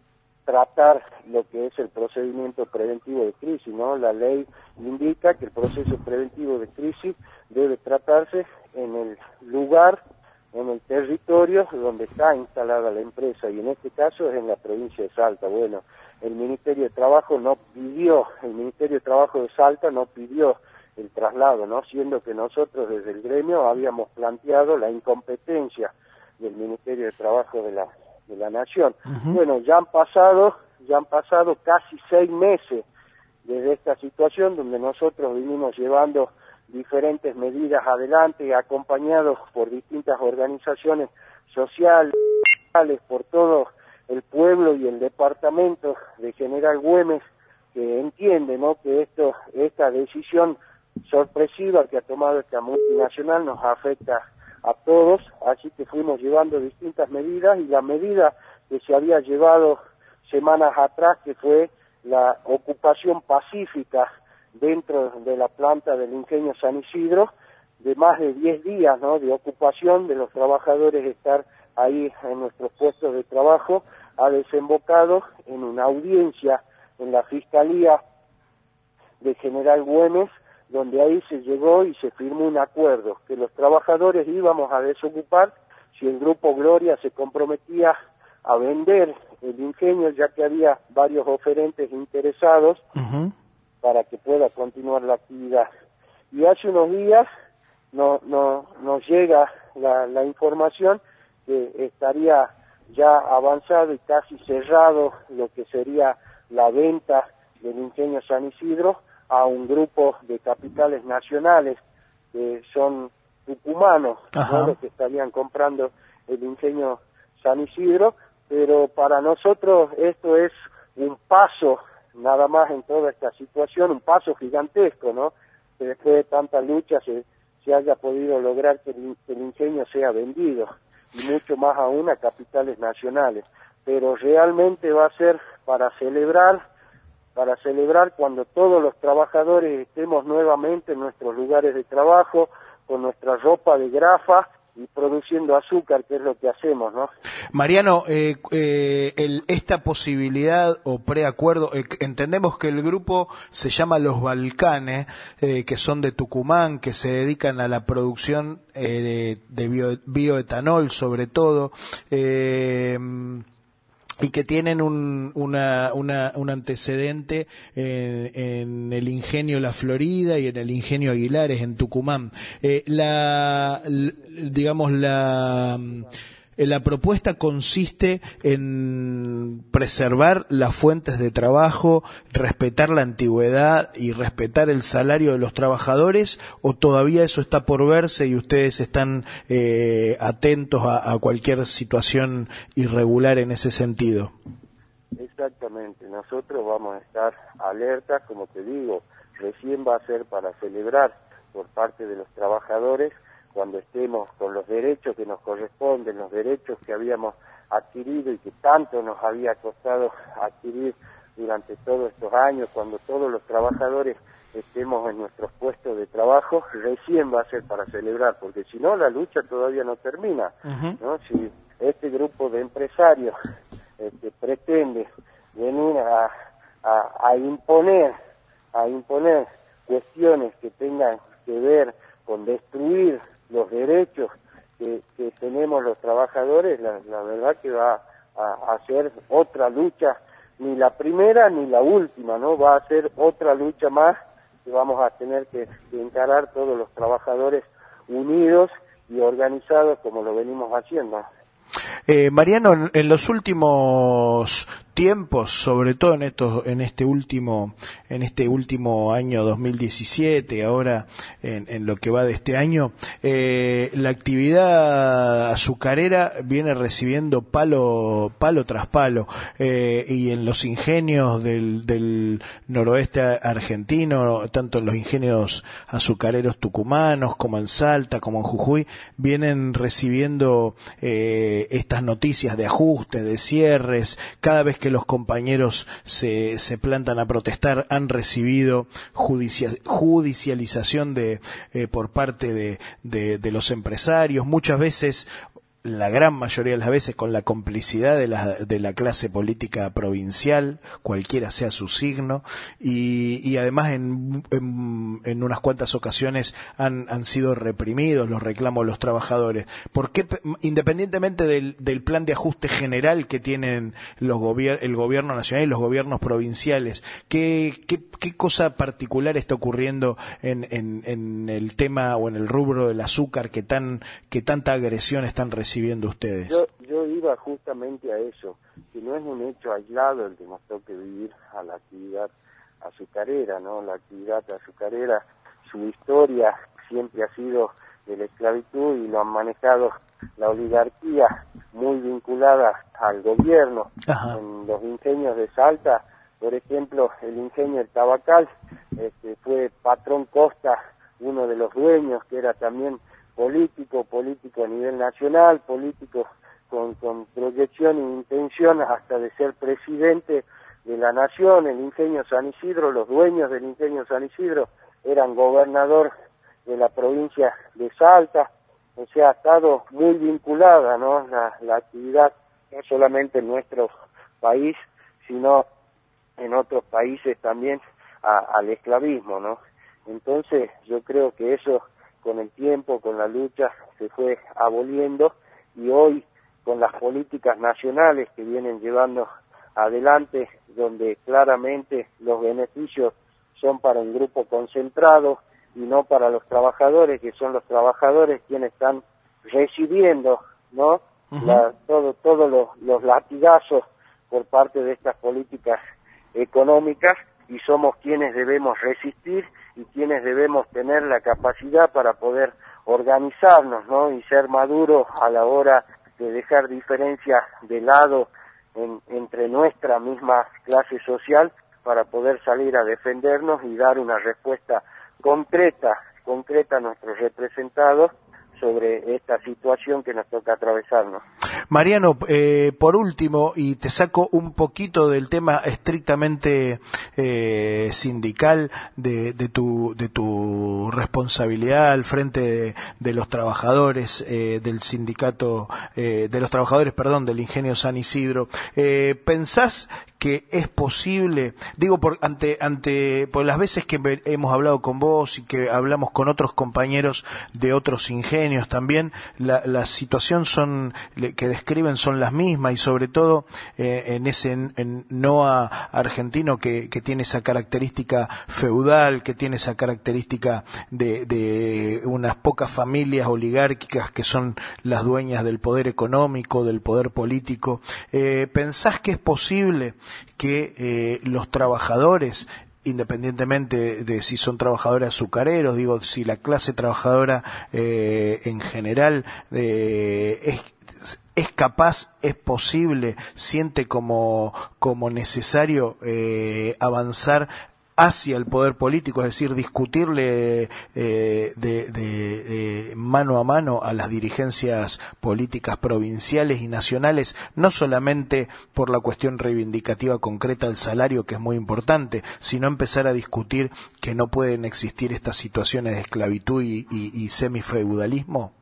tratar lo que es el procedimiento preventivo de crisis, ¿no? La ley indica que el proceso preventivo de crisis debe tratarse en el lugar, en el territorio donde está instalada la empresa, y en este caso es en la provincia de Salta. Bueno, el Ministerio de Trabajo no pidió, el Ministerio de Trabajo de Salta no pidió el traslado, ¿no? Siendo que nosotros desde el gremio habíamos planteado la incompetencia del Ministerio de Trabajo de la de la Nación. Uh-huh. Bueno, ya han pasado ya han pasado casi seis meses desde esta situación donde nosotros vinimos llevando diferentes medidas adelante, acompañados por distintas organizaciones sociales, por todo el pueblo y el departamento de General Güemes, que entiende, ¿no?, que esto, esta decisión sorpresiva que ha tomado esta multinacional nos afecta a todos, así que fuimos llevando distintas medidas, y la medida que se había llevado semanas atrás, que fue la ocupación pacífica dentro de la planta del ingenio San Isidro, de más de diez días, ¿no?, de ocupación de los trabajadores, estar ahí en nuestros puestos de trabajo, ha desembocado en una audiencia en la Fiscalía de General Güemes, donde ahí se llegó y se firmó un acuerdo, que los trabajadores íbamos a desocupar si el Grupo Gloria se comprometía a vender el ingenio, ya que había varios oferentes interesados uh-huh. para que pueda continuar la actividad. Y hace unos días no, no, nos llega la, la información que estaría ya avanzado y casi cerrado lo que sería la venta del ingenio San Isidro a un grupo de capitales nacionales que son tucumanos, ¿no?, los que estarían comprando el ingenio San Isidro, pero para nosotros esto es un paso nada más en toda esta situación, un paso gigantesco, ¿no?, que después de tanta lucha se, se haya podido lograr que el, que el ingenio sea vendido, y mucho más aún a capitales nacionales, pero realmente va a ser para celebrar, para celebrar cuando todos los trabajadores estemos nuevamente en nuestros lugares de trabajo, con nuestra ropa de grafa y produciendo azúcar, que es lo que hacemos, ¿no? Mariano, eh, eh, el, esta posibilidad o preacuerdo, eh, entendemos que el grupo se llama Los Balcanes, eh, que son de Tucumán, que se dedican a la producción eh, de, de bio, bioetanol sobre todo, eh, y que tienen un, una, una, un antecedente en, en el ingenio La Florida y en el ingenio Aguilares en Tucumán. Eh, la, digamos, la, la propuesta consiste en preservar las fuentes de trabajo, respetar la antigüedad y respetar el salario de los trabajadores, o todavía eso está por verse y ustedes están eh, atentos a, a cualquier situación irregular en ese sentido. Exactamente, nosotros vamos a estar alertas, como te digo, recién va a ser para celebrar por parte de los trabajadores cuando estemos con los derechos que nos corresponden, los derechos que habíamos adquirido y que tanto nos había costado adquirir durante todos estos años, cuando todos los trabajadores estemos en nuestros puestos de trabajo, recién va a ser para celebrar, porque si no la lucha todavía no termina, uh-huh. ¿no? Si este grupo de empresarios este, pretende venir a, a, a imponer, a imponer cuestiones que tengan que ver con destruir los derechos que, que tenemos los trabajadores, la, la verdad que va a, a ser otra lucha, ni la primera ni la última, ¿no? Va a ser otra lucha más que vamos a tener que, que encarar todos los trabajadores unidos y organizados como lo venimos haciendo. Eh, Mariano, en los últimos tiempos, sobre todo en estos, en este último, en este último año dos mil diecisiete, ahora en, en lo que va de este año, eh, la actividad azucarera viene recibiendo palo, palo tras palo, eh, y en los ingenios del, del noroeste argentino, tanto en los ingenios azucareros tucumanos como en Salta, como en Jujuy, vienen recibiendo eh, estas noticias de ajustes, de cierres. Cada vez que los compañeros se, se plantan a protestar, han recibido judicia, judicialización de eh, por parte de, de, de los empresarios, muchas veces, la gran mayoría de las veces, con la complicidad de la, de la clase política provincial, cualquiera sea su signo, y, y además en, en, en unas cuantas ocasiones han, han sido reprimidos los reclamos de los trabajadores. ¿Por qué, independientemente del, del plan de ajuste general que tienen los gobier- el gobierno nacional y los gobiernos provinciales, qué, qué, qué cosa particular está ocurriendo en, en, en el tema o en el rubro del azúcar que tan que tanta agresión están recibiendo? Recibiendo ustedes? Yo, yo iba justamente a eso, que que no es un hecho aislado el que nos toque vivir a la actividad azucarera, ¿no? La actividad azucarera, su historia siempre ha sido de la esclavitud y lo han manejado la oligarquía muy vinculada al gobierno. Ajá. En los ingenios de Salta, por ejemplo, el ingenio El Tabacal, este, fue Patrón Costa, uno de los dueños, que era también político, político a nivel nacional, político con, con proyección e intención hasta de ser presidente de la nación. El ingenio San Isidro, los dueños del ingenio San Isidro eran gobernador de la provincia de Salta. O sea, ha estado muy vinculada, ¿no?, la, la actividad, no solamente en nuestro país, sino en otros países también, a, al esclavismo, ¿no? Entonces, yo creo que eso, con el tiempo, con la lucha, se fue aboliendo, y hoy, con las políticas nacionales que vienen llevando adelante, donde claramente los beneficios son para un grupo concentrado, y no para los trabajadores, que son los trabajadores quienes están recibiendo, ¿no? Uh-huh. La, todo, todos los, los latigazos por parte de estas políticas económicas, y somos quienes debemos resistir y quienes debemos tener la capacidad para poder organizarnos, ¿no? Y ser maduros a la hora de dejar diferencias de lado en, entre nuestra misma clase social, para poder salir a defendernos y dar una respuesta concreta, concreta a nuestros representados sobre esta situación que nos toca atravesarnos. Mariano, eh, por último, y te saco un poquito del tema estrictamente eh, sindical de, de tu de tu responsabilidad al frente de, de los trabajadores eh, del sindicato, eh, de los trabajadores, perdón, del ingenio San Isidro, eh, ¿pensás que es posible, digo, por ante ante por las veces que hemos hablado con vos y que hablamos con otros compañeros de otros ingenios también, la, la situación son que describen son las mismas, y sobre todo eh, en ese en, en N O A argentino que, que tiene esa característica feudal, que tiene esa característica de, de unas pocas familias oligárquicas que son las dueñas del poder económico, del poder político. Eh, ¿Pensás que es posible que eh, los trabajadores, independientemente de si son trabajadores azucareros, digo, si la clase trabajadora eh, en general eh, es, es capaz, es posible, siente como, como necesario eh, avanzar hacia el poder político, es decir, discutirle eh, de, de, de mano a mano a las dirigencias políticas provinciales y nacionales, no solamente por la cuestión reivindicativa concreta del salario, que es muy importante, sino empezar a discutir que no pueden existir estas situaciones de esclavitud y, y, y semifeudalismo?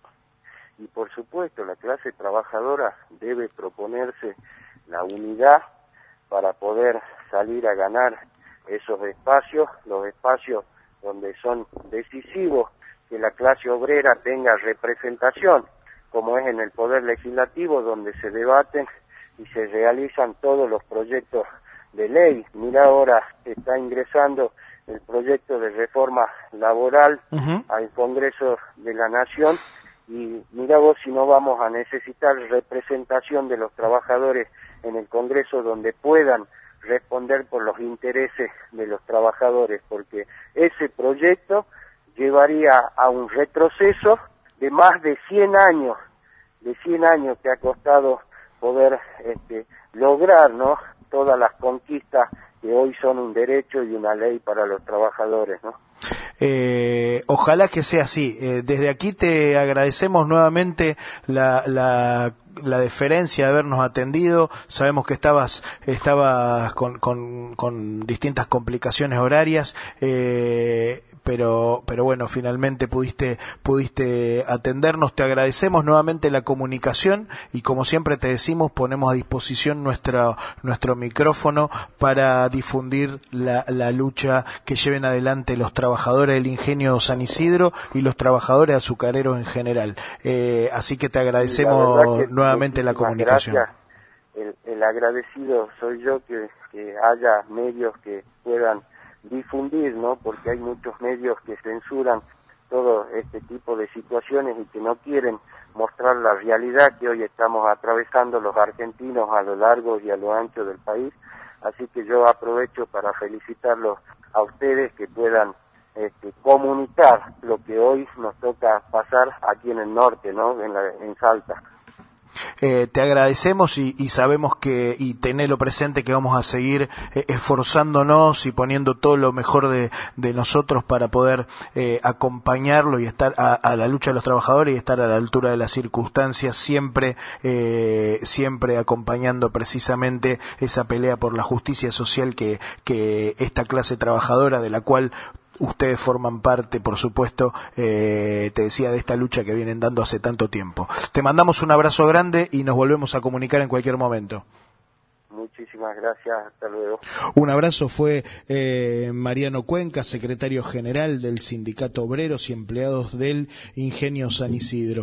Y por supuesto, la clase trabajadora debe proponerse la unidad para poder salir a ganar esos espacios, los espacios donde son decisivos que la clase obrera tenga representación, como es en el Poder Legislativo, donde se debaten y se realizan todos los proyectos de ley. Mira, ahora está ingresando el proyecto de reforma laboral uh-huh. al Congreso de la Nación, y mira vos si no vamos a necesitar representación de los trabajadores en el Congreso, donde puedan responder por los intereses de los trabajadores, porque ese proyecto llevaría a un retroceso de más de cien años, de cien años que ha costado poder este, lograr, ¿no?, todas las conquistas que hoy son un derecho y una ley para los trabajadores, ¿no? Eh, ojalá que sea así. Eh, desde aquí te agradecemos nuevamente la, la, la deferencia de habernos atendido. Sabemos que estabas, estabas con, con, con distintas complicaciones horarias, eh, pero, pero bueno, finalmente pudiste, pudiste atendernos. Te agradecemos nuevamente la comunicación y, como siempre te decimos, ponemos a disposición nuestra, nuestro micrófono para difundir la, la lucha que lleven adelante los trabajadores del ingenio San Isidro y los trabajadores azucareros en general. Eh, así que te agradecemos la que, nuevamente la comunicación. El, el agradecido soy yo, que, que haya medios que puedan difundir, ¿no? Porque hay muchos medios que censuran todo este tipo de situaciones y que no quieren mostrar la realidad que hoy estamos atravesando los argentinos a lo largo y a lo ancho del país. Así que yo aprovecho para felicitarlos a ustedes que puedan este, comunicar lo que hoy nos toca pasar aquí en el norte, ¿no? En, la, en Salta. Eh, te agradecemos y, y sabemos que, y tenelo presente, que vamos a seguir eh, esforzándonos y poniendo todo lo mejor de, de nosotros para poder eh, acompañarlo y estar a, a la lucha de los trabajadores y estar a la altura de las circunstancias, siempre, eh, siempre acompañando precisamente esa pelea por la justicia social que, que esta clase trabajadora, de la cual ustedes forman parte, por supuesto, eh, te decía, de esta lucha que vienen dando hace tanto tiempo. Te mandamos un abrazo grande y nos volvemos a comunicar en cualquier momento. Muchísimas gracias, hasta luego. Un abrazo. Fue eh, Mariano Cuenca, secretario general del Sindicato Obreros y Empleados del Ingenio San Isidro.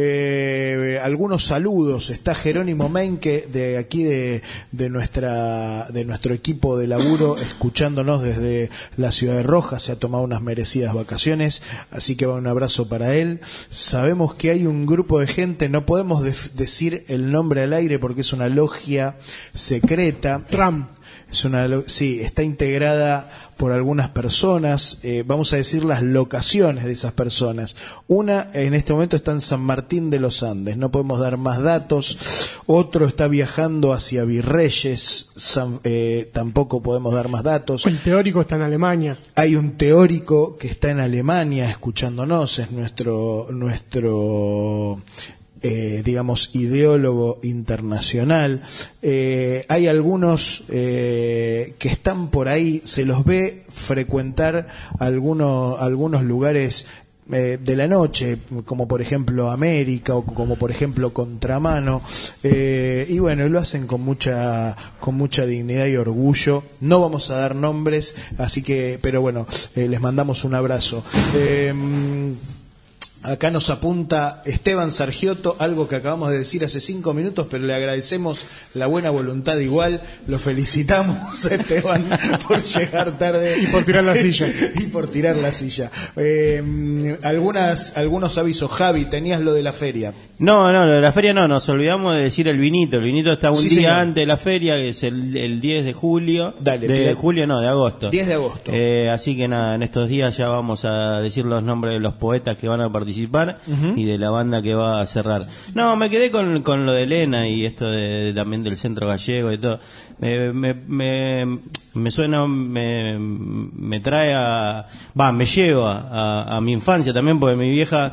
Eh, algunos saludos. Está Jerónimo Menque, de aquí de, de nuestra de nuestro equipo de laburo, escuchándonos desde la ciudad de Rojas. Se ha tomado unas merecidas vacaciones, así que va un abrazo para él. Sabemos que hay un grupo de gente, no podemos de- decir el nombre al aire porque es una logia secreta. Tram. Es una, sí, está integrada por algunas personas. Eh, vamos a decir las locaciones de esas personas. Una en este momento está en San Martín de los Andes, no podemos dar más datos. Otro está viajando hacia Virreyes, San, eh, tampoco podemos dar más datos. El teórico está en Alemania. Hay un teórico que está en Alemania escuchándonos, es nuestro nuestro Eh, digamos, ideólogo internacional. Eh, hay algunos eh, que están por ahí, se los ve frecuentar algunos, algunos lugares eh, de la noche, como por ejemplo América o como por ejemplo Contramano, eh, y bueno, lo hacen con mucha con mucha dignidad y orgullo. No vamos a dar nombres, así que, pero bueno, eh, les mandamos un abrazo. Eh, Acá nos apunta Esteban Sargiotto, algo que acabamos de decir hace cinco minutos, pero le agradecemos la buena voluntad igual. Lo felicitamos, Esteban, por llegar tarde. Y por tirar la silla. y por tirar la silla. Eh, algunas, algunos avisos. Javi, tenías lo de la feria. No, no, lo de la feria no, nos olvidamos de decir el vinito. El vinito está un Sí, día señor. antes de la feria, que es el, el diez de julio. Dale, de tira- julio, no, de agosto. diez de agosto. Eh, así que nada, en estos días ya vamos a decir los nombres de los poetas que van a participar Ujú. y de la banda que va a cerrar. No, me quedé con, con lo de Elena y esto de, también del centro gallego y todo. Me, me, me, me suena, me, me trae a, va, me lleva a, a mi infancia también, porque mi vieja,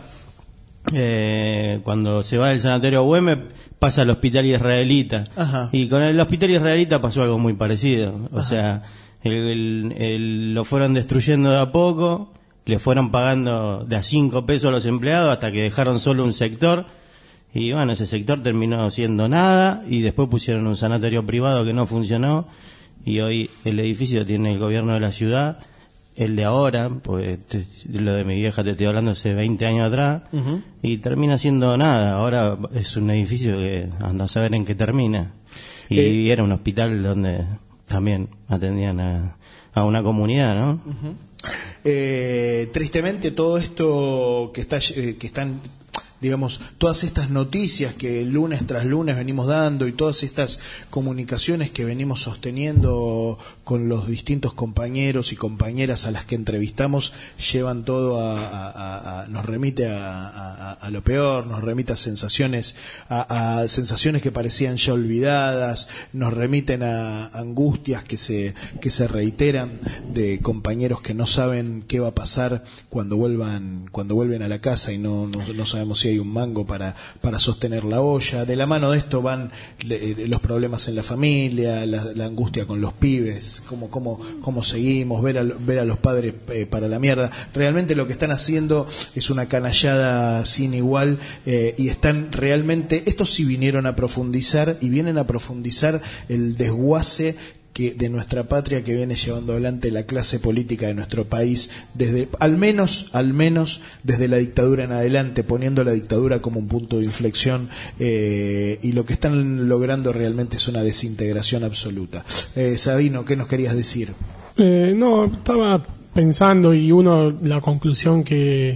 eh, cuando se va del sanatorio a Güemes, pasa al hospital israelita. Ajá. Y con el hospital israelita pasó algo muy parecido. O Ajá. sea, el, el- el- lo fueron destruyendo de a poco, le fueron pagando de a cinco pesos a los empleados hasta que dejaron solo un sector. Y bueno, ese sector terminó siendo nada y después pusieron un sanatorio privado que no funcionó. Y hoy el edificio tiene el gobierno de la ciudad, el de ahora, pues te- lo de mi vieja te estoy hablando hace veinte años atrás, Ujú. y termina siendo nada. Ahora es un edificio que anda a saber en qué termina. Y Eh. era un hospital donde también atendían a, a una comunidad, ¿no? Ujú. Eh, tristemente todo esto que está eh, que están, digamos, todas estas noticias que lunes tras lunes venimos dando y todas estas comunicaciones que venimos sosteniendo con los distintos compañeros y compañeras a las que entrevistamos, llevan todo a, a- a- a- nos remite a, a- a lo peor, nos remite a sensaciones, a, a sensaciones que parecían ya olvidadas, nos remiten a angustias que se, que se reiteran de compañeros que no saben qué va a pasar cuando vuelvan, cuando vuelven a la casa y no, no, no sabemos si hay un mango para, para sostener la olla. De la mano de esto van le- los problemas en la familia, la, la angustia con los pibes, cómo, cómo, cómo seguimos, ver a, ver a los padres eh, para la mierda. Realmente lo que están haciendo es una canallada sin igual, eh, y están realmente, estos sí vinieron a profundizar y vienen a profundizar el desguace que de nuestra patria que viene llevando adelante la clase política de nuestro país desde, al menos, al menos desde la dictadura en adelante, poniendo la dictadura como un punto de inflexión, eh, y lo que están logrando realmente es una desintegración absoluta. Eh, Sabino, ¿qué nos querías decir? Eh, no, estaba pensando y uno la conclusión que,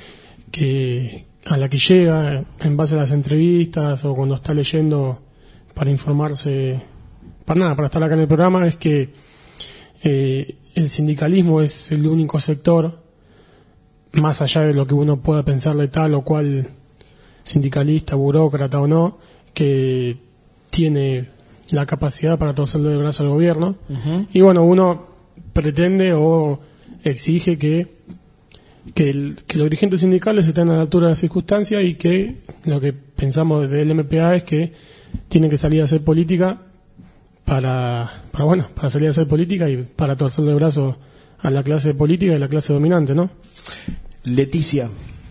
que a la que llega en base a las entrevistas o cuando está leyendo para informarse, para nada, para estar acá en el programa, es que eh, el sindicalismo es el único sector, más allá de lo que uno pueda pensarle tal o cual sindicalista, burócrata o no, que tiene la capacidad para torcerle el brazo al gobierno. Uh-huh. Y bueno, uno pretende o exige que que, el, que los dirigentes sindicales estén a la altura de las circunstancias y que lo que pensamos desde el M P A es que tienen que salir a hacer política para, para bueno, para salir a hacer política y para torcerle el brazo a la clase política y la clase dominante, ¿no? Leticia.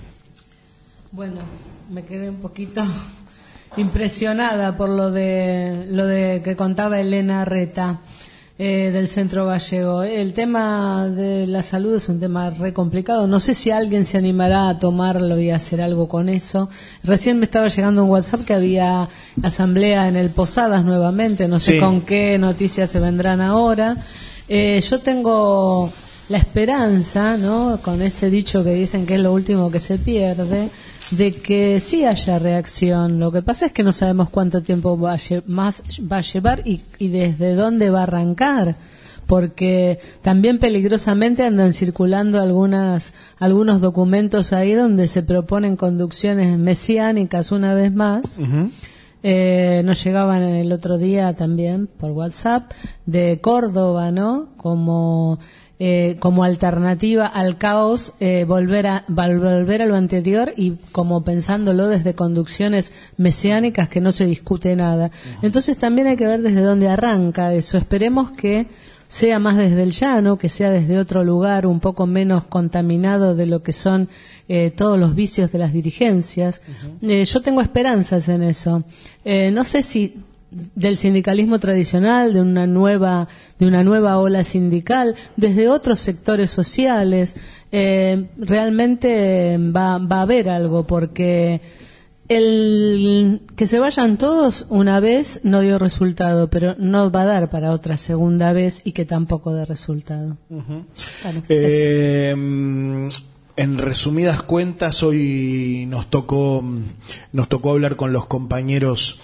Bueno, me quedé un poquito impresionada por lo de lo de que contaba Elena Reta eh, del Centro Gallego. El tema de la salud es un tema re complicado. No sé si alguien se animará a tomarlo y hacer algo con eso. Recién me estaba llegando un WhatsApp que había asamblea en el Posadas nuevamente. No sé sí. con qué noticias se vendrán ahora. Eh, yo tengo la esperanza, ¿no? Con ese dicho que dicen que es lo último que se pierde, de que sí haya reacción. Lo que pasa es que no sabemos cuánto tiempo va a lle- más va a llevar y, y desde dónde va a arrancar, porque también peligrosamente andan circulando algunas algunos documentos ahí donde se proponen conducciones mesiánicas una vez más. Uh-huh. Eh, nos llegaban el otro día también por WhatsApp de Córdoba, ¿no? Como Eh, como alternativa al caos, eh, volver a volver a lo anterior y como pensándolo desde conducciones mesiánicas que no se discute nada. Entonces también hay que ver desde dónde arranca eso. Esperemos que sea más desde el llano, que sea desde otro lugar un poco menos contaminado de lo que son eh, todos los vicios de las dirigencias. Uh-huh. Eh, yo tengo esperanzas en eso. Eh, no sé si del sindicalismo tradicional, de una nueva de una nueva ola sindical, desde otros sectores sociales, eh, realmente va, va a haber algo, porque el que se vayan todos una vez no dio resultado, pero no va a dar para otra segunda vez y que tampoco dé resultado. Uh-huh. Bueno, eh, en resumidas cuentas, hoy nos tocó nos tocó hablar con los compañeros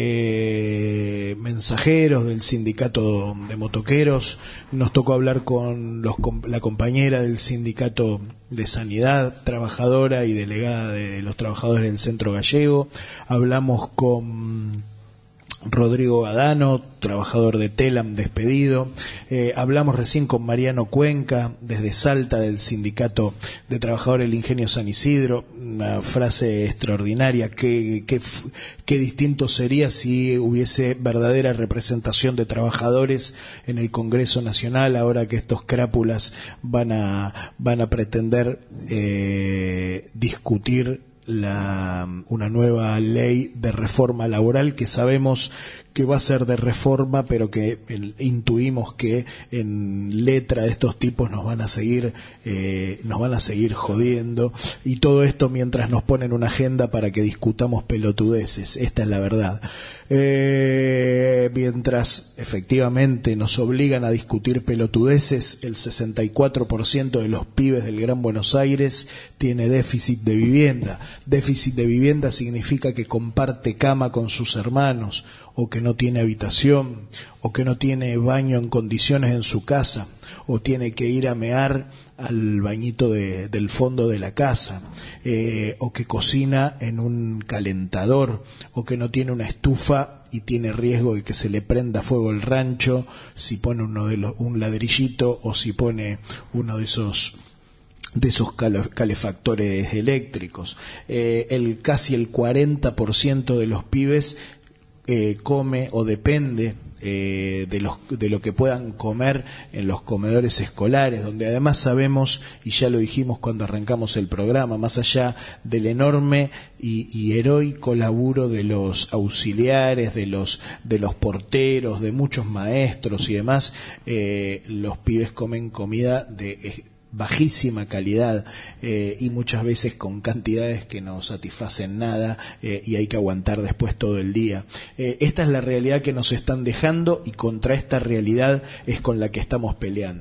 Eh, mensajeros del sindicato de motoqueros, nos tocó hablar con los, la compañera del sindicato de sanidad, trabajadora y delegada de los trabajadores del Centro Gallego, hablamos con Rodrigo Gadano, trabajador de Telam despedido, eh, hablamos recién con Mariano Cuenca desde Salta del sindicato de trabajadores del Ingenio San Isidro, una frase extraordinaria, qué, qué, qué distinto sería si hubiese verdadera representación de trabajadores en el Congreso Nacional ahora que estos crápulas van a, van a pretender eh, discutir La, una nueva ley de reforma laboral que sabemos que va a ser de reforma, pero que el, intuimos que en letra de estos tipos nos van a seguir eh, nos van a seguir jodiendo, y todo esto mientras nos ponen una agenda para que discutamos pelotudeces. Esta es la verdad. Eh, mientras efectivamente nos obligan a discutir pelotudeces, el sesenta y cuatro por ciento de los pibes del Gran Buenos Aires tiene déficit de vivienda. Déficit de vivienda significa que comparte cama con sus hermanos, o que no tiene habitación, o que no tiene baño en condiciones en su casa, o tiene que ir a mear al bañito de, del fondo de la casa, eh, o que cocina en un calentador, o que no tiene una estufa y tiene riesgo de que se le prenda fuego el rancho si pone uno de los, un ladrillito, o si pone uno de esos de esos calefactores eléctricos. Eh, el casi el cuarenta por ciento de los pibes eh, come o depende eh, de los de lo que puedan comer en los comedores escolares, donde además sabemos, y ya lo dijimos cuando arrancamos el programa, más allá del enorme y, y heroico laburo de los auxiliares, de los de los porteros, de muchos maestros y demás, eh, los pibes comen comida de eh, bajísima calidad eh, y muchas veces con cantidades que no satisfacen nada, eh, y hay que aguantar después todo el día. Eh, esta es la realidad que nos están dejando, y contra esta realidad es con la que estamos peleando.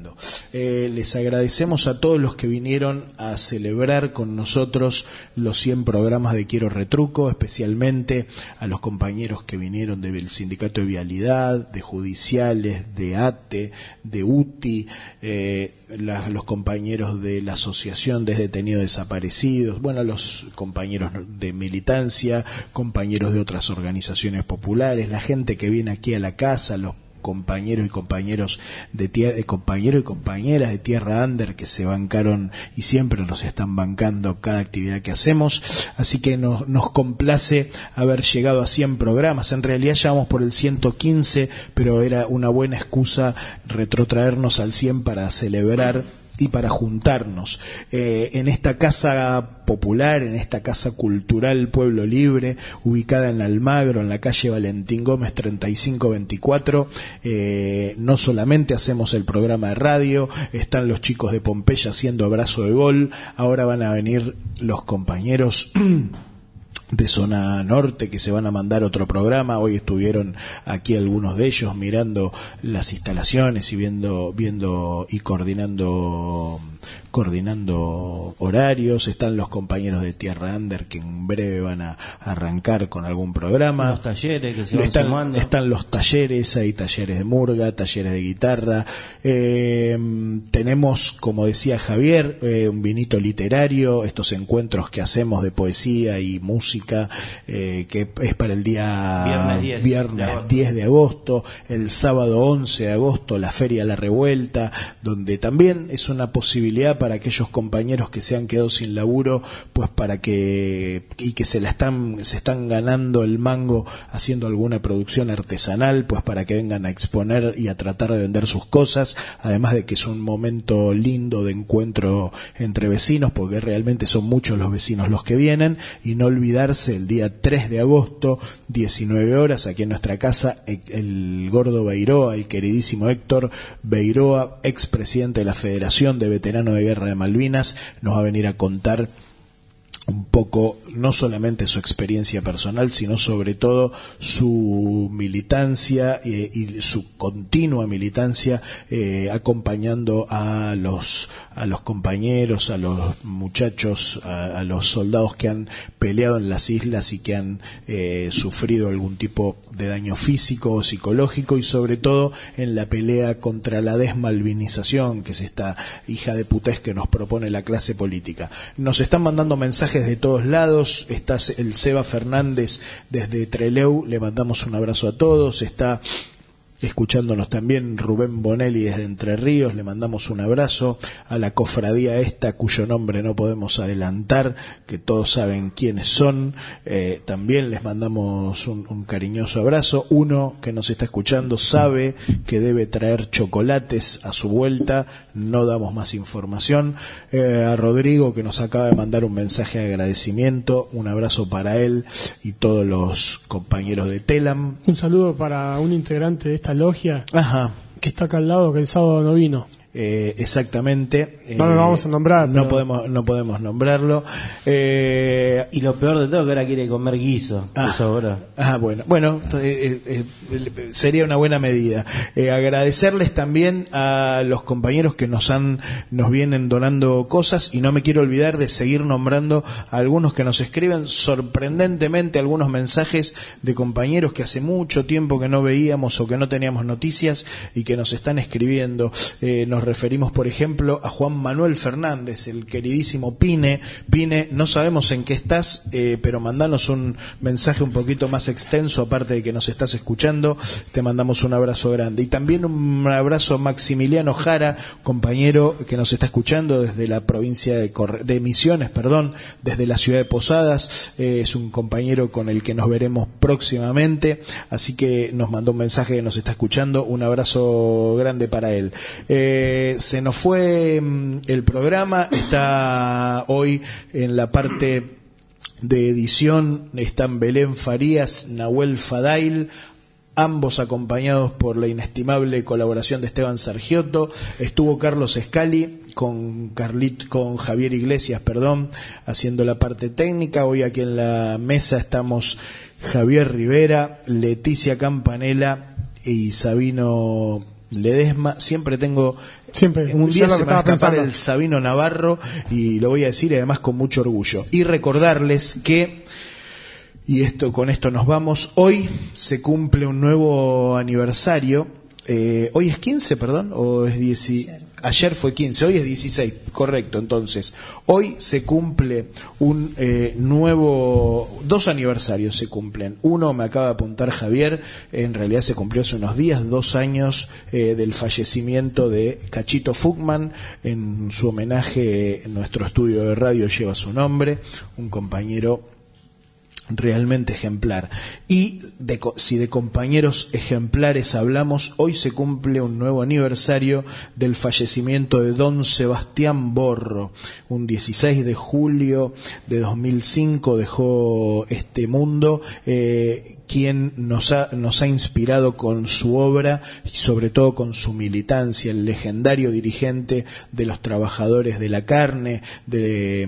Eh, les agradecemos a todos los que vinieron a celebrar con nosotros los cien programas de Quiero Retruco, especialmente a los compañeros que vinieron del Sindicato de Vialidad, de Judiciales, de ATE, de UTI, eh, la, los compañeros de la Asociación de Detenidos Desaparecidos, bueno, los compañeros de militancia, compañeros de otras organizaciones populares, la gente que viene aquí a la casa, los compañeros y compañeros de tierra, compañeros y compañeras de Tierra Under que se bancaron y siempre nos están bancando cada actividad que hacemos, así que nos, nos complace haber llegado a cien programas. En realidad ya vamos por el ciento quince, pero era una buena excusa retrotraernos al cien para celebrar y para juntarnos eh, en esta casa popular, en esta casa cultural Pueblo Libre, ubicada en Almagro, en la calle Valentín Gómez treinta y cinco veinticuatro. Eh, no solamente hacemos el programa de radio, están los chicos de Pompeya haciendo abrazo de gol, ahora van a venir los compañeros de Zona Norte que se van a mandar otro programa. Hoy estuvieron aquí algunos de ellos mirando las instalaciones y viendo viendo y coordinando coordinando horarios. Están los compañeros de Tierra Under que en breve van a arrancar con algún programa. Los talleres que se van están, sumando. Están los talleres, hay talleres de murga, talleres de guitarra. Eh, tenemos, como decía Javier, eh, un vinito literario, estos encuentros que hacemos de poesía y música, eh, que es para el día viernes diez, viernes de diez de agosto, el sábado once de agosto, la Feria La Revuelta, donde también es una posibilidad para aquellos compañeros que se han quedado sin laburo, pues para que y que se la están se están ganando el mango haciendo alguna producción artesanal, pues para que vengan a exponer y a tratar de vender sus cosas, además de que es un momento lindo de encuentro entre vecinos, porque realmente son muchos los vecinos los que vienen. Y no olvidarse el día tres de agosto, diecinueve horas, aquí en nuestra casa, el gordo Beiroa, el queridísimo Héctor Beiroa, expresidente de la Federación de Veteranos de Guerra de Malvinas, nos va a venir a contar un poco, no solamente su experiencia personal, sino sobre todo su militancia eh, y su continua militancia eh, acompañando a los a los compañeros, a los muchachos, a, a los soldados que han peleado en las islas y que han eh, sufrido algún tipo de daño físico o psicológico, y sobre todo en la pelea contra la desmalvinización, que es esta hija de putés que nos propone la clase política. Nos están mandando mensajes de todos lados. Está el Seba Fernández desde Trelew, le mandamos un abrazo a todos. Está escuchándonos también Rubén Bonelli desde Entre Ríos, le mandamos un abrazo. A la cofradía esta, cuyo nombre no podemos adelantar, que todos saben quiénes son, eh, también les mandamos un, un cariñoso abrazo. Uno que nos está escuchando sabe que debe traer chocolates a su vuelta, no damos más información. Eh, a Rodrigo, que nos acaba de mandar un mensaje de agradecimiento, un abrazo para él y todos los compañeros de Telam. Un saludo para un integrante de esta logia. Ajá. Que está acá al lado, que el sábado no vino. Eh, exactamente. No lo vamos a nombrar. No pero... podemos no podemos nombrarlo. Eh, y lo peor de todo, que ahora quiere comer guiso. Ah, eso ahora. ah bueno, bueno eh, eh, eh, sería una buena medida. Eh, agradecerles también a los compañeros que nos han nos vienen donando cosas, y no me quiero olvidar de seguir nombrando a algunos que nos escriben sorprendentemente algunos mensajes de compañeros que hace mucho tiempo que no veíamos o que no teníamos noticias y que nos están escribiendo. Eh, nos referimos, por ejemplo, a Juan Manuel Fernández, el queridísimo Pine. Pine, no sabemos en qué estás, eh, pero mandanos un mensaje un poquito más extenso, aparte de que nos estás escuchando. Te mandamos un abrazo grande. Y también un abrazo a Maximiliano Jara, compañero que nos está escuchando desde la provincia de, Corre- de Misiones, perdón, desde la ciudad de Posadas. Eh, es un compañero con el que nos veremos próximamente, así que nos mandó un mensaje que nos está escuchando. Un abrazo grande para él. Eh, se nos fue mm, el programa, está hoy en la parte de edición, están Belén Farías, Nahuel Fadail, ambos acompañados por la inestimable colaboración de Esteban Sargiotto. Estuvo Carlos Scali con Carlit, con Javier Iglesias, perdón, haciendo la parte técnica. Hoy aquí en la mesa estamos Javier Rivera, Leticia Campanella y Sabino Ledesma, siempre tengo siempre, un día se me va a escapar pensando. el Sabino Navarro y lo voy a decir además con mucho orgullo. Y recordarles que, y esto con esto nos vamos, hoy se cumple un nuevo aniversario. Eh, hoy es quince, perdón, o es dieciséis. Ayer fue quince, hoy es dieciséis, correcto. Entonces, hoy se cumple un eh, nuevo, dos aniversarios se cumplen. Uno me acaba de apuntar Javier, en realidad se cumplió hace unos días, dos años eh, del fallecimiento de Cachito Fugman. En su homenaje, en nuestro estudio de radio lleva su nombre, un compañero realmente ejemplar. Y de, si de compañeros ejemplares hablamos, hoy se cumple un nuevo aniversario del fallecimiento de don Sebastián Borro. Un dieciséis de julio de dos mil cinco dejó este mundo, eh, quien nos ha, nos ha inspirado con su obra y sobre todo con su militancia, el legendario dirigente de los trabajadores de la carne, de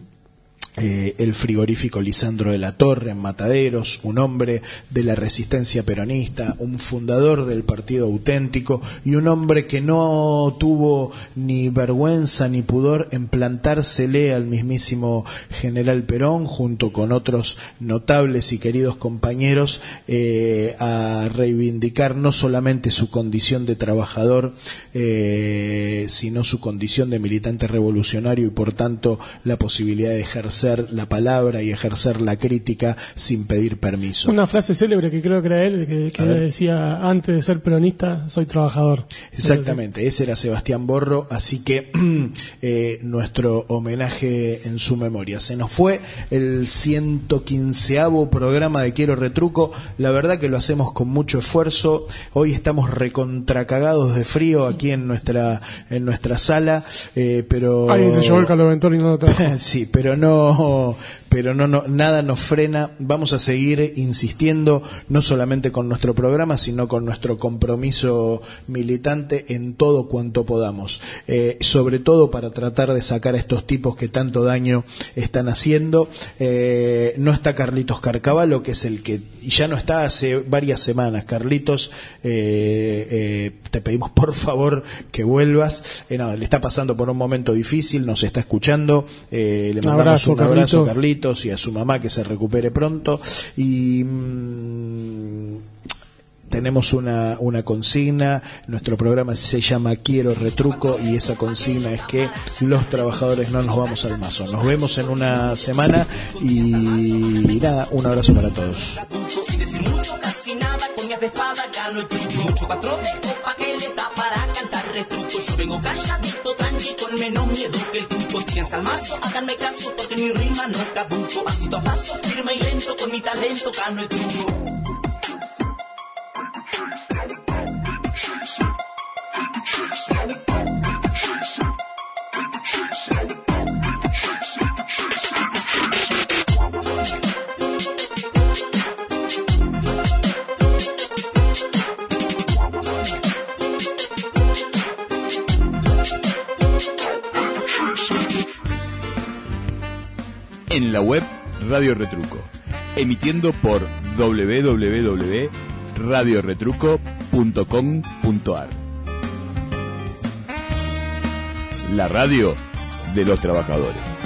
Eh, el frigorífico Lisandro de la Torre en Mataderos, un hombre de la resistencia peronista, un fundador del Partido Auténtico y un hombre que no tuvo ni vergüenza ni pudor en plantársele al mismísimo general Perón junto con otros notables y queridos compañeros eh, a reivindicar no solamente su condición de trabajador eh, sino su condición de militante revolucionario y por tanto la posibilidad de ejercer la palabra y ejercer la crítica sin pedir permiso. Una frase célebre que creo que era él, que, que decía, antes de ser peronista, soy trabajador. Exactamente, ese era Sebastián Borro, así que eh, nuestro homenaje en su memoria. Se nos fue el ciento quinceavo programa de Quiero Retruco, la verdad que lo hacemos con mucho esfuerzo, hoy estamos recontracagados de frío aquí en nuestra en nuestra sala, eh, pero... Alguien se llevó el caloventor y no lo trajo. Sí, pero no... pero no, no nada nos frena, vamos a seguir insistiendo no solamente con nuestro programa sino con nuestro compromiso militante en todo cuanto podamos, eh, sobre todo para tratar de sacar a estos tipos que tanto daño están haciendo. Eh, no está Carlitos Carcavalo, que es el que y ya no está hace varias semanas. Carlitos, eh, eh, te pedimos por favor que vuelvas, eh, no, le está pasando por un momento difícil, nos está escuchando, eh, le mandamos abrazo, un abrazo a Carlitos y a su mamá, que se recupere pronto. Y mmm, tenemos una, una consigna, nuestro programa se llama Quiero Retruco y esa consigna es que los trabajadores no nos vamos al mazo. Nos vemos en una semana y, y nada, un abrazo para todos. Sin decir mucho, casi nada, coñas de espada, gano el truco. Mucho patrón de copa que le da para cantar retruco. Yo vengo calladito, tranqui, con menos miedo que el truco. Tírense al mazo, háganme caso, porque mi rima no caduco. Pasito a paso, firme y lento, con mi talento gano el truco. En la web Radio Retruco, emitiendo por doble u doble u doble u punto radio retruco punto com punto a r. La radio de los trabajadores.